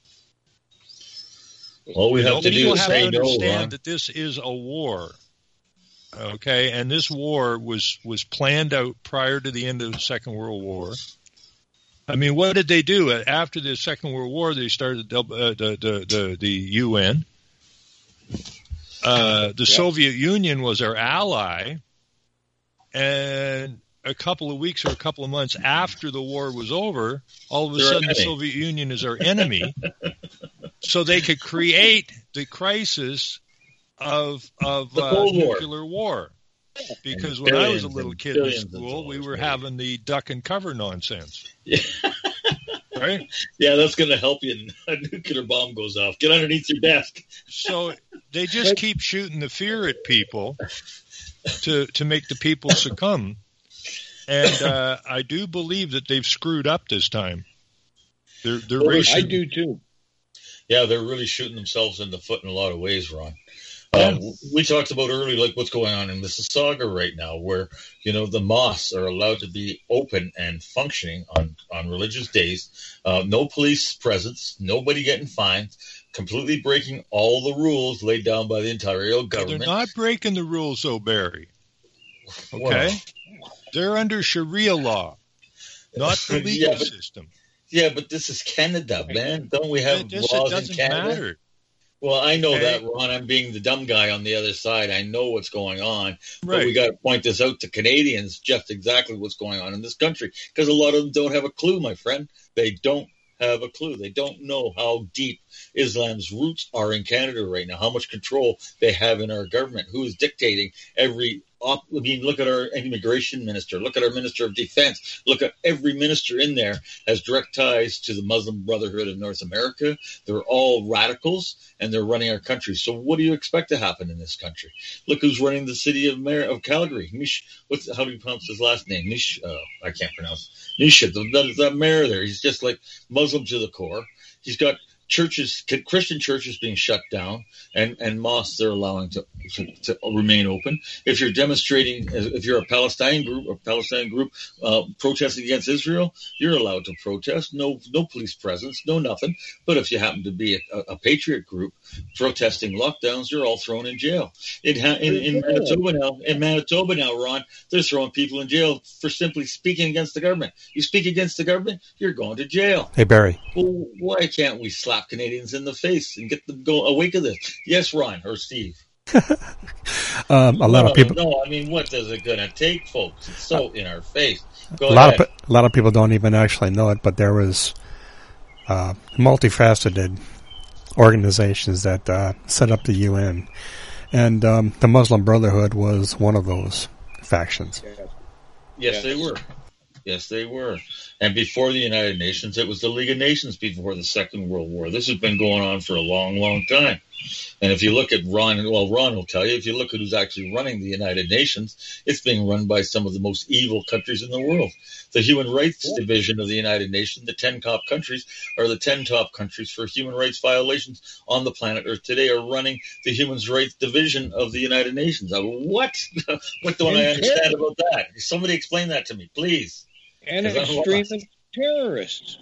All we have to do is say no, people have to understand that this is a war. Okay, and this war was planned out prior to the end of the Second World War. I mean, what did they do after the Second World War? They started the UN. The Soviet Union was our ally, and a couple of weeks or a couple of months after the war was over, all of a sudden the Soviet Union is our enemy. So they could create the crisis of nuclear war. Because when I was a little kid in school, we were having the duck and cover nonsense. Yeah. Right? Yeah, that's going to help you. A nuclear bomb goes off. Get underneath your desk. So they just keep shooting the fear at people to make the people succumb. And I do believe that they've screwed up this time. They're racing. I do too. Yeah, they're really shooting themselves in the foot in a lot of ways, Ron. We talked about earlier, like what's going on in Mississauga right now, where, the mosques are allowed to be open and functioning on religious days. No police presence, nobody getting fined, completely breaking all the rules laid down by the Ontario government. They're not breaking the rules, though, Barry. Okay? Wow. They're under Sharia law, not the legal system. Yeah, but this is Canada, man. Don't we have laws in Canada? Matter. Well, I know that, Ron. I'm being the dumb guy on the other side. I know what's going on. Right. But we got to point this out to Canadians, just exactly what's going on in this country. Because a lot of them don't have a clue, my friend. They don't have a clue. They don't know how deep Islam's roots are in Canada right now, how much control they have in our government, who is dictating every look at our immigration minister. Look at our minister of defense. Look at every minister in there has direct ties to the Muslim Brotherhood of North America. They're all radicals, and they're running our country. So what do you expect to happen in this country? Look who's running the city of Calgary. How do you pronounce his last name? I can't pronounce. Nisha, the mayor there. He's just like Muslim to the core. He's got churches, Christian churches being shut down, and mosques they're allowing to remain open. If you're demonstrating, if you're a Palestine group protesting against Israel, you're allowed to protest. No police presence, no nothing. But if you happen to be a patriot group protesting lockdowns, you're all thrown in jail. In Manitoba now, Ron, they're throwing people in jail for simply speaking against the government. You speak against the government, you're going to jail. Hey, Barry. Well, why can't we slap Canadians in the face and get them go awake of this? Yes, Ron or Steve. A lot of people. No, I mean, what is it going to take, folks? It's so in our face. A lot of people don't even actually know it, but there was multifaceted organizations that set up the UN, and the Muslim Brotherhood was one of those factions. Yes, they were. Yes, they were. And before the United Nations, it was the League of Nations before the Second World War. This has been going on for a long, long time. And if you look at Ron will tell you, if you look at who's actually running the United Nations, it's being run by some of the most evil countries in the world. The Human Rights Division of the United Nations, the 10 top countries, are the 10 top countries for human rights violations on the planet Earth today, are running the Human Rights Division of the United Nations. What? What don't I understand about that? Somebody explain that to me, please. And extremist terrorists.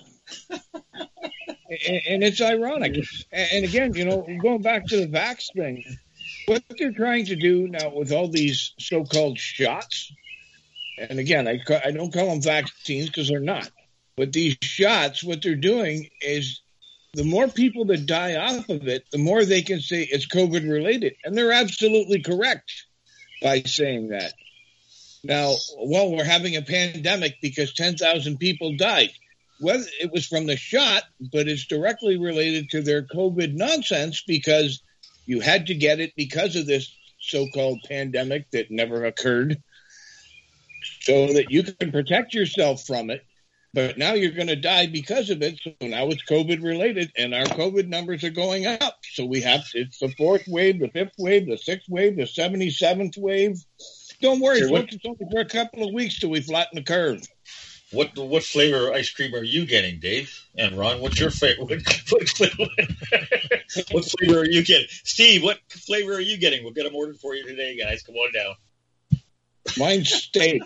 And it's ironic. And again, going back to the vax thing, what they're trying to do now with all these so-called shots, and again, I don't call them vaccines because they're not, but these shots, what they're doing is the more people that die off of it, the more they can say it's COVID-related. And they're absolutely correct by saying that. Now, we're having a pandemic because 10,000 people died. Well, it was from the shot, but it's directly related to their COVID nonsense because you had to get it because of this so-called pandemic that never occurred so that you can protect yourself from it. But now you're going to die because of it. So now it's COVID related and our COVID numbers are going up. So it's the 4th wave, the 5th wave, the 6th wave, the 77th wave. Don't worry, folks. It's only for a couple of weeks till we flatten the curve. What flavor ice cream are you getting, Dave? And Ron, what's your favorite? What flavor are you getting? Steve, what flavor are you getting? We'll get them ordered for you today, guys. Come on down. Mine's steak.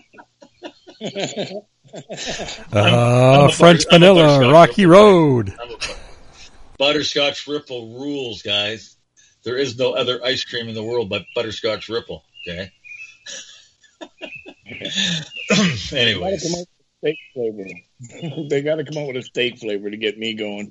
French vanilla, Rocky Road. Butterscotch Ripple rules, guys. There is no other ice cream in the world but Butterscotch Ripple, okay? Anyways. Steak flavor. They got to come up with a steak flavor to get me going.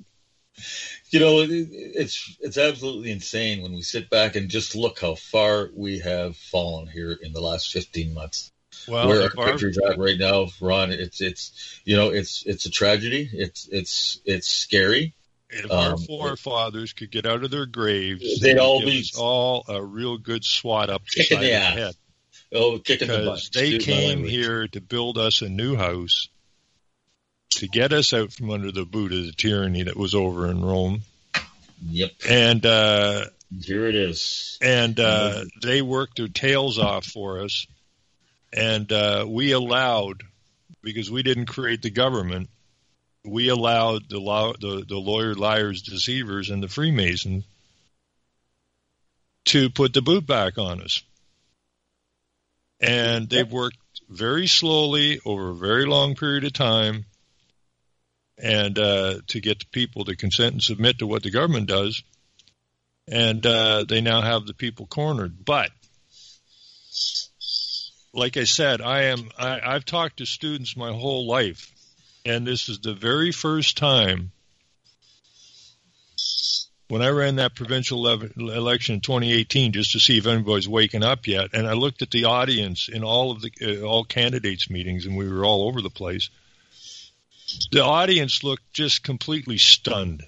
It's absolutely insane when we sit back and just look how far we have fallen here in the last 15 months. Well, where our country's at right now, Ron, it's a tragedy. It's scary. If our forefathers could get out of their graves, they'd all give be us all a real good swat up the kicking side the of ass. the head. Oh, kicking the butt. They came here to build us a new house, to get us out from under the boot of the tyranny that was over in Rome. Yep. And here it is. And they worked their tails off for us. And we allowed, because we didn't create the government, we allowed the lawyer, liars, deceivers, and the Freemasons to put the boot back on us. And they've worked very slowly over a very long period of time, and to get the people to consent and submit to what the government does. And they now have the people cornered. But like I said, I've talked to students my whole life, and this is the very first time when I ran that provincial election in 2018 just to see if anybody's waking up yet, and I looked at the audience in all of the all candidates meetings, and we were all over the place. The audience looked just completely stunned.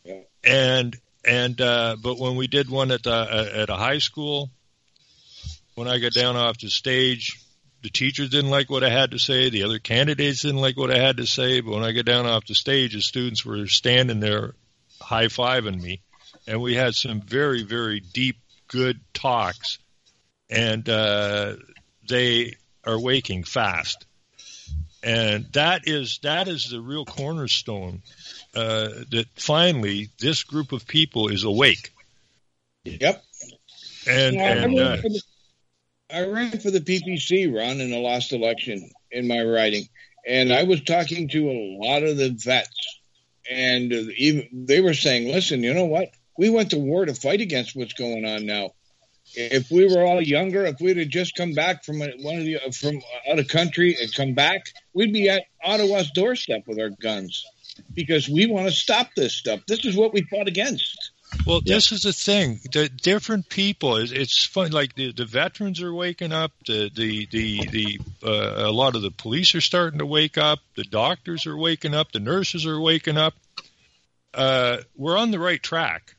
And but when we did one at a high school, when I got down off the stage, the teachers didn't like what I had to say. The other candidates didn't like what I had to say. But when I got down off the stage, the students were standing there high-fiving me. And we had some very, very deep, good talks. And they are waking fast. And that is the real cornerstone, that finally this group of people is awake. Yep. I ran for the PPC, Ron, in the last election in my riding, and I was talking to a lot of the vets, and even they were saying, "Listen, you know what? We went to war to fight against what's going on now. If we were all younger, if we'd have just come back from out of country and come back, we'd be at Ottawa's doorstep with our guns because we want to stop this stuff. This is what we fought against." Well, this is the thing. The different people. It's fun. Like the veterans are waking up. A lot of the police are starting to wake up. The doctors are waking up. The nurses are waking up. We're on the right track.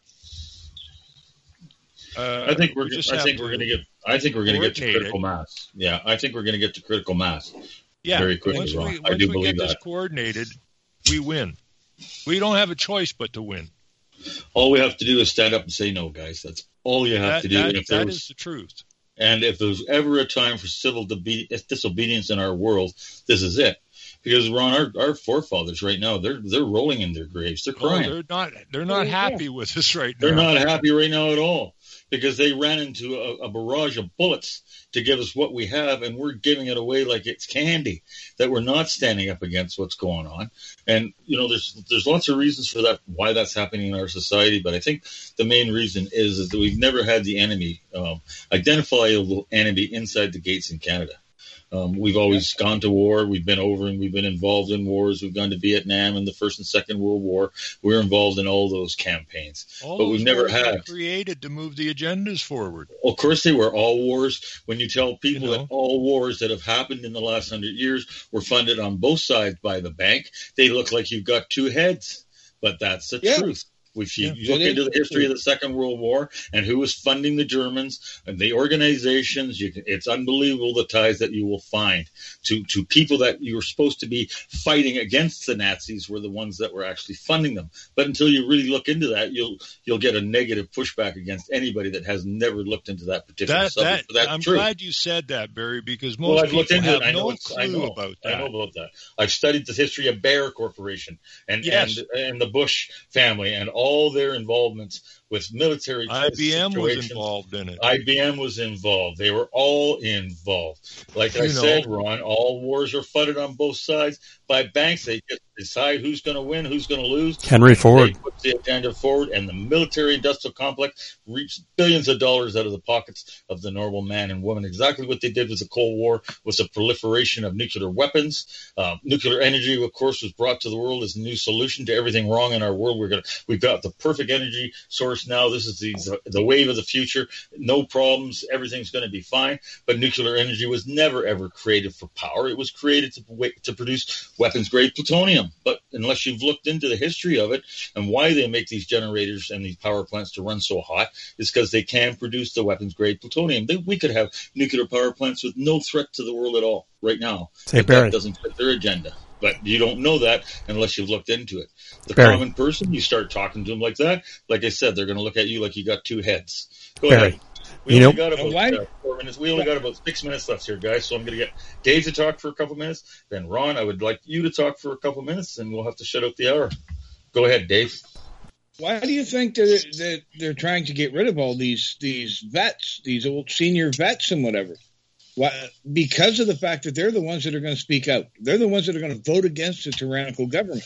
I think we're going to get to critical mass. Yeah, I think we're going to get to critical mass. Yeah, very quickly. Once I do we believe get that. this coordinated, we win. We don't have a choice but to win. All we have to do is stand up and say no, guys. That's all you have to do. That is the truth. And if there's ever a time for civil disobedience in our world, this is it. Because Ron, our forefathers right now, they're rolling in their graves. They're crying. They're not happy with us right now. They're not happy right now at all because they ran into a barrage of bullets to give us what we have, and we're giving it away like it's candy, that we're not standing up against what's going on. And, there's lots of reasons for that, why that's happening in our society, but I think the main reason is that we've never had the enemy, identifiable enemy inside the gates in Canada. We've always gone to war. We've been over and we've been involved in wars. We've gone to Vietnam and the First and Second World War. We're involved in all those campaigns. But we've never had created to move the agendas forward. Of course, they were all wars. When you tell people that all wars that have happened in the last 100 years were funded on both sides by the bank, they look like you've got two heads. But that's the truth. If you look into the history of the Second World War and who was funding the Germans and the organizations, it's unbelievable the ties that you will find to people that you were supposed to be fighting against. The Nazis were the ones that were actually funding them. But until you really look into that, you'll get a negative pushback against anybody that has never looked into that particular subject. I'm glad you said that, Barry, because most people have no clue about that. I know about that. I've studied the history of Bayer Corporation and the Bush family and all their involvements with military IBM was involved in it. IBM was involved. They were all involved. Like I said, Ron, all wars are funded on both sides by banks. They just decide who's going to win, who's going to lose. Henry Ford. They put the agenda forward, and the military-industrial complex reaps billions of dollars out of the pockets of the normal man and woman. Exactly what they did with the Cold War was the proliferation of nuclear weapons. Nuclear energy, of course, was brought to the world as a new solution to everything wrong in our world. We've got the perfect energy source now. This is the wave of the future. No problems. Everything's going to be fine. But nuclear energy was never, ever created for power. It was created to produce weapons-grade plutonium. But unless you've looked into the history of it and why they make these generators and these power plants to run so hot, is because they can produce the weapons-grade plutonium. We could have nuclear power plants with no threat to the world at all right now. That doesn't fit their agenda. But you don't know that unless you've looked into it. The common person, you start talking to them like that, like I said, they're going to look at you like you got two heads. Go ahead. We only got about 4 minutes. We only got about 6 minutes left here, guys. So I'm going to get Dave to talk for a couple minutes. Then Ron, I would like you to talk for a couple minutes, and we'll have to shut out the hour. Go ahead, Dave. Why do you think that they're trying to get rid of all these vets, these old senior vets and whatever? Why? Because of the fact that they're the ones that are going to speak out. They're the ones that are going to vote against a tyrannical government.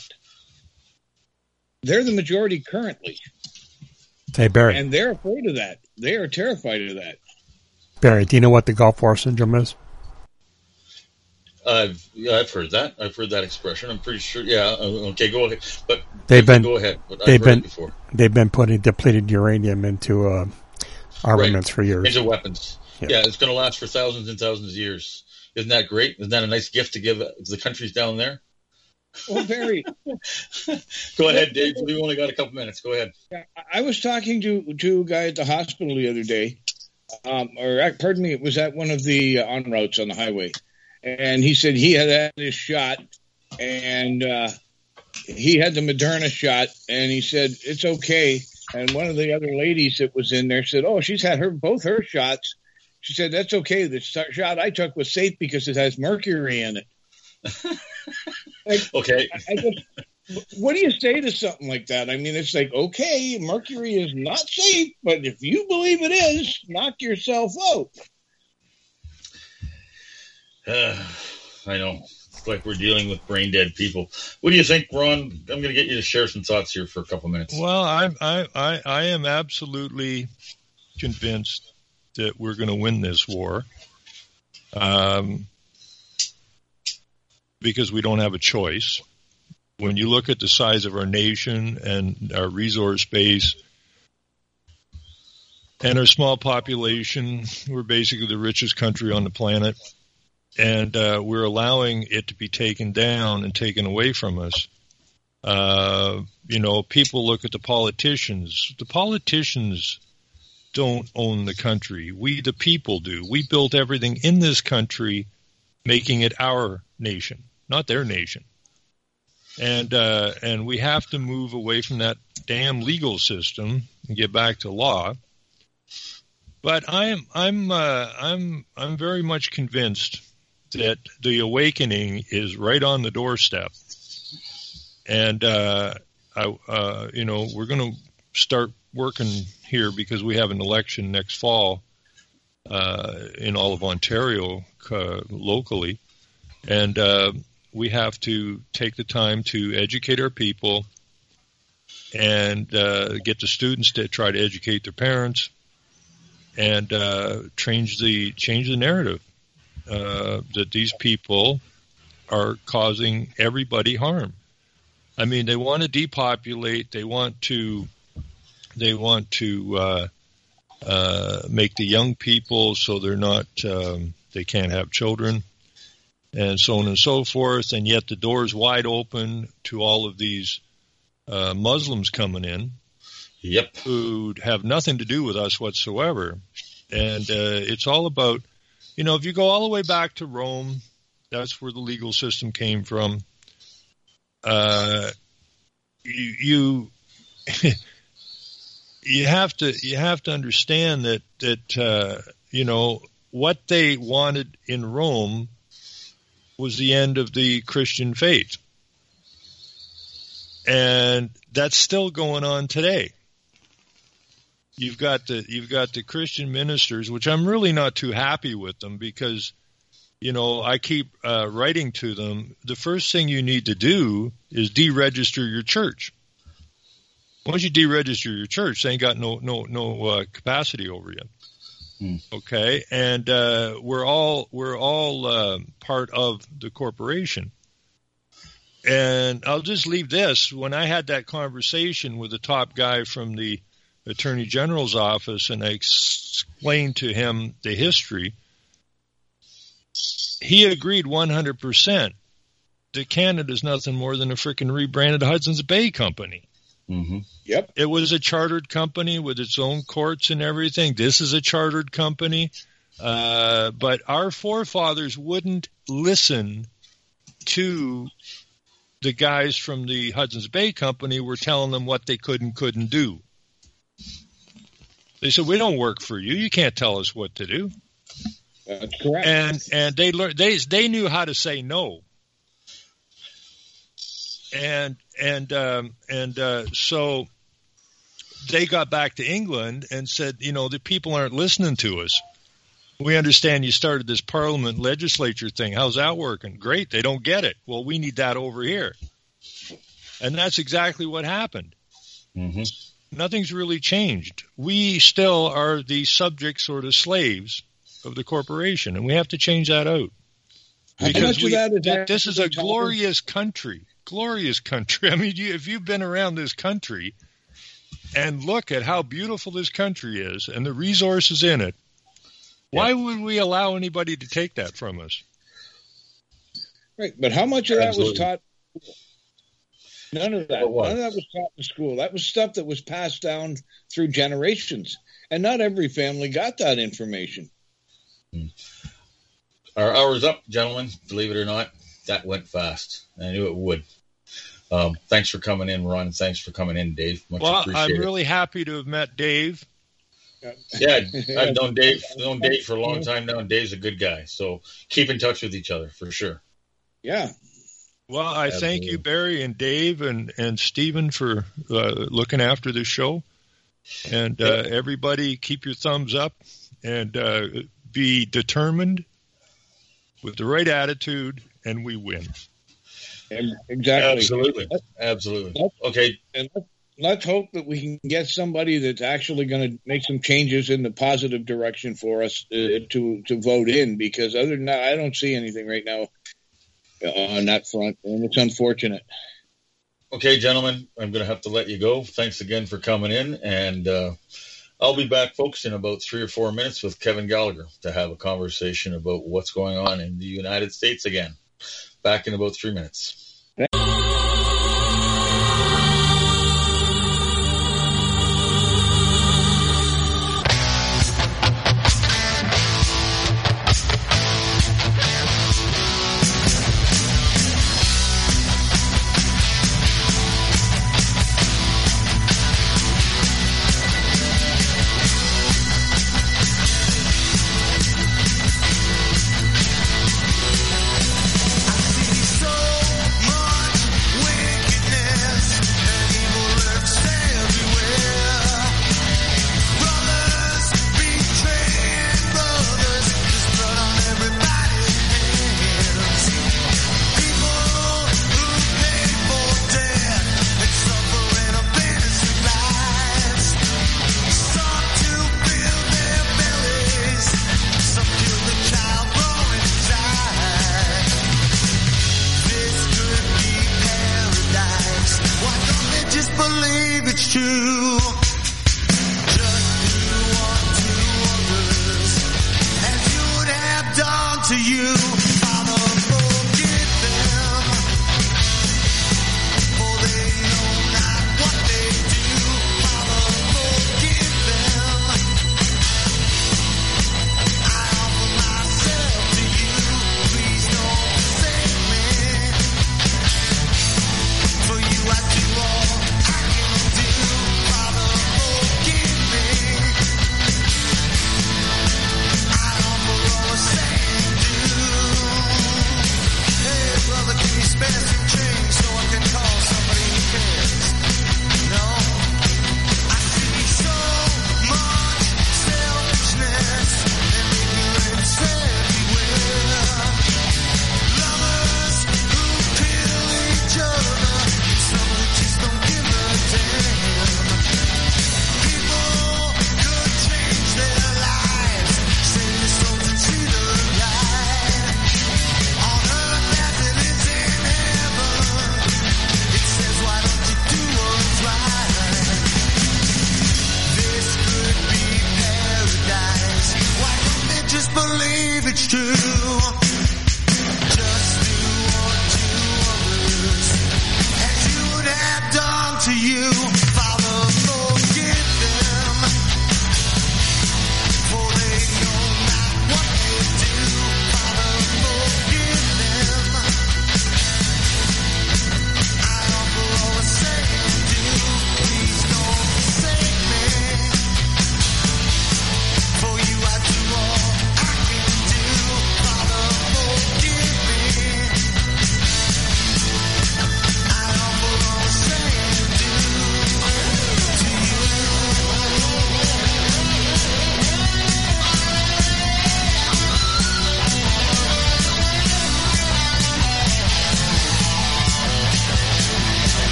They're the majority currently. Hey, Barry. And they're afraid of that. They are terrified of that. Barry, do you know what the Gulf War syndrome is? I've heard that. I've heard that expression. I'm pretty sure. Yeah. Okay, go ahead. But go ahead. But I've heard it before. They've been putting depleted uranium into armaments for years. Into weapons. Yeah, it's going to last for thousands and thousands of years. Isn't that great? Isn't that a nice gift to give the countries down there? Well, Barry. Go ahead, Dave. We've only got a couple minutes. Go ahead. I was talking to a guy at the hospital the other day, pardon me, it was at one of the en routes on the highway. And he said he had his shot, and he had the Moderna shot, and he said, it's okay. And one of the other ladies that was in there said, oh, she's had both her shots. She said, that's okay. The shot I took was safe because it has mercury in it. Okay. What do you say to something like that? I mean, it's like, okay, mercury is not safe, but if you believe it is, knock yourself out. I know. It's like we're dealing with brain dead people. What do you think, Ron? I'm going to get you to share some thoughts here for a couple minutes. Well, I am absolutely convinced that we're going to win this war, because we don't have a choice. When you look at the size of our nation and our resource base and our small population, we're basically the richest country on the planet. And we're allowing it to be taken down and taken away from us. People look at the politicians. The politicians don't own the country. We, the people, do. We built everything in this country, making it our nation, not their nation. And we have to move away from that damn legal system and get back to law. But I'm very much convinced that the awakening is right on the doorstep, and we're going to start working here because we have an election next fall in all of Ontario locally, and we have to take the time to educate our people and get the students to try to educate their parents and change the narrative. That these people are causing everybody harm. I mean, they want to depopulate. They want to make the young people so they're not they can't have children, and so on and so forth. And yet the door is wide open to all of these Muslims coming in, who have nothing to do with us whatsoever. And it's all about. If you go all the way back to Rome, that's where the legal system came from. You have to understand that what they wanted in Rome was the end of the Christian faith, and that's still going on today. You've got the Christian ministers, which I'm really not too happy with them because, I keep writing to them. The first thing you need to do is deregister your church. Once you deregister your church, they ain't got no capacity over you. Okay, and we're all part of the corporation. And I'll just leave this. When I had that conversation with the top guy from the Attorney General's office, and I explained to him the history, he agreed 100% that Canada is nothing more than a freaking rebranded Hudson's Bay Company. Mm-hmm. Yep. It was a chartered company with its own courts and everything. This is a chartered company. But our forefathers wouldn't listen to the guys from the Hudson's Bay Company were telling them what they could and couldn't do. They said, we don't work for you. You can't tell us what to do. That's correct. And they learned, they knew how to say no. And so they got back to England and said, the people aren't listening to us. We understand you started this parliament legislature thing. How's that working? Great. They don't get it. Well, we need that over here. And that's exactly what happened. Mm-hmm. Nothing's really changed. We still are the subjects or the slaves of the corporation, and we have to change that out. Because this is a glorious country. Glorious country. I mean, if you've been around this country and look at how beautiful this country is and the resources in it, why would we allow anybody to take that from us? Right, but how much of that was taught? None of that. None of that was taught in school. That was stuff that was passed down through generations. and not every family got that information. Our hour's up, gentlemen. Believe it or not, that went fast. I knew it would. Thanks for coming in, Ron. Thanks for coming in, Dave. Much appreciated. I'm really happy to have met Dave. Yeah, I've known Dave for a long time now, and Dave's a good guy. So keep in touch with each other for sure. Yeah. Well, I thank you, Barry and Dave and Stephen for looking after this show. And everybody, keep your thumbs up and be determined with the right attitude, and we win. Exactly. Absolutely. Okay. And let's hope that we can get somebody that's actually going to make some changes in the positive direction for us to vote in, because other than that, I don't see anything right now on that front, and it's unfortunate. Okay, gentlemen, I'm going to have to let you go. Thanks again for coming in, and I'll be back, folks, in about 3 or 4 minutes with Kevin Gallagher to have a conversation about what's going on in the United States again. Back in about 3 minutes.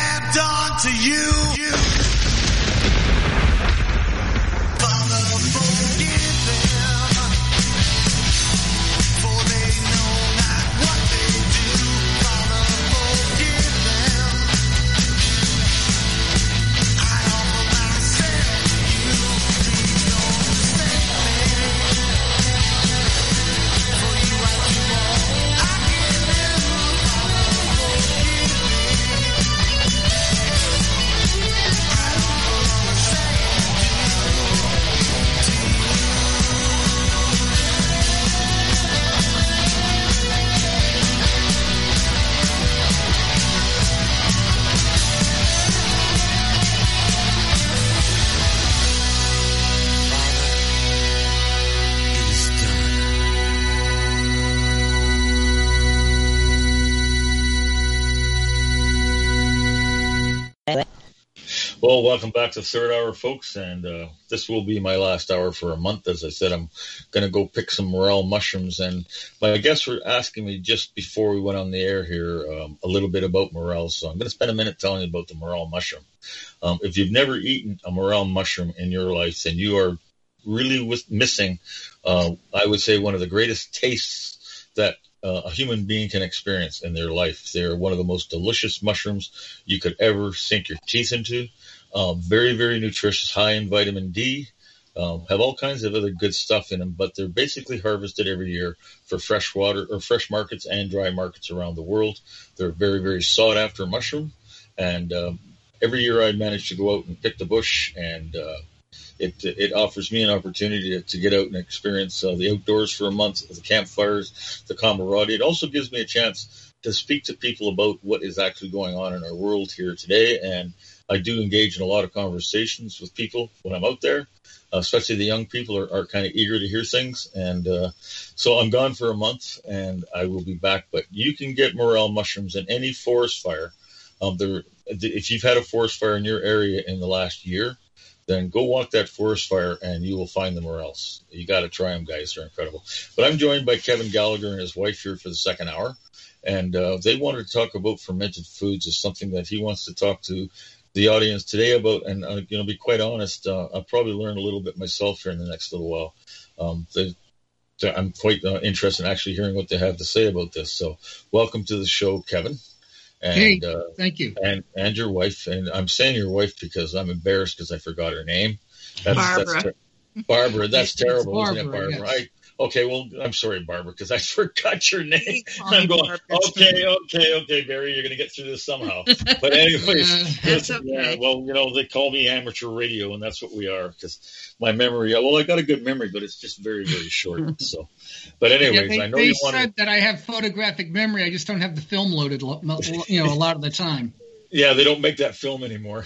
To you. Follow the Well, welcome back to Third Hour, folks, and this will be my last hour for a month. As I said, I'm going to go pick some morel mushrooms, and my guests were asking me just before we went on the air here a little bit about morels, so I'm going to spend a minute telling you about the morel mushroom. If you've never eaten a morel mushroom in your life, then you are really missing, I would say, one of the greatest tastes that a human being can experience in their life. They're one of the most delicious mushrooms you could ever sink your teeth into. Very, very nutritious, high in vitamin D, have all kinds of other good stuff in them, but they're basically harvested every year for fresh water or fresh markets and dry markets around the world. They're a very, very sought after mushroom. And every year I manage to go out and pick the bush, and it offers me an opportunity to get out and experience the outdoors for a month, the campfires, the camaraderie. It also gives me a chance to speak to people about what is actually going on in our world here today, and I do engage in a lot of conversations with people when I'm out there, especially the young people are kind of eager to hear things. And so I'm gone for a month, and I will be back. But you can get morel mushrooms in any forest fire. If you've had a forest fire in your area in the last year, then go walk that forest fire, and you will find the morels. You got to try them, guys. They're incredible. But I'm joined by Kevin Gallagher and his wife here for the second hour, and they wanted to talk about fermented foods. Is something that he wants to talk to the audience today about, and be quite honest, I'll probably learn a little bit myself here in the next little while. I'm quite interested in actually hearing what they have to say about this. So welcome to the show, Kevin. And, hey, thank you. And your wife, and I'm saying your wife because I'm embarrassed because I forgot her name. Barbara. Barbara, that's terrible, Barbara, isn't it, Barbara? yes. Okay, well, I'm sorry, Barbara, because I forgot your name. I'm going, okay, Barry, you're going to get through this somehow. But anyways, that's okay. Yeah, well, they call me amateur radio, and that's what we are, because my memory, I got a good memory, but it's just very, very short. So, but anyways, I know they you said that I have photographic memory. I just don't have the film loaded, a lot of the time. Yeah, they don't make that film anymore.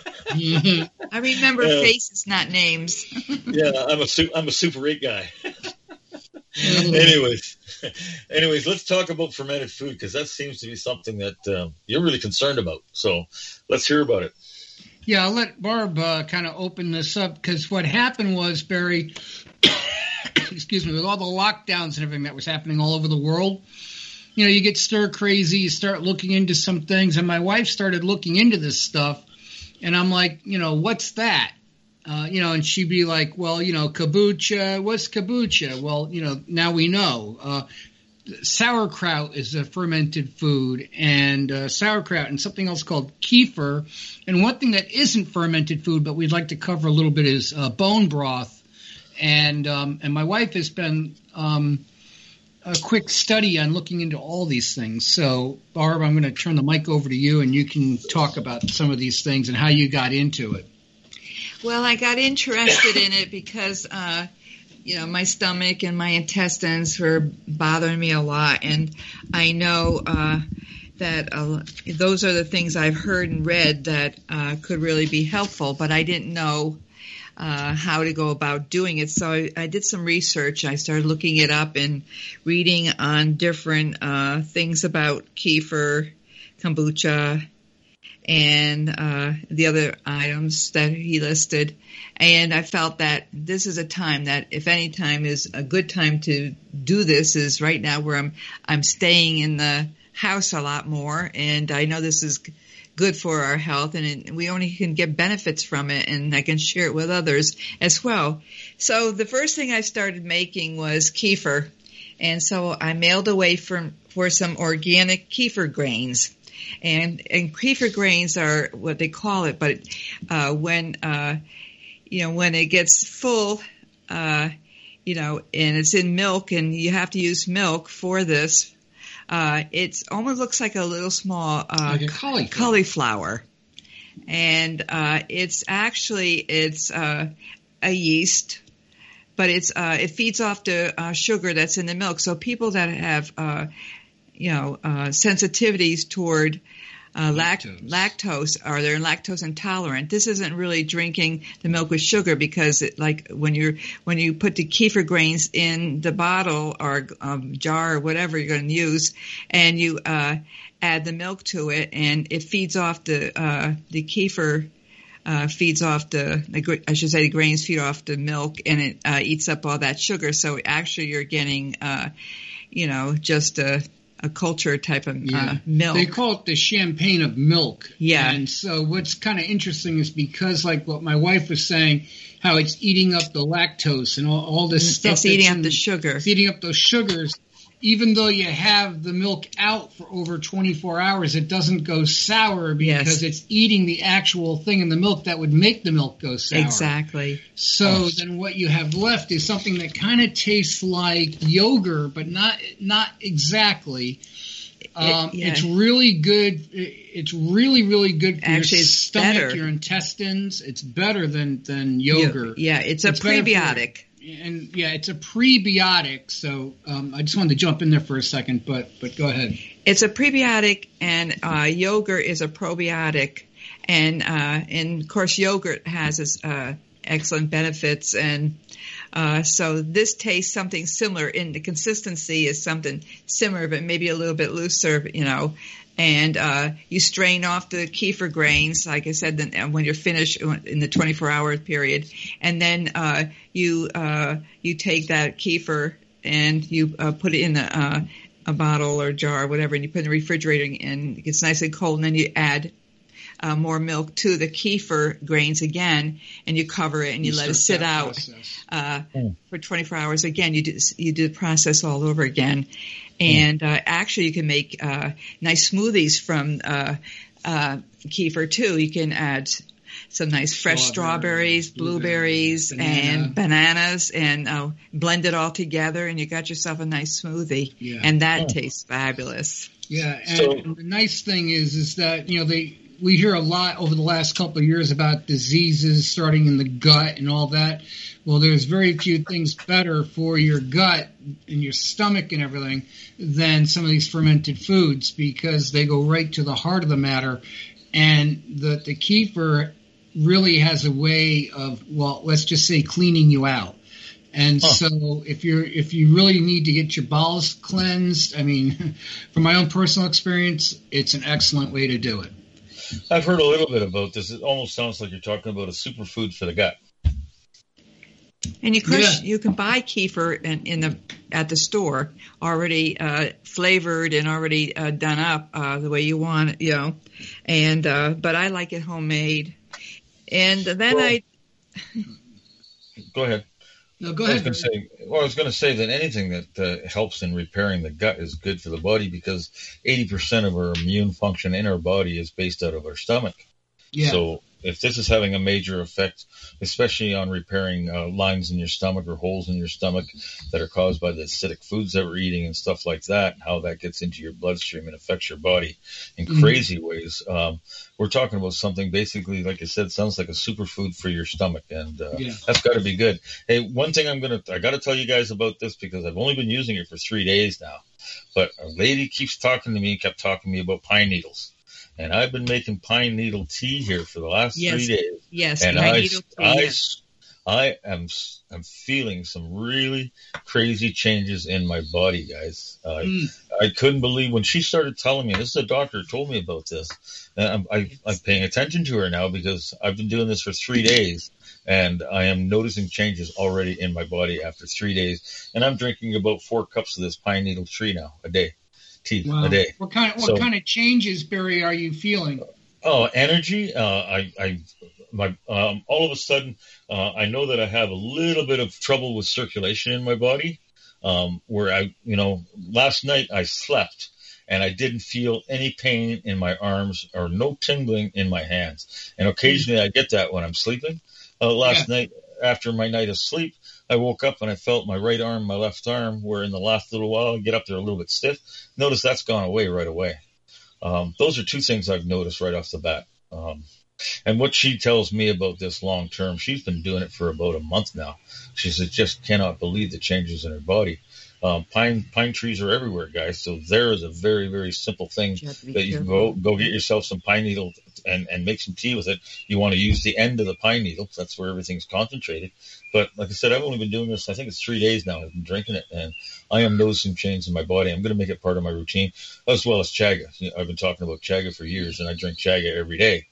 I remember faces, not names. Yeah, I'm a Super 8 guy. Anyways, let's talk about fermented food, because that seems to be something that you're really concerned about. So let's hear about it. Yeah, I'll let Barb kind of open this up, because what happened was, Barry, excuse me, with all the lockdowns and everything that was happening all over the world, you get stir crazy, you start looking into some things, and my wife started looking into this stuff, and I'm like, what's that? And she'd be like, well, kombucha, what's kombucha? Well, now we know. Sauerkraut is a fermented food, and sauerkraut and something else called kefir. And one thing that isn't fermented food, but we'd like to cover a little bit, is bone broth. And my wife has been a quick study on looking into all these things. So, Barb, I'm going to turn the mic over to you, and you can talk about some of these things and how you got into it. Well, I got interested in it because, my stomach and my intestines were bothering me a lot. And I know that those are the things I've heard and read that could really be helpful, but I didn't know how to go about doing it. So I did some research. I started looking it up and reading on different things about kefir, kombucha, and the other items that he listed. And I felt that this is a time that, if any time is a good time to do this, is right now, where I'm staying in the house a lot more. And I know this is good for our health, and we only can get benefits from it, and I can share it with others as well. So the first thing I started making was kefir. And so I mailed away for some organic kefir grains. And kefir grains are what they call it, but when it gets full, and it's in milk, and you have to use milk for this, it almost looks like a little small like a cauliflower. And it's a yeast, but it feeds off the sugar that's in the milk. So people that have sensitivities toward lactose, or they're lactose intolerant. This isn't really drinking the milk with sugar, because when you put the kefir grains in the bottle or jar or whatever you're going to use, and you add the milk to it, and it feeds off the kefir feeds off the grains feed off the milk, and it eats up all that sugar. So actually you're getting, just a culture type of milk. They call it the champagne of milk. Yeah. And so what's kind of interesting is because, like what my wife was saying, how it's eating up the lactose and all this stuff. It's eating up the sugar. It's eating up those sugars. Even though you have the milk out for over 24 hours, it doesn't go sour because it's eating the actual thing in the milk that would make the milk go sour. Exactly. So then what you have left is something that kind of tastes like yogurt, but not exactly. It's really good. It's really, really good for your stomach, better. Your intestines. It's better than yogurt. Yeah, it's a prebiotic. And it's a prebiotic. So I just wanted to jump in there for a second, but go ahead. It's a prebiotic, and yogurt is a probiotic, and of course yogurt has its excellent benefits, and so this tastes something similar. In the consistency is something similar, but maybe a little bit looser, And you strain off the kefir grains, like I said, when you're finished in the 24-hour period, and then you take that kefir and you put it in a bottle or jar or whatever, and you put it in the refrigerator, and it gets nice and cold, and then you add more milk to the kefir grains again, and you cover it and you let it sit out for 24 hours. Again, you do the process all over again. And actually, you can make nice smoothies from kefir too. You can add some nice fresh strawberries, blueberries, and bananas, and blend it all together, and you got yourself a nice smoothie. Yeah. And that tastes fabulous. Yeah, and the nice thing is that we hear a lot over the last couple of years about diseases starting in the gut and all that. Well, there's very few things better for your gut and your stomach and everything than some of these fermented foods, because they go right to the heart of the matter. And the kefir really has a way of, let's just say, cleaning you out. And so if you really need to get your bowels cleansed, I mean, from my own personal experience, it's an excellent way to do it. I've heard a little bit about this. It almost sounds like you're talking about a superfood for the gut. And of course, you can buy kefir at the store already flavored and already done up the way you want it, And but I like it homemade. And then go ahead. No, go ahead. I was going to say that anything that helps in repairing the gut is good for the body, because 80% of our immune function in our body is based out of our stomach. Yeah. So if this is having a major effect, especially on repairing lines in your stomach or holes in your stomach that are caused by the acidic foods that we're eating and stuff like that, and how that gets into your bloodstream and affects your body in crazy ways, we're talking about something basically, like I said, sounds like a superfood for your stomach, and that's got to be good. Hey, one thing I got to tell you guys about this, because I've only been using it for 3 days now, but a lady kept talking to me about pine needles. And I've been making pine needle tea here for the last 3 days. Yes, and I am feeling some really crazy changes in my body, guys. I couldn't believe when she started telling me. This is a doctor who told me about this. And I'm paying attention to her now, because I've been doing this for 3 days, and I am noticing changes already in my body after 3 days. And I'm drinking about 4 cups of this pine needle tea now a day. A day. What kind of changes, Barry, are you feeling? Oh, energy. All of a sudden, I know that I have a little bit of trouble with circulation in my body. Where last night I slept and I didn't feel any pain in my arms or no tingling in my hands. And occasionally I get that when I'm sleeping. Last night, after my night of sleep, I woke up and I felt my right arm, my left arm, where in the last little while I get up there a little bit stiff. Notice that's gone away right away. Those are 2 things I've noticed right off the bat. And what she tells me about this long term, she's been doing it for about a month now. She said, just cannot believe the changes in her body. Pine trees are everywhere, guys. So there is a very, very simple thing that you can go get yourself some pine needle and make some tea with it. You want to use the end of the pine needle. That's where everything's concentrated. But like I said, I've only been doing this, I think it's 3 days now. I've been drinking it, and I am noticing change in my body. I'm going to make it part of my routine, as well as chaga. I've been talking about chaga for years, and I drink chaga every day.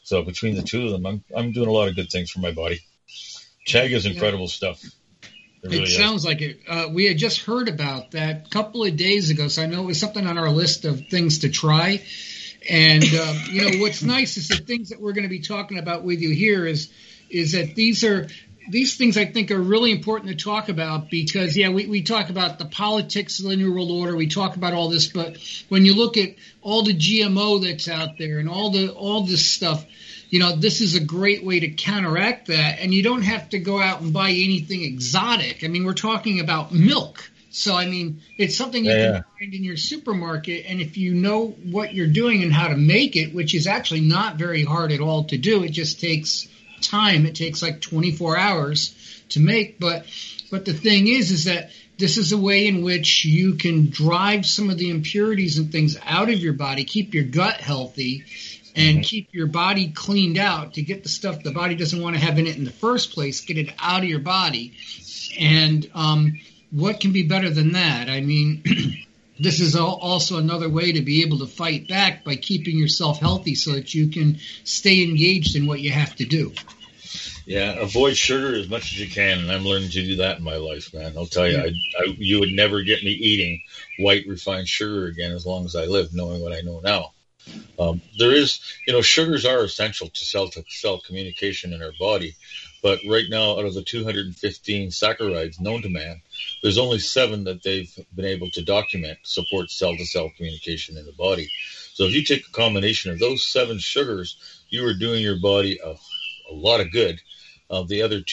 So between the two of them, I'm doing a lot of good things for my body. Chag is incredible stuff. It sounds like it. We had just heard about that a couple of days ago, so I know it was something on our list of things to try. And, what's nice is the things that we're going to be talking about with you here is that these things I think are really important to talk about because, we talk about the politics of the New World Order. We talk about all this, but when you look at all the GMO that's out there and all this stuff, this is a great way to counteract that. And you don't have to go out and buy anything exotic. I mean, we're talking about milk. So, I mean, it's something you can find in your supermarket. And if you know what you're doing and how to make it, which is actually not very hard at all to do, it just takes time. It takes like 24 hours to make. But the thing is that this is a way in which you can drive some of the impurities and things out of your body, keep your gut healthy, and keep your body cleaned out to get the stuff the body doesn't want to have in it in the first place, get it out of your body. And what can be better than that? I mean, this is also another way to be able to fight back by keeping yourself healthy so that you can stay engaged in what you have to do. Yeah, avoid sugar as much as you can, and I'm learning to do that in my life, man. I'll tell you, you would never get me eating white refined sugar again as long as I live, knowing what I know now. There is, sugars are essential to cell-to-cell communication in our body, but right now, out of the 215 saccharides known to man, there's only 7 that they've been able to document support cell-to-cell communication in the body. So if you take a combination of those 7 sugars, you are doing your body a lot of good. The other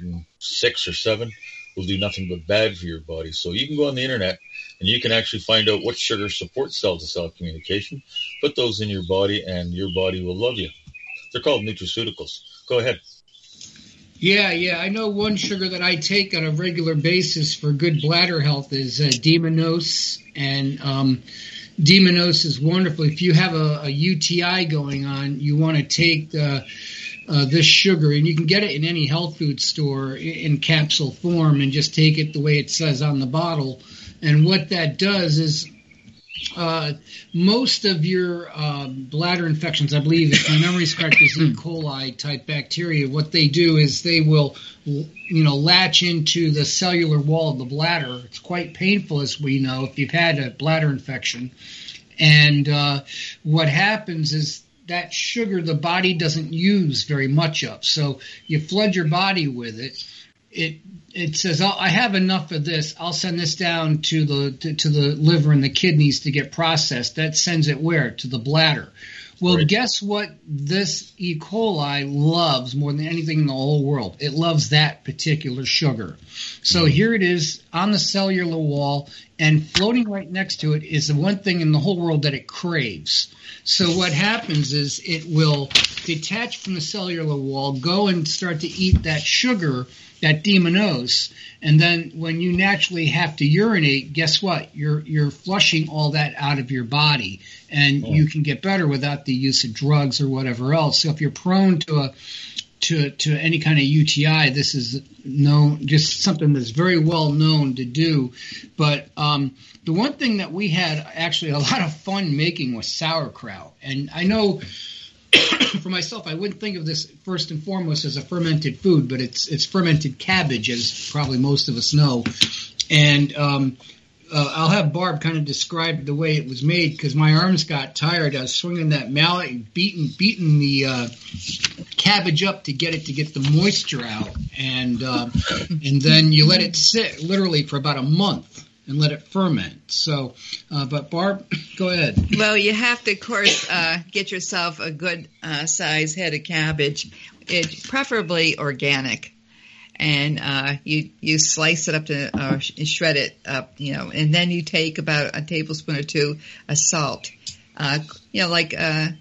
206 or 7 will do nothing but bad for your body. So you can go on the internet and you can actually find out what sugars support cell-to-cell communication. Put those in your body, and your body will love you. They're called nutraceuticals. Go ahead. Yeah. I know one sugar that I take on a regular basis for good bladder health is Demonose, and Demonose is wonderful. If you have a UTI going on, you want to take this sugar, and you can get it in any health food store in capsule form, and just take it the way it says on the bottle. And what that does is most of your bladder infections, I believe, if my memory is correct, is E. coli type bacteria. What they do is they will, latch into the cellular wall of the bladder. It's quite painful, as we know, if you've had a bladder infection. And what happens is that sugar the body doesn't use very much of. So you flood your body with it. It says, I have enough of this. I'll send this down to the liver and the kidneys to get processed. That sends it where? To the bladder. Well, right. Guess what this E. coli loves more than anything in the whole world? It loves that particular sugar. So here it is on the cellular wall, and floating right next to it is the one thing in the whole world that it craves. So what happens is it will detach from the cellular wall, go and start to eat that sugar, that Demonose, and then when you naturally have to urinate, guess what? You're flushing all that out of your body, and you can get better without the use of drugs or whatever else. So if you're prone to any kind of UTI, this is just something that's very well known to do. But the one thing that we had actually a lot of fun making was sauerkraut, and I know. For myself, I wouldn't think of this first and foremost as a fermented food, but it's fermented cabbage, as probably most of us know. And I'll have Barb kind of describe the way it was made, because my arms got tired. I was swinging that mallet and beating the cabbage up to get the moisture out, and then you let it sit literally for about a month and let it ferment. So, but Barb, go ahead. Well, you have to, of course, get yourself a good size head of cabbage. It's preferably organic. And you slice it up to shred it up, and then you take about a tablespoon or 2 of salt, like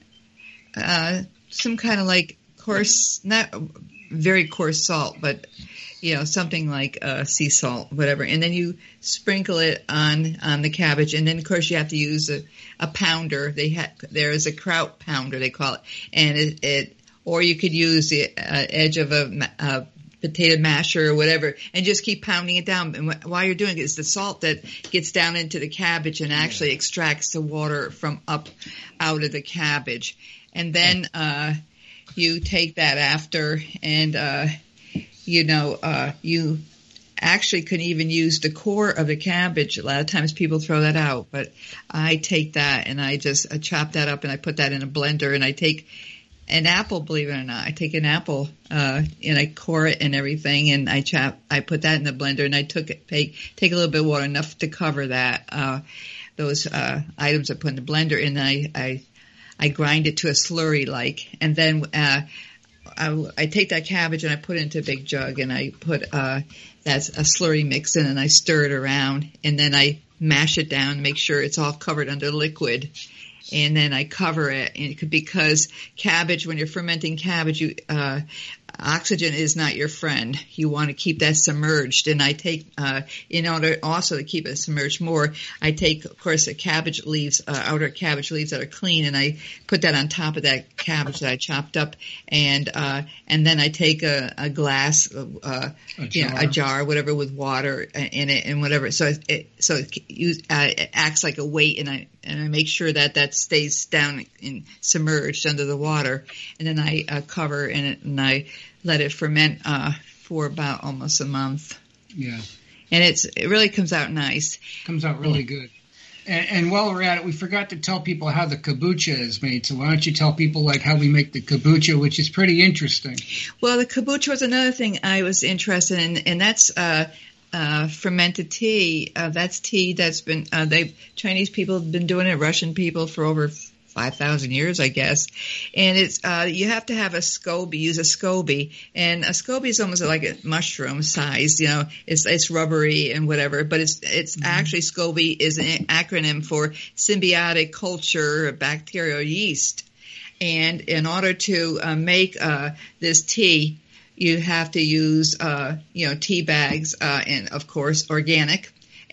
some kind of like coarse, not very coarse salt, but something like sea salt, whatever. And then you sprinkle it on the cabbage, and then of course you have to use a pounder. There is a kraut pounder, they call it, and or you could use the edge of a potato masher or whatever, and just keep pounding it down. And while you're doing it, it's the salt that gets down into the cabbage and actually extracts the water from out of the cabbage. And then you take that after, and you actually can even use the core of the cabbage. A lot of times people throw that out, but I take that and I chop that up and I put that in a blender, and I take an apple, believe it or not. I take an apple, and I core it and everything, and I put that in the blender, and I take a little bit of water, enough to cover that, those, items I put in the blender, and I grind it to a slurry like, and then, I take that cabbage and I put it into a big jug, and I put, that's a slurry mix in, and I stir it around, and then I mash it down, make sure it's all covered under liquid. And then I cover it, and because cabbage, when you're fermenting cabbage, oxygen is not your friend. You want to keep that submerged. And I take, in order also to keep it submerged more, I take, of course, the cabbage leaves, outer cabbage leaves that are clean, and I put that on top of that cabbage that I chopped up, and then I take a glass, a jar, whatever, with water in it and whatever. So it acts like a weight, and I make sure that stays down and submerged under the water, and then I cover in it, and I let it ferment for about almost a month. Yeah, and it really comes out nice. Comes out really good. And while we're at it, we forgot to tell people how the kombucha is made. So why don't you tell people how we make the kombucha, which is pretty interesting. Well, the kombucha was another thing I was interested in, and that's fermented tea. That's tea that's been Chinese people have been doing it, Russian people, for over 5,000 years, I guess. And it's you have to have a SCOBY, use a SCOBY, and a SCOBY is almost like a mushroom size. It's rubbery and whatever, but it's actually, SCOBY is an acronym for symbiotic culture bacterial yeast. And in order to make this tea, you have to use, tea bags, and of course organic,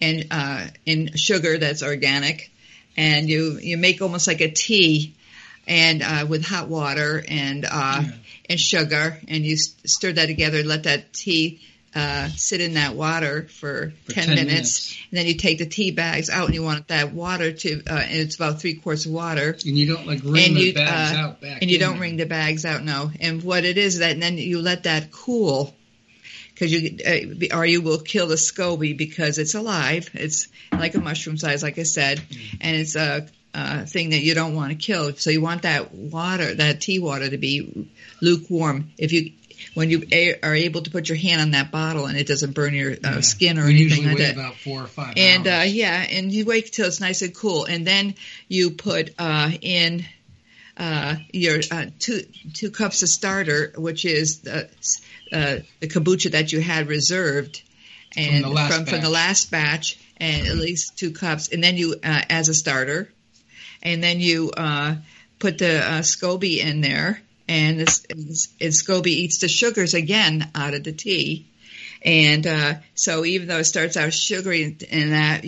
and sugar that's organic, and you make almost like a tea, and with hot water and sugar, and you stir that together, let that tea sit in that water for 10 minutes, and then you take the tea bags out, and you want that water to, and it's about 3 quarts of water. And you don't wring the bags out back. And you don't wring the bags out, no. And what it is, and then you let that cool, because or you will kill the SCOBY, because it's alive. It's like a mushroom size, like I said, and it's a thing that you don't want to kill. So you want that water, that tea water, to be lukewarm. When you are able to put your hand on that bottle and it doesn't burn your skin or anything like that. Usually wait about 4 or 5 hours. And and you wait till it's nice and cool, and then you put in your 2 cups of starter, which is the kombucha that you had reserved, and from the last batch, and at least 2 cups, and then you as a starter, and then you put the SCOBY in there. And SCOBY eats the sugars again out of the tea. And so even though it starts out sugary and that,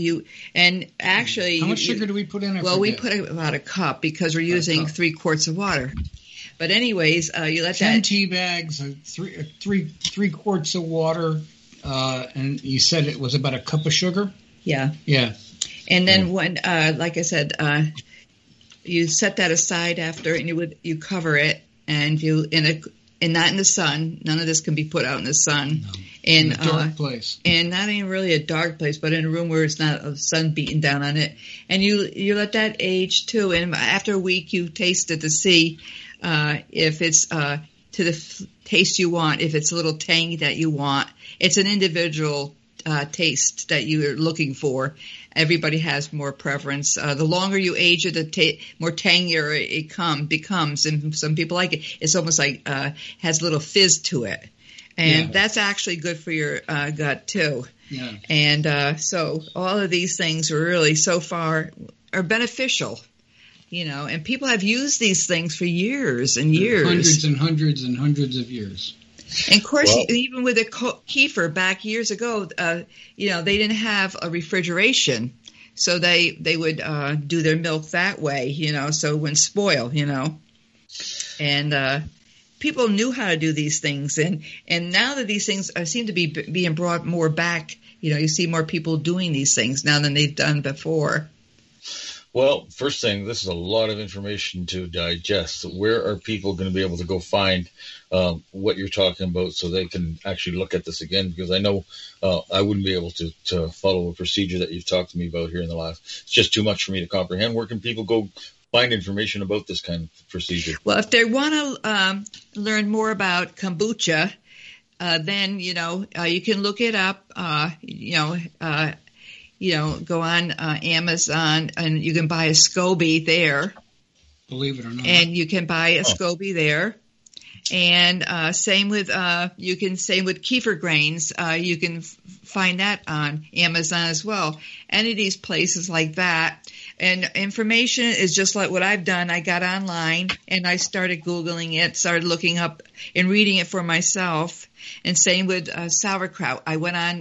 how much sugar do we put in it? Well, we put about a cup, because we're using 3 quarts of water. But anyways, you let 10 tea bags, 3 quarts of water, and you said it was about a cup of sugar? Yeah. Yeah. And then when, like I said, you set that aside after, and you cover it. And and not in the sun. None of this can be put out in the sun. No. In a dark place. And not even really a dark place, but in a room where it's not the sun beating down on it. And you let that age too. And after a week, you taste it to see if it's to the taste you want, if it's a little tangy that you want. It's an individual taste that you're looking for. Everybody has more preference. The longer you age it, the more tangier it becomes. And some people like it. It's almost like has a little fizz to it. And that's actually good for your gut, too. Yeah. And so all of these things are really, so far, are beneficial. And people have used these things for years and years. Hundreds and hundreds and hundreds of years. And of course, even with the kefir back years ago, they didn't have a refrigeration, so they would do their milk that way, so it wouldn't spoil, And people knew how to do these things, and now that these things seem to be being brought more back, you see more people doing these things now than they've done before. Well, first thing, this is a lot of information to digest. So where are people going to be able to go find what you're talking about so they can actually look at this again? Because I know I wouldn't be able to follow a procedure that you've talked to me about here in the last. It's just too much for me to comprehend. Where can people go find information about this kind of procedure? Well, if they want to learn more about kombucha, then, you can look it up, go on Amazon and you can buy a SCOBY there. Believe it or not. And you can buy a SCOBY there. And same with kefir grains. You can find that on Amazon as well. Any of these places like that. And information is just like what I've done. I got online and I started Googling it, started looking up and reading it for myself. And same with sauerkraut. I went on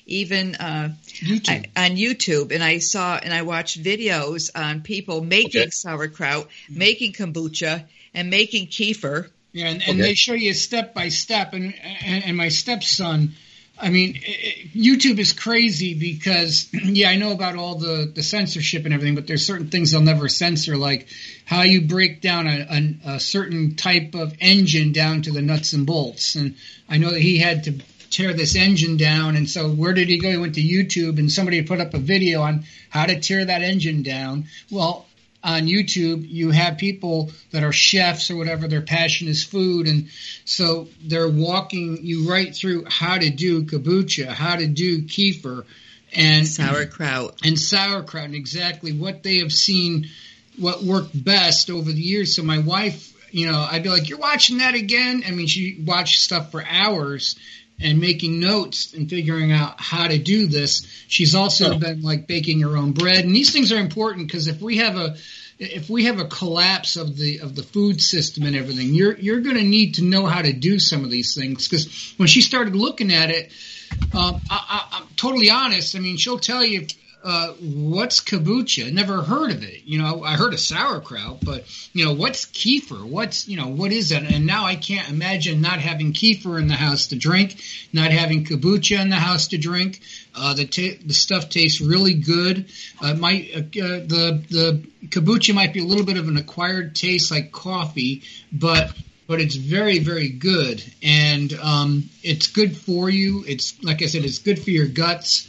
YouTube and I watched videos on people making sauerkraut, making kombucha, and making kefir. Yeah, and they show you step by step. And my stepson, I mean, YouTube is crazy because, I know about all the censorship and everything, but there's certain things they'll never censor, like how you break down a certain type of engine down to the nuts and bolts. And I know that he had to tear this engine down, and so where did he go? He went to YouTube, and somebody put up a video on how to tear that engine down. Well, on YouTube, you have people that are chefs or whatever, their passion is food, and so they're walking you right through how to do kombucha, how to do kefir, and sauerkraut, and exactly what they have seen, what worked best over the years. So my wife, I'd be like, "You're watching that again?" I mean, she watched stuff for hours and making notes and figuring out how to do this. She's also been like baking her own bread, and these things are important because if we have a collapse of the food system and everything, you're going to need to know how to do some of these things. Because when she started looking at it, I'm totally honest. I mean, she'll tell you. What's kombucha? Never heard of it. I heard of sauerkraut, but what's kefir? What is that? And now I can't imagine not having kefir in the house to drink, not having kombucha in the house to drink. The stuff tastes really good. The kombucha might be a little bit of an acquired taste like coffee, but it's very, very good, and it's good for you. It's like I said, it's good for your guts.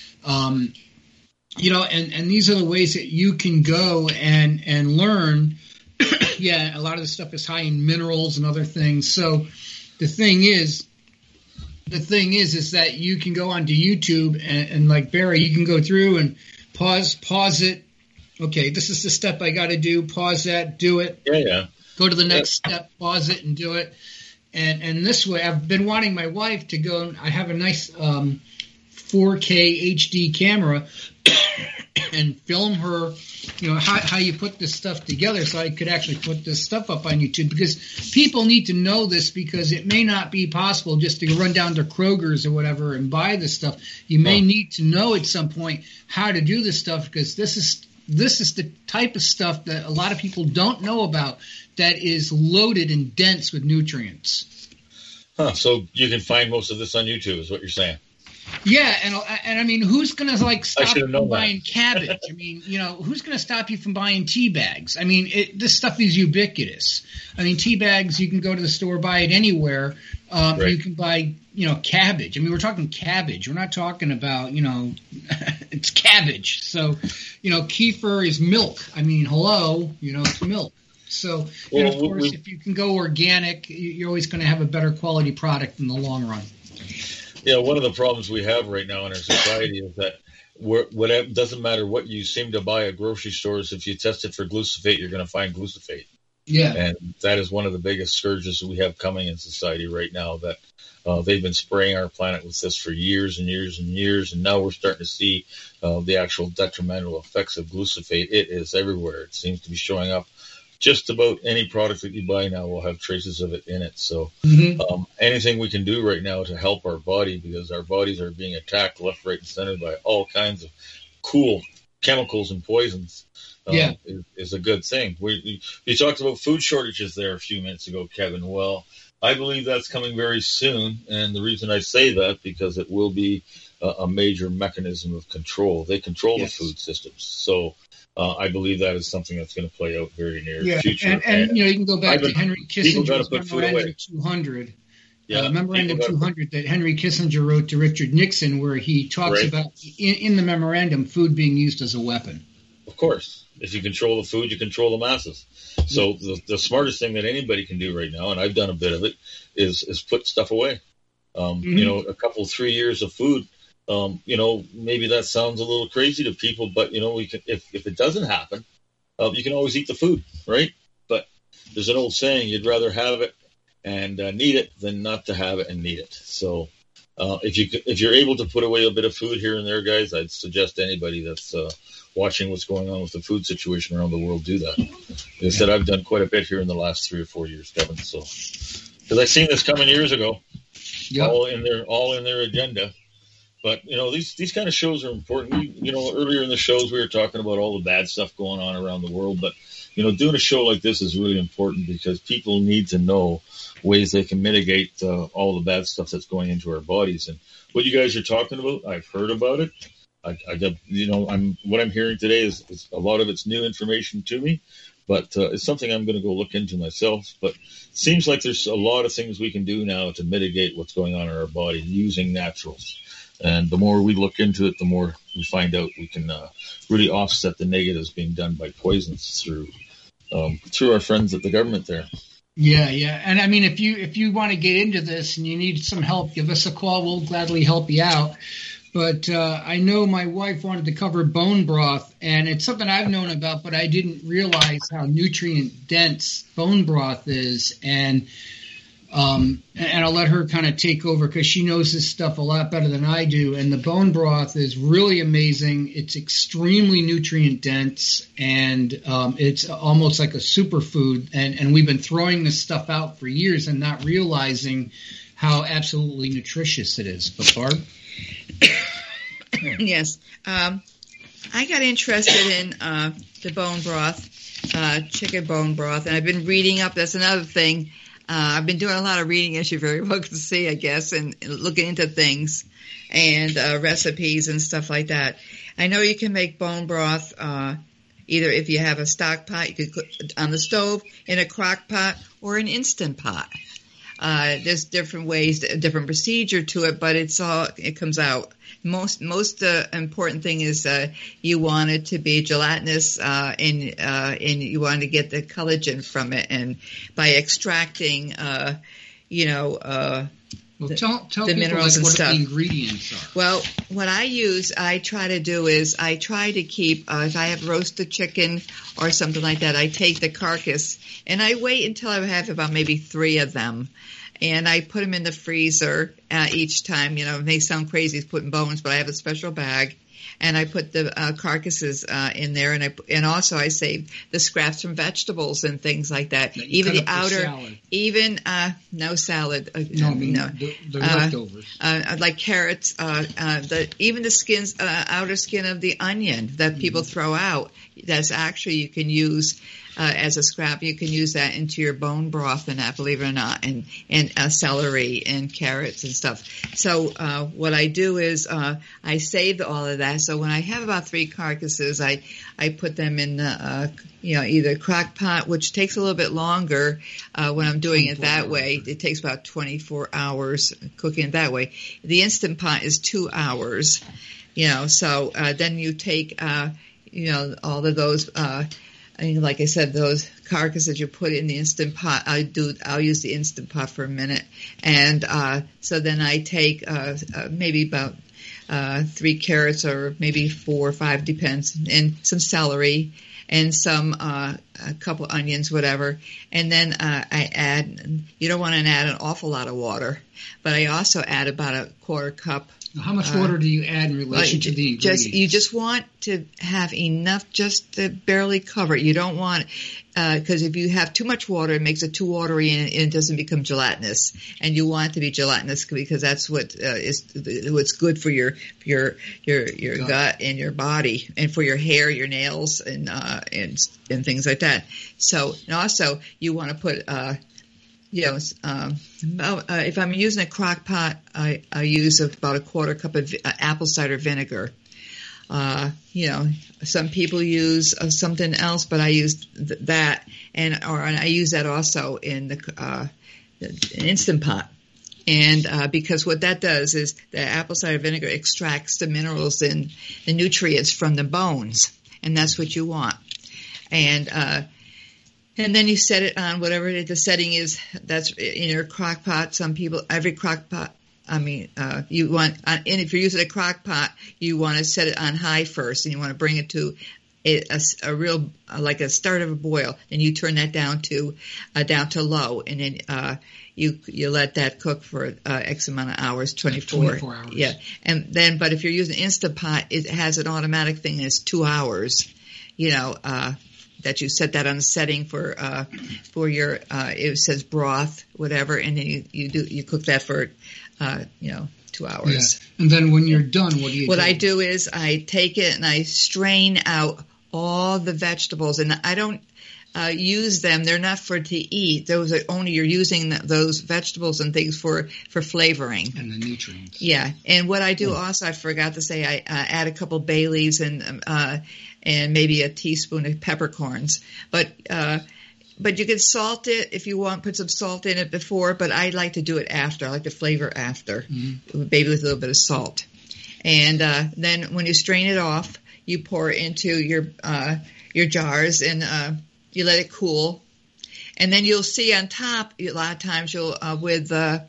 And these are the ways that you can go and learn. A lot of the stuff is high in minerals and other things. So the thing is that you can go onto YouTube and like Barry, you can go through and pause it. Okay, this is the step I got to do. Pause that, do it. Yeah. Go to the next step, pause it, and do it. And this way, I've been wanting my wife to go. I have a nice 4K HD camera and film her, how you put this stuff together so I could actually put this stuff up on YouTube, because people need to know this, because it may not be possible just to run down to Kroger's or whatever and buy this stuff. You may need to know at some point how to do this stuff, because this is the type of stuff that a lot of people don't know about, that is loaded and dense with nutrients. So you can find most of this on YouTube is what you're saying. Yeah, and I mean, who's going to stop you from buying cabbage? I mean, who's going to stop you from buying tea bags? I mean, this stuff is ubiquitous. I mean, tea bags, you can go to the store, buy it anywhere. Right. You can buy, cabbage. I mean, we're talking cabbage. We're not talking about, it's cabbage. So, kefir is milk. I mean, hello, it's milk. So, and of course, if you can go organic, you're always going to have a better quality product in the long run. Yeah, one of the problems we have right now in our society is that it doesn't matter what you seem to buy at grocery stores. If you test it for glyphosate, you're going to find glyphosate. Yeah. And that is one of the biggest scourges we have coming in society right now, that they've been spraying our planet with this for years and years and years, and now we're starting to see the actual detrimental effects of glyphosate. It is everywhere. It seems to be showing up. Just about any product that you buy now will have traces of it in it. So anything we can do right now to help our body, because our bodies are being attacked left, right, and center by all kinds of cool chemicals and poisons, is a good thing. You talked about food shortages there a few minutes ago, Kevin. Well, I believe that's coming very soon, and the reason I say that, because it will be a major mechanism of control. They control the food systems. So I believe that is something that's going to play out very near future. And you can go back to Henry Kissinger's put food away. Memorandum 200. Yeah, Memorandum 200 that Henry Kissinger wrote to Richard Nixon, where he talks about, in the memorandum, food being used as a weapon. Of course. If you control the food, you control the masses. So the smartest thing that anybody can do right now, and I've done a bit of it, is put stuff away. A couple, 3 years of food, maybe that sounds a little crazy to people, but, we can, if it doesn't happen, you can always eat the food, right? But there's an old saying, you'd rather have it and need it than not to have it and need it. So if you're able to put away a bit of food here and there, guys, I'd suggest anybody that's watching what's going on with the food situation around the world do that. Like I said, I've done quite a bit here in the last 3 or 4 years, Kevin. So because I've seen this coming years ago, all in their agenda. But these kind of shows are important. Earlier in the shows we were talking about all the bad stuff going on around the world, but doing a show like this is really important because people need to know ways they can mitigate all the bad stuff that's going into our bodies. And what you guys are talking about, I've heard about it. I got, what I'm hearing today is a lot of it's new information to me, but it's something I'm going to go look into myself. But it seems like there's a lot of things we can do now to mitigate what's going on in our body using naturals. And the more we look into it, the more we find out we can really offset the negatives being done by poisons through our friends at the government there. Yeah. And I mean, if you want to get into this and you need some help, give us a call. We'll gladly help you out. But I know my wife wanted to cover bone broth, and it's something I've known about, but I didn't realize how nutrient dense bone broth is. And I'll let her kind of take over because she knows this stuff a lot better than I do. And the bone broth is really amazing. It's extremely nutrient dense, and it's almost like a superfood. And we've been throwing this stuff out for years and not realizing how absolutely nutritious it is. But Barb? Yes. I got interested in the bone broth, chicken bone broth, and I've been reading up. That's another thing. I've been doing a lot of reading, as you very well can see, I guess, and looking into things and recipes and stuff like that. I know you can make bone broth either if you have a stock pot, you could cook on the stove, in a crock pot, or an Instant Pot. There's different ways, different procedure to it, but it comes out. Most important thing is you want it to be gelatinous, and you want to get the collagen from it, and by extracting, tell the people minerals and what stuff. The ingredients are. Well, what I try to do is I try to keep, if I have roasted chicken or something like that, I take the carcass and I wait until I have about maybe 3 of them. And I put them in the freezer each time. It may sound crazy putting bones, but I have a special bag. And I put the carcasses in there, and also I save the scraps from vegetables and things like that. Even the outer, salad. Even no salad. The leftovers, like carrots. Even the skins, outer skin of the onion that people throw out. That's actually you can use. As a scrap, you can use that into your bone broth and that, believe it or not, and celery and carrots and stuff. So what I do is I save all of that. So when I have about 3 carcasses, I put them in either crock pot, which takes a little bit longer when I'm doing it that way. It takes about 24 hours cooking it that way. The Instant Pot is 2 hours. So then you take all of those. Like I said, those carcasses you put in the Instant Pot, I'll use the Instant Pot for a minute. And so then I take maybe about 3 carrots or maybe 4 or 5, depends, and some celery and some a couple onions, whatever. And then I add, you don't want to add an awful lot of water, but I also add about a 1/4 cup. How much water do you add in relation to the ingredients? You just want to have enough just to barely cover it. You don't want, because if you have too much water, it makes it too watery and it doesn't become gelatinous. And you want it to be gelatinous because that's what what's good for your gut and your body, and for your hair, your nails, and things like that. So, and also you want to put. If I'm using a crock pot, I use about a 1/4 cup of apple cider vinegar. some people use something else, but I use that, and I use that also in the Instant Pot. And because what that does is the apple cider vinegar extracts the minerals and the nutrients from the bones, and that's what you want. And then you set it on whatever the setting is. That's in your crock pot. Some people, every crock pot. You want, and if you're using a crock pot, you want to set it on high first, and you want to bring it to a real, like a start of a boil, and you turn that down to low, and then you let that cook for X amount of hours, 24 hours. Yeah, and then, but if you're using Instant Pot, it has an automatic thing that's 2 hours, that you set that on the setting for your, it says broth, whatever, and then you cook that for 2 hours. Yeah. And then when you're done, what do you do? What I do is I take it and I strain out all the vegetables, and I don't use them. They're not for to eat. Those are only, you're using those vegetables and things for flavoring. And the nutrients. Yeah. And what I do also, I forgot to say, I add a couple bay leaves and maybe a teaspoon of peppercorns. But you can salt it if you want, put some salt in it before, but I like to do it after. I like the flavor after, maybe with a little bit of salt. And then when you strain it off, you pour it into your jars, and you let it cool. And then you'll see on top, a lot of times you'll with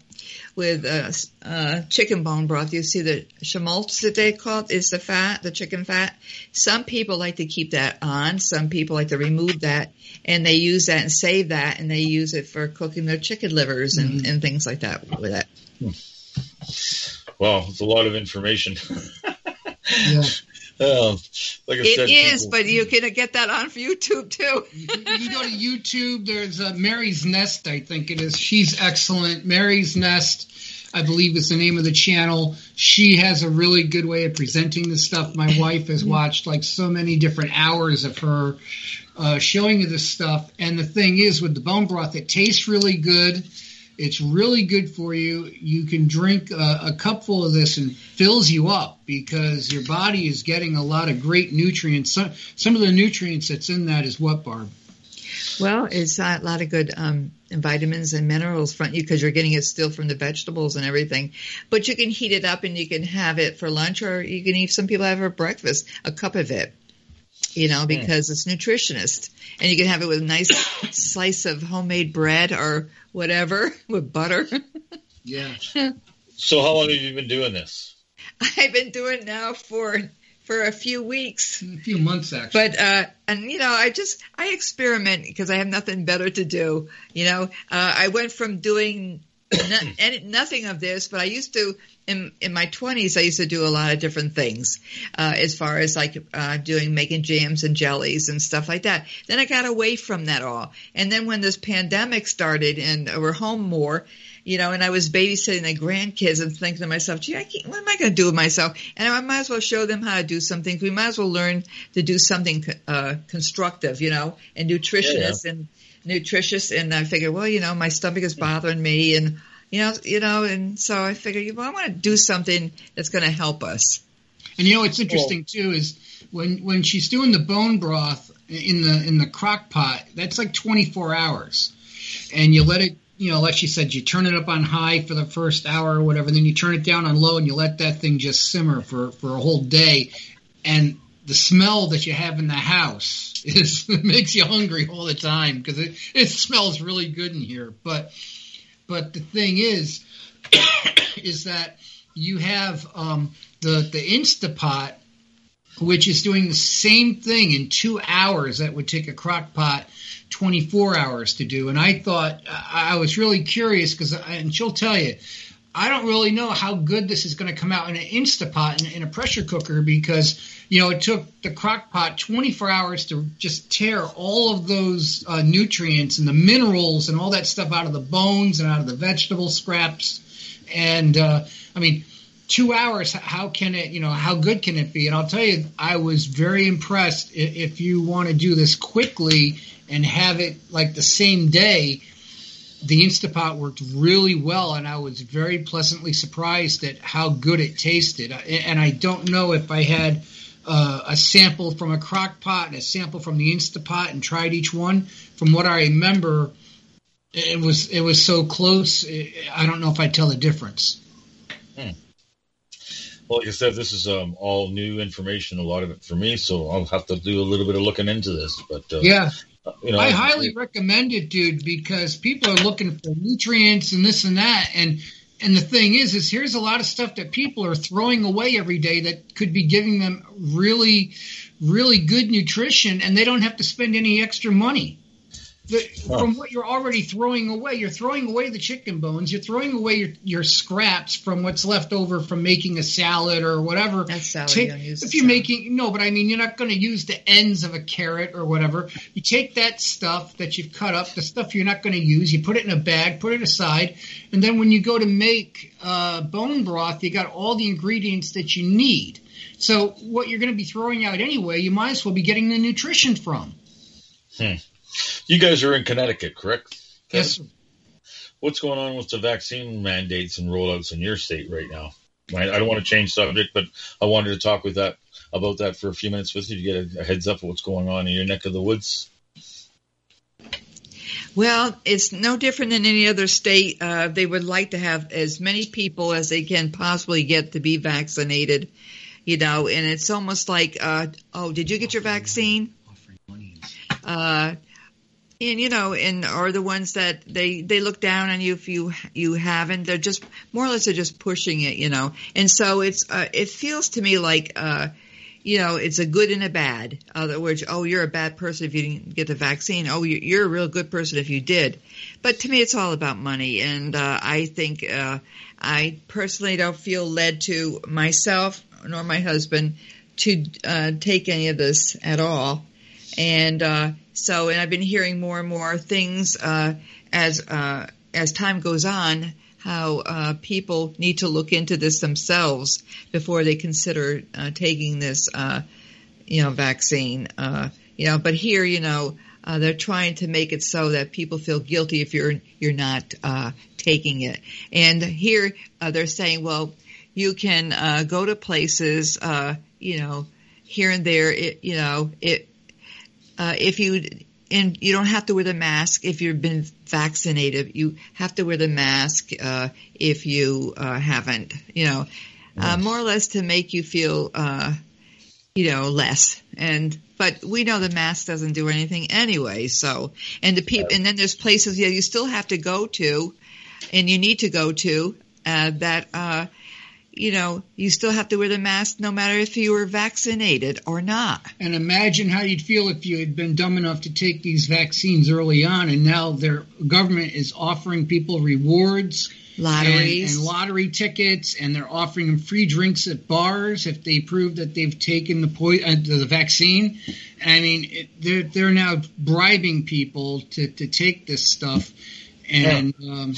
chicken bone broth, you see the schmaltz that they call it, is the fat, the chicken fat. Some people like to keep that on. Some people like to remove that, and they use that and save that, and they use it for cooking their chicken livers and things like that with it. Well, it's a lot of information. Yeah. Like I said, it is, but you can get that on YouTube too. You can go to YouTube. There's Mary's Nest, I think it is. She's excellent. Mary's Nest, I believe, is the name of the channel. She has a really good way of presenting the stuff. My wife has watched like so many different hours of her showing you this stuff. And the thing is, with the bone broth, it tastes really good. It's really good for you. You can drink a cupful of this and fills you up because your body is getting a lot of great nutrients. Some of the nutrients that's in that is what, Barb? Well, it's a lot of good vitamins and minerals from you because you're getting it still from the vegetables and everything. But you can heat it up and you can have it for lunch, or you can eat. Some people have it for breakfast, a cup of it. Because it's nutritionist. And you can have it with a nice slice of homemade bread or whatever with butter. Yeah. So how long have you been doing this? I've been doing it now for a few weeks. A few months, actually. But, I experiment because I have nothing better to do. I went from doing nothing of this, but I used to, in my 20s, I used to do a lot of different things, as far as like making jams and jellies and stuff like that. Then I got away from that all. And then when this pandemic started and we're home more, and I was babysitting the grandkids and thinking to myself, gee, what am I going to do with myself? And I might as well show them how to do something. We might as well learn to do something constructive, and nutritious and nutritious. And I figured, well, my stomach is bothering me, and and so I figured, well, I want to do something that's going to help us. And what's interesting too is when she's doing the bone broth in the crock pot, that's like 24 hours, and you let it. Like she said, you turn it up on high for the first hour or whatever, then you turn it down on low and you let that thing just simmer for a whole day. And the smell that you have in the house makes you hungry all the time because it smells really good in here. But the thing is that you have the Instapot, which is doing the same thing in 2 hours that would take a crock pot 24 hours to do. And I thought, I was really curious and she'll tell you, I don't really know how good this is going to come out in an Instapot, in a pressure cooker, because, it took the crock pot 24 hours to just tear all of those nutrients and the minerals and all that stuff out of the bones and out of the vegetable scraps. And, 2 hours, how can it, how good can it be? And I'll tell you, I was very impressed. If you want to do this quickly and have it like the same day, the Instapot worked really well, and I was very pleasantly surprised at how good it tasted. And I don't know if I had a sample from a crock pot and a sample from the Instapot and tried each one. From what I remember, it was so close. I don't know if I'd tell the difference. Well, like I said, this is all new information, a lot of it for me, so I'll have to do a little bit of looking into this. But yeah, I highly recommend it, dude, because people are looking for nutrients and this and that, and the thing is here's a lot of stuff that people are throwing away every day that could be giving them really, really good nutrition, and they don't have to spend any extra money. From what you're already throwing away, you're throwing away the chicken bones, you're throwing away your scraps from what's left over from making a salad or whatever. That's salad. You're not going to use the ends of a carrot or whatever. You take that stuff that you've cut up, the stuff you're not going to use, you put it in a bag, put it aside, and then when you go to make bone broth, you got all the ingredients that you need. So what you're going to be throwing out anyway, you might as well be getting the nutrition from. You guys are in Connecticut, correct? Yes, sir. What's going on with the vaccine mandates and rollouts in your state right now? I don't want to change subject, but I wanted to talk about that for a few minutes with you to get a heads up of what's going on in your neck of the woods. Well, it's no different than any other state. They would like to have as many people as they can possibly get to be vaccinated, and it's almost like, did you get your vaccine? Or the ones that they look down on you if you haven't. They're just more or less just pushing it, And so it feels to me like it's a good and a bad. In other words, you're a bad person if you didn't get the vaccine. You're a real good person if you did. But to me, it's all about money, and I think I personally don't feel led to myself nor my husband to take any of this at all. And I've been hearing more and more things as time goes on, how people need to look into this themselves before they consider taking this, vaccine. But here, they're trying to make it so that people feel guilty if you're not taking it. And here they're saying, well, you can go to places, here and there, if you don't have to wear the mask if you've been vaccinated. You have to wear the mask if you haven't. More or less to make you feel less. But we know the mask doesn't do anything anyway. So and then there's places you still have to go to, and you need to go to that. You still have to wear the mask no matter if you were vaccinated or not. And imagine how you'd feel if you had been dumb enough to take these vaccines early on, and now their government is offering people rewards, lotteries, and lottery tickets, and they're offering them free drinks at bars if they prove that they've taken the vaccine. I mean, they're now bribing people to take this stuff, and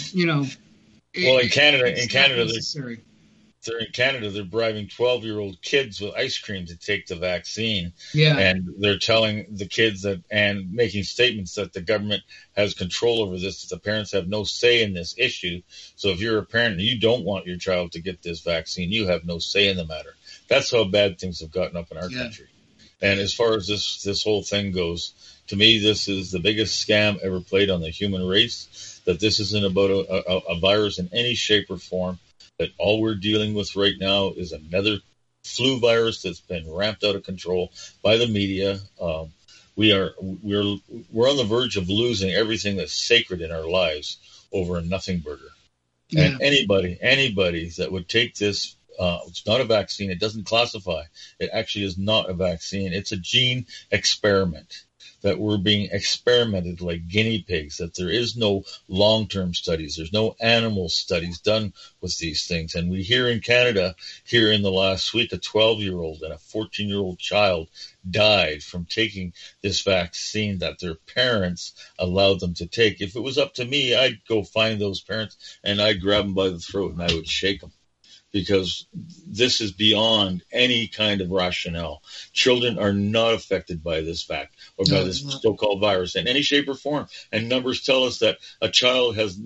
in Canada, they're bribing 12-year-old kids with ice cream to take the vaccine. Yeah. And they're telling the kids and making statements that the government has control over this, that the parents have no say in this issue. So if you're a parent and you don't want your child to get this vaccine, you have no say in the matter. That's how bad things have gotten up in our country. And as far as this whole thing goes, to me, this is the biggest scam ever played on the human race, that this isn't about a virus in any shape or form. That all we're dealing with right now is another flu virus that's been ramped out of control by the media. We're on the verge of losing everything that's sacred in our lives over a nothing burger. Yeah. And anybody that would take this, it's not a vaccine. It doesn't classify. It actually is not a vaccine. It's a gene experiment. That we're being experimented like guinea pigs, that there is no long-term studies. There's no animal studies done with these things. And we hear in Canada, here in the last week, a 12-year-old and a 14-year-old child died from taking this vaccine that their parents allowed them to take. If it was up to me, I'd go find those parents and I'd grab them by the throat and I would shake them. because this is beyond any kind of rationale. Children are not affected by this fact or by this so-called virus in any shape or form. And numbers tell us that a child has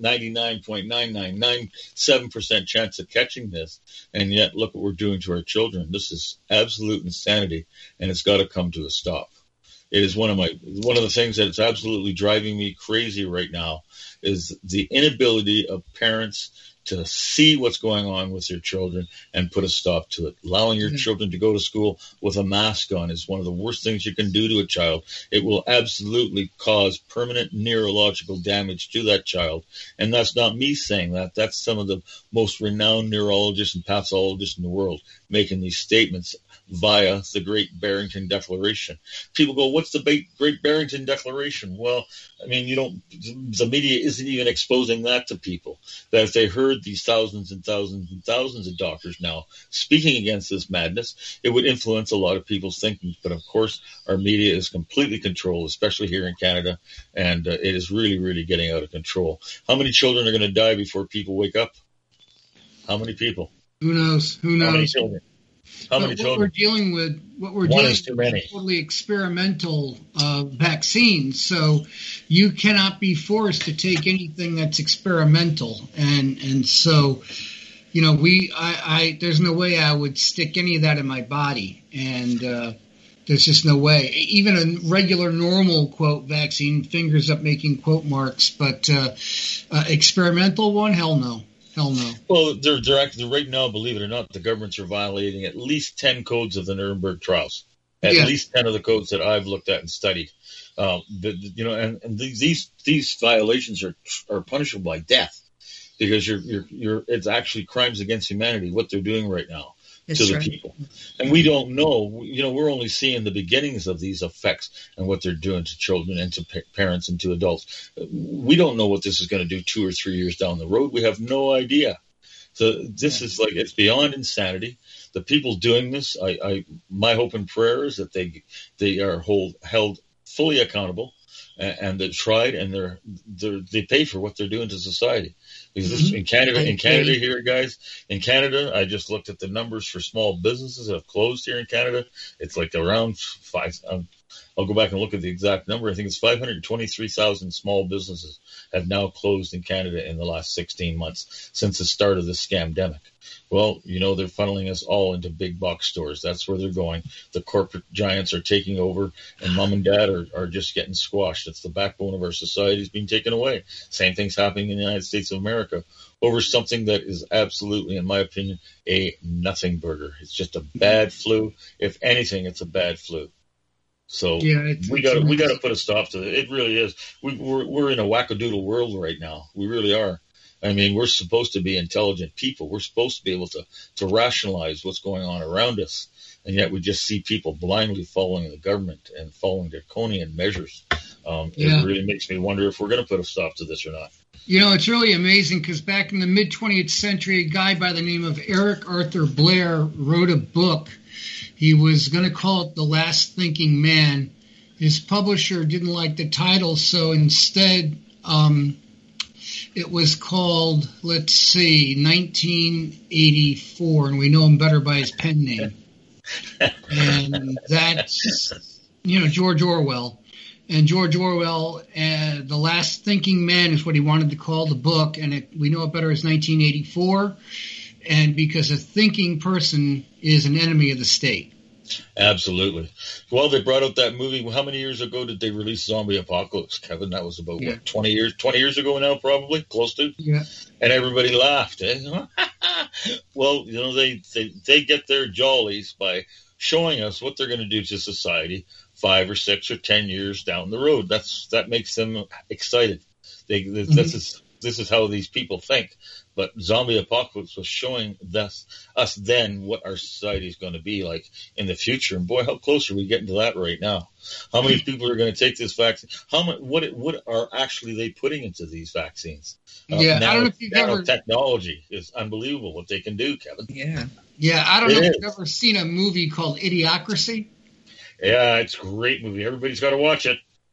99.9997% chance of catching this. And yet, look what we're doing to our children. This is absolute insanity, and it's got to come to a stop. It is one of the things that is absolutely driving me crazy right now is the inability of parents to see what's going on with their children and put a stop to it. Allowing your children to go to school with a mask on is one of the worst things you can do to a child. It will absolutely cause permanent neurological damage to that child. And that's not me saying that. That's some of the most renowned neurologists and pathologists in the world making these statements via the Great Barrington Declaration. People go, what's the Great Barrington Declaration? Well, I mean, the media isn't even exposing that to people. That if they heard these thousands and thousands and thousands of doctors now speaking against this madness, it would influence a lot of people's thinking. But of course, our media is completely controlled, especially here in Canada, and it is really, really getting out of control. How many children are going to die before people wake up? How many people? Who knows? Who knows? How many children? What we're dealing with is totally experimental vaccines. So you cannot be forced to take anything that's experimental, and so there's no way I would stick any of that in my body, and there's just no way. Even a regular, normal quote vaccine, fingers up making quote marks, but experimental one, hell no. Hell no. Well, they're actually, right now, believe it or not, the governments are violating at least 10 codes of the Nuremberg trials. At least 10 of the codes that I've looked at and studied. And these violations are punishable by death because it's actually crimes against humanity what they're doing right now. To the people. And we don't know, we're only seeing the beginnings of these effects and what they're doing to children and to parents and to adults. We don't know what this is going to do 2 or 3 years down the road. We have no idea. So this is it's beyond insanity. The people doing this, my hope and prayer is that they are held fully accountable and they're tried and they pay for what they're doing to society. Because in Canada here, guys, in Canada, I just looked at the numbers for small businesses that have closed here in Canada. It's like around 5. I'll go back and look at the exact number. I think it's 523,000 small businesses have now closed in Canada in the last 16 months since the start of this scamdemic. Well, they're funneling us all into big box stores. That's where they're going. The corporate giants are taking over, and mom and dad are just getting squashed. It's the backbone of our society is being taken away. Same thing's happening in the United States of America over something that is absolutely, in my opinion, a nothing burger. It's just a bad flu. If anything, it's a bad flu. So we got to put a stop to it. It really is. We're in a wackadoodle world right now. We really are. I mean, we're supposed to be intelligent people. We're supposed to be able to rationalize what's going on around us. And yet we just see people blindly following the government and following draconian measures. It really makes me wonder if we're going to put a stop to this or not. It's really amazing because back in the mid-20th century, a guy by the name of Eric Arthur Blair wrote a book. He was going to call it The Last Thinking Man. His publisher didn't like the title, so instead it was called, 1984, and we know him better by his pen name. And that's, George Orwell. And George Orwell, The Last Thinking Man is what he wanted to call the book, and we know it better as 1984, and because a thinking person is an enemy of the state. Absolutely. Well, they brought out that movie. How many years ago did they release Zombie Apocalypse, Kevin? That was about, 20 years ago now, probably, close to? Yeah. And everybody laughed. Well, they get their jollies by showing us what they're going to do to society 5 or 6 or 10 years down the road. That makes them excited. This is how these people think. But Zombie Apocalypse was showing us then what our society is going to be like in the future. And boy, how close are we getting to that right now? How many people are going to take this vaccine? What are actually they putting into these vaccines? I don't know if you've ever. Technology is unbelievable what they can do, Kevin. Yeah. I don't know if you've ever seen a movie called Idiocracy. Yeah, it's a great movie. Everybody's got to watch it.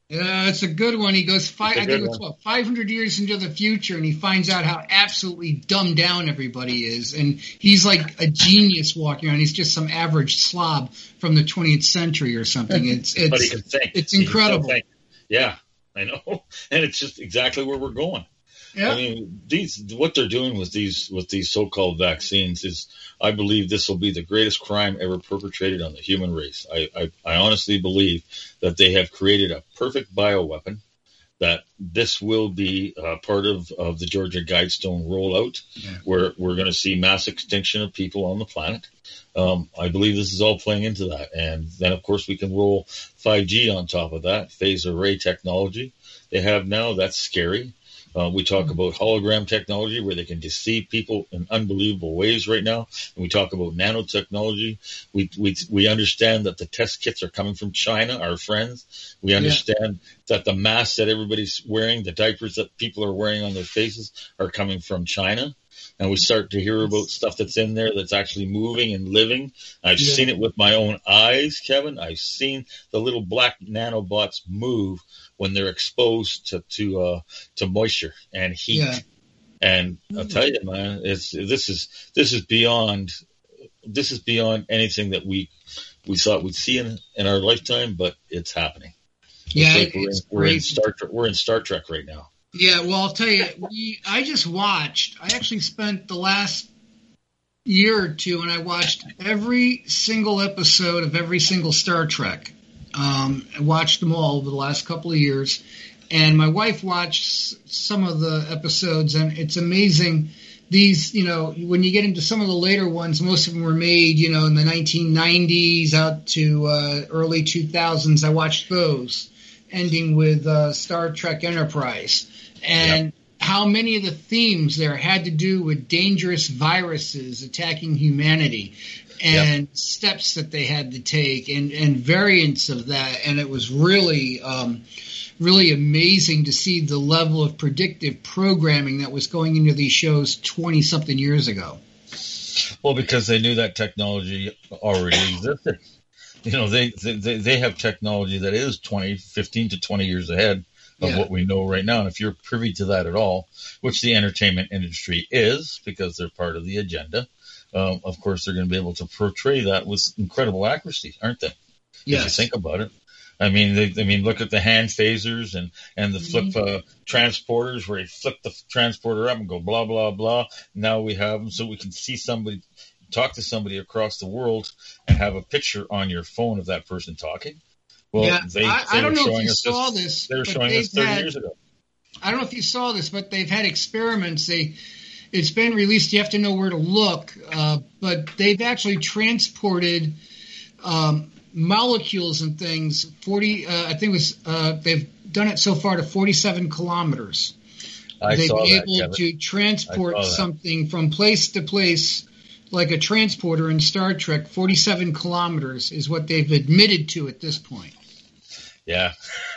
Yeah, it's a good one. He goes 500 years into the future, and he finds out how absolutely dumbed down everybody is, and he's like a genius walking around. He's just some average slob from the 20th century or something. But he can think. It's incredible. Yeah, I know, and it's just exactly where we're going. Yeah. I mean, what they're doing with these so-called vaccines is, I believe this will be the greatest crime ever perpetrated on the human race. I honestly believe that they have created a perfect bioweapon, that this will be part of the Georgia Guidestone rollout, where we're going to see mass extinction of people on the planet. I believe this is all playing into that. And then, of course, we can roll 5G on top of that, phased array technology they have now. That's scary. We talk about hologram technology, where they can deceive people in unbelievable ways right now. And we talk about nanotechnology. We understand that the test kits are coming from China, our friends. We understand that the masks that everybody's wearing, the diapers that people are wearing on their faces, are coming from China. And we start to hear about stuff that's in there that's actually moving and living. I've seen it with my own eyes, Kevin. I've seen the little black nanobots move when they're exposed to moisture and heat. Yeah. And I'll tell you, man, this is beyond anything that we thought we'd see in our lifetime, but it's happening. Yeah, we're in Star Trek right now. Yeah, well, I'll tell you, I actually spent the last year or two, and I watched every single episode of every single Star Trek. I watched them all over the last couple of years, and my wife watched some of the episodes, and it's amazing. These, when you get into some of the later ones, most of them were made, in the 1990s out to early 2000s. I watched those, ending with Star Trek Enterprise. And how many of the themes there had to do with dangerous viruses attacking humanity, and steps that they had to take, and variants of that. And it was really, really amazing to see the level of predictive programming that was going into these shows 20-something years ago. Well, because they knew that technology already existed. They have technology that is 15 to 20 years ahead of what we know right now. And if you're privy to that at all, which the entertainment industry is, because they're part of the agenda, of course, they're going to be able to portray that with incredible accuracy, aren't they? Yes. If you think about it. I mean, look at the hand phasers and the flip transporters, where you flip the transporter up and go blah, blah, blah. Now we have them so we can see somebody, talk to somebody across the world and have a picture on your phone of that person talking. Well, I don't know if you saw this. They were showing us 30 years ago. I don't know if you saw this, but they've had experiments. It's been released. You have to know where to look, but they've actually transported molecules and things. They've done it so far to 47 kilometers. They've been able to transport something from place to place, like a transporter in Star Trek. 47 kilometers is what they've admitted to at this point. Yeah.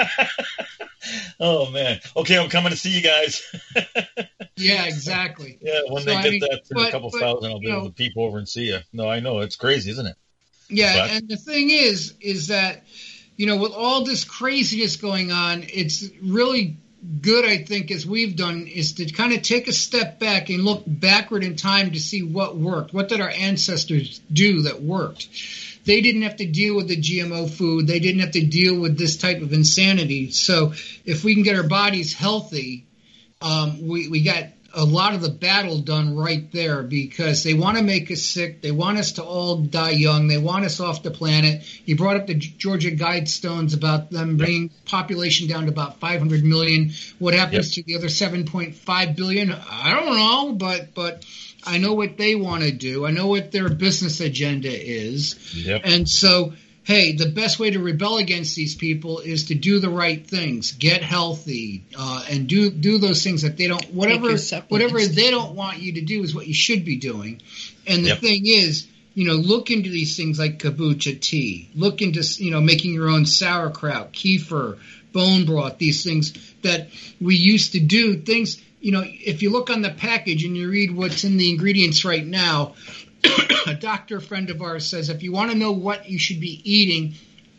Oh, man. Okay, I'm coming to see you guys. Yeah, exactly. Yeah, when they get that to a couple thousand, I'll be able to peep over and see you. No, I know. It's crazy, isn't it? Yeah, and the thing is that, with all this craziness going on, it's really good, I think, as we've done, is to kind of take a step back and look backward in time to see what worked. What did our ancestors do that worked? They didn't have to deal with the GMO food. They didn't have to deal with this type of insanity. So if we can get our bodies healthy, we got a lot of the battle done right there, because they want to make us sick. They want us to all die young. They want us off the planet. You brought up the Georgia Guidestones about them bringing population down to about 500 million. What happens to the other 7.5 billion? I don't know, but I know what they want to do. I know what their business agenda is. Yep. And so, hey, the best way to rebel against these people is to do the right things, get healthy, and do those things that they don't, whatever they don't want you to do is what you should be doing. And the thing is, look into these things like kombucha tea. Look into, making your own sauerkraut, kefir, bone broth, these things that we used to do. Things, if you look on the package and you read what's in the ingredients right now, a doctor friend of ours says if you want to know what you should be eating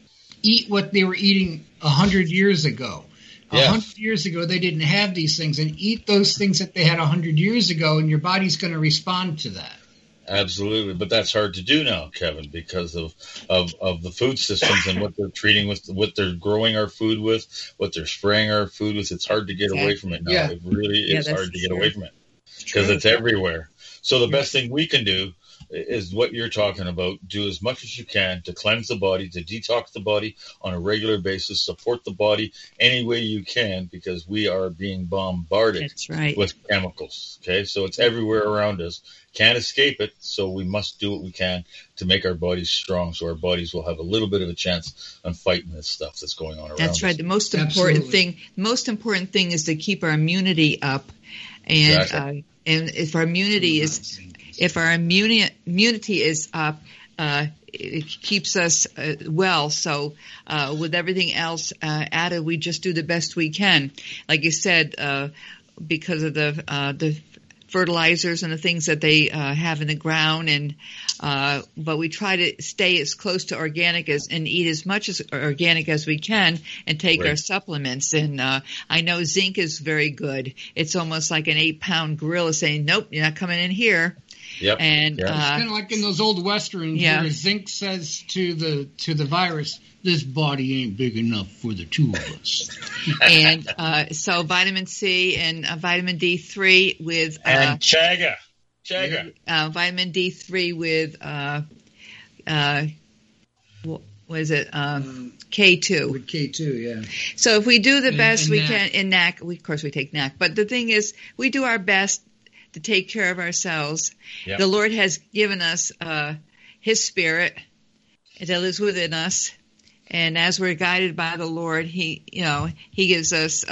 eat what they were eating 100 years ago. Yeah. 100 years ago, they didn't have these things, and eat those things that they had 100 years ago, and your body's going to respond to that. Absolutely, but that's hard to do now, Kevin, because of the food systems and what they're treating with, what they're growing our food with, what they're spraying our food with. It's hard to get away from it now. Yeah. It really is hard to get away from it because True. it's everywhere. So the best thing we can do is what you're talking about. Do as much as you can to cleanse the body, to detox the body on a regular basis, support the body any way you can, because we are being bombarded That's right. with chemicals. Okay, so it's everywhere around us. Can't escape it, so we must do what we can to make our bodies strong, so our bodies will have a little bit of a chance on fighting this stuff that's going on around us. That's right. The most important thing is to keep our immunity up, and Exactly. and if our immunity is up, it keeps us well. So with everything else added, we just do the best we can. Like you said, because of the fertilizers and the things that they have in the ground, and but we try to stay as close to organic and eat as much as organic as we can, and take our supplements. And I know zinc is very good. It's almost like an 8-pound gorilla saying, "Nope, you're not coming in here." Yep. And It's kind of like in those old westerns where zinc says to the virus, "This body ain't big enough for the two of us." and so vitamin C and vitamin D3 with and chaga. vitamin D3 with what is it? K2. With K2, yeah. So if we do the best and we NAC. can in NAC, of course we take NAC, but the thing is, we do our best to take care of ourselves. Yep. The Lord has given us His Spirit that lives within us, and as we're guided by the Lord, He gives us,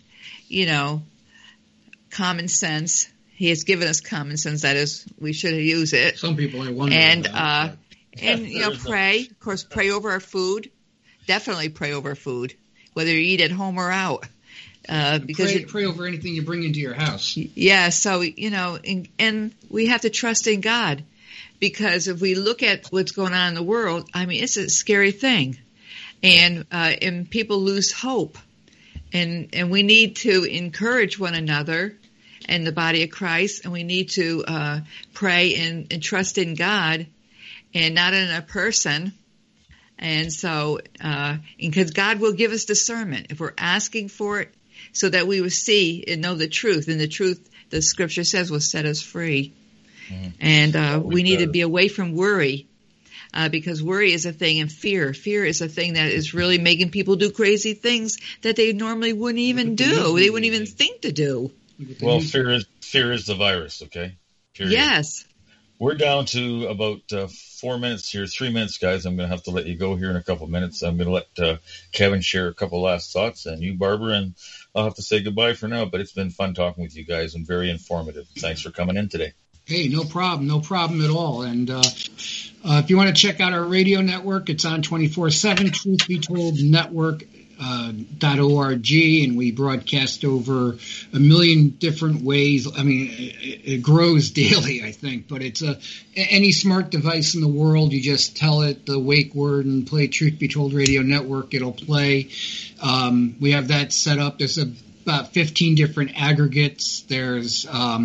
common sense. He has given us common sense. That is, we should use it. Some people are wondering And about pray. Of course, pray over our food. Definitely pray over food, whether you eat at home or out. Because pray over anything you bring into your house. Yeah, so, and we have to trust in God, because if we look at what's going on in the world, I mean, it's a scary thing. And people lose hope. And we need to encourage one another in the body of Christ, and we need to pray and trust in God and not in a person. And so, because God will give us discernment if we're asking for it, so that we will see and know the truth. And the truth, the Scripture says, will set us free. Mm-hmm. And we need to be away from worry, because worry is a thing, and fear is a thing that is really making people do crazy things that they normally wouldn't even do. They wouldn't even think to do. Well, fear is the virus, okay? Period. Yes. We're down to about 4 minutes here, 3 minutes, guys. I'm going to have to let you go here in a couple of minutes. I'm going to let Kevin share a couple last thoughts, and you, Barbara, and I'll have to say goodbye for now, but it's been fun talking with you guys and very informative. Thanks for coming in today. Hey, no problem at all. And if you want to check out our radio network, it's on 24/7, Truth Be Told Network. .org, and we broadcast over 1 million different ways. I mean, it grows daily, I think, but it's any smart device in the world. You just tell it the wake word and play Truth Be Told Radio Network. It'll play. We have that set up. There's about 15 different aggregates. There's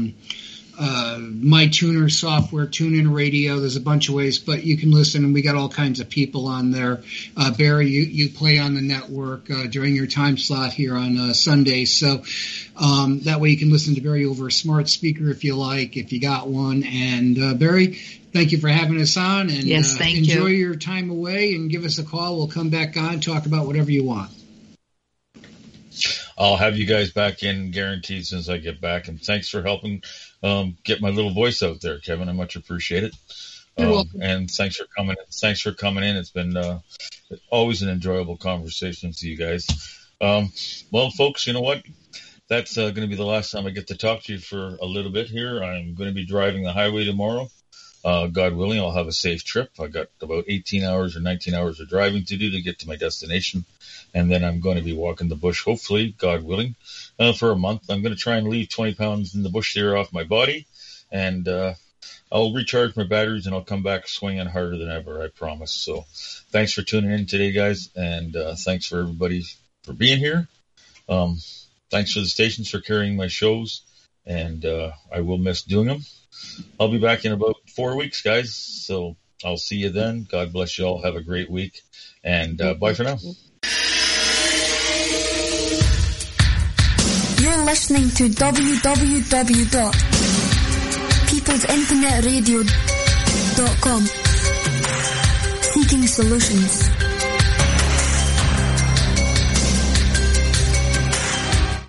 MyTuner software, TuneIn Radio. There's a bunch of ways, but you can listen, and we got all kinds of people on there. Barry, you play on the network during your time slot here on Sundays, so that way you can listen to Barry over a smart speaker if you like, if you got one. And Barry, thank you for having us on, and yes, enjoy your time away, and give us a call. We'll come back on, talk about whatever you want. I'll have you guys back in, guaranteed, as soon as I get back. And thanks for helping get my little voice out there, Kevin. I much appreciate it. You're welcome. And thanks for coming in. It's been always an enjoyable conversation with you guys. Well, folks, you know what? That's going to be the last time I get to talk to you for a little bit here. I'm going to be driving the highway tomorrow. God willing, I'll have a safe trip. I got about 18 hours or 19 hours of driving to do to get to my destination. And then I'm going to be walking the bush, hopefully, God willing, for a month. I'm going to try and leave 20 pounds in the bush there off my body. And I'll recharge my batteries and I'll come back swinging harder than ever, I promise. So thanks for tuning in today, guys, and thanks for everybody for being here. Thanks for the stations for carrying my shows, and I will miss doing them. I'll be back in about 4 weeks, guys, so I'll see you then. God bless you all. Have a great week, and bye for now. You're listening to www.peoplesinternetradio.com. Seeking solutions.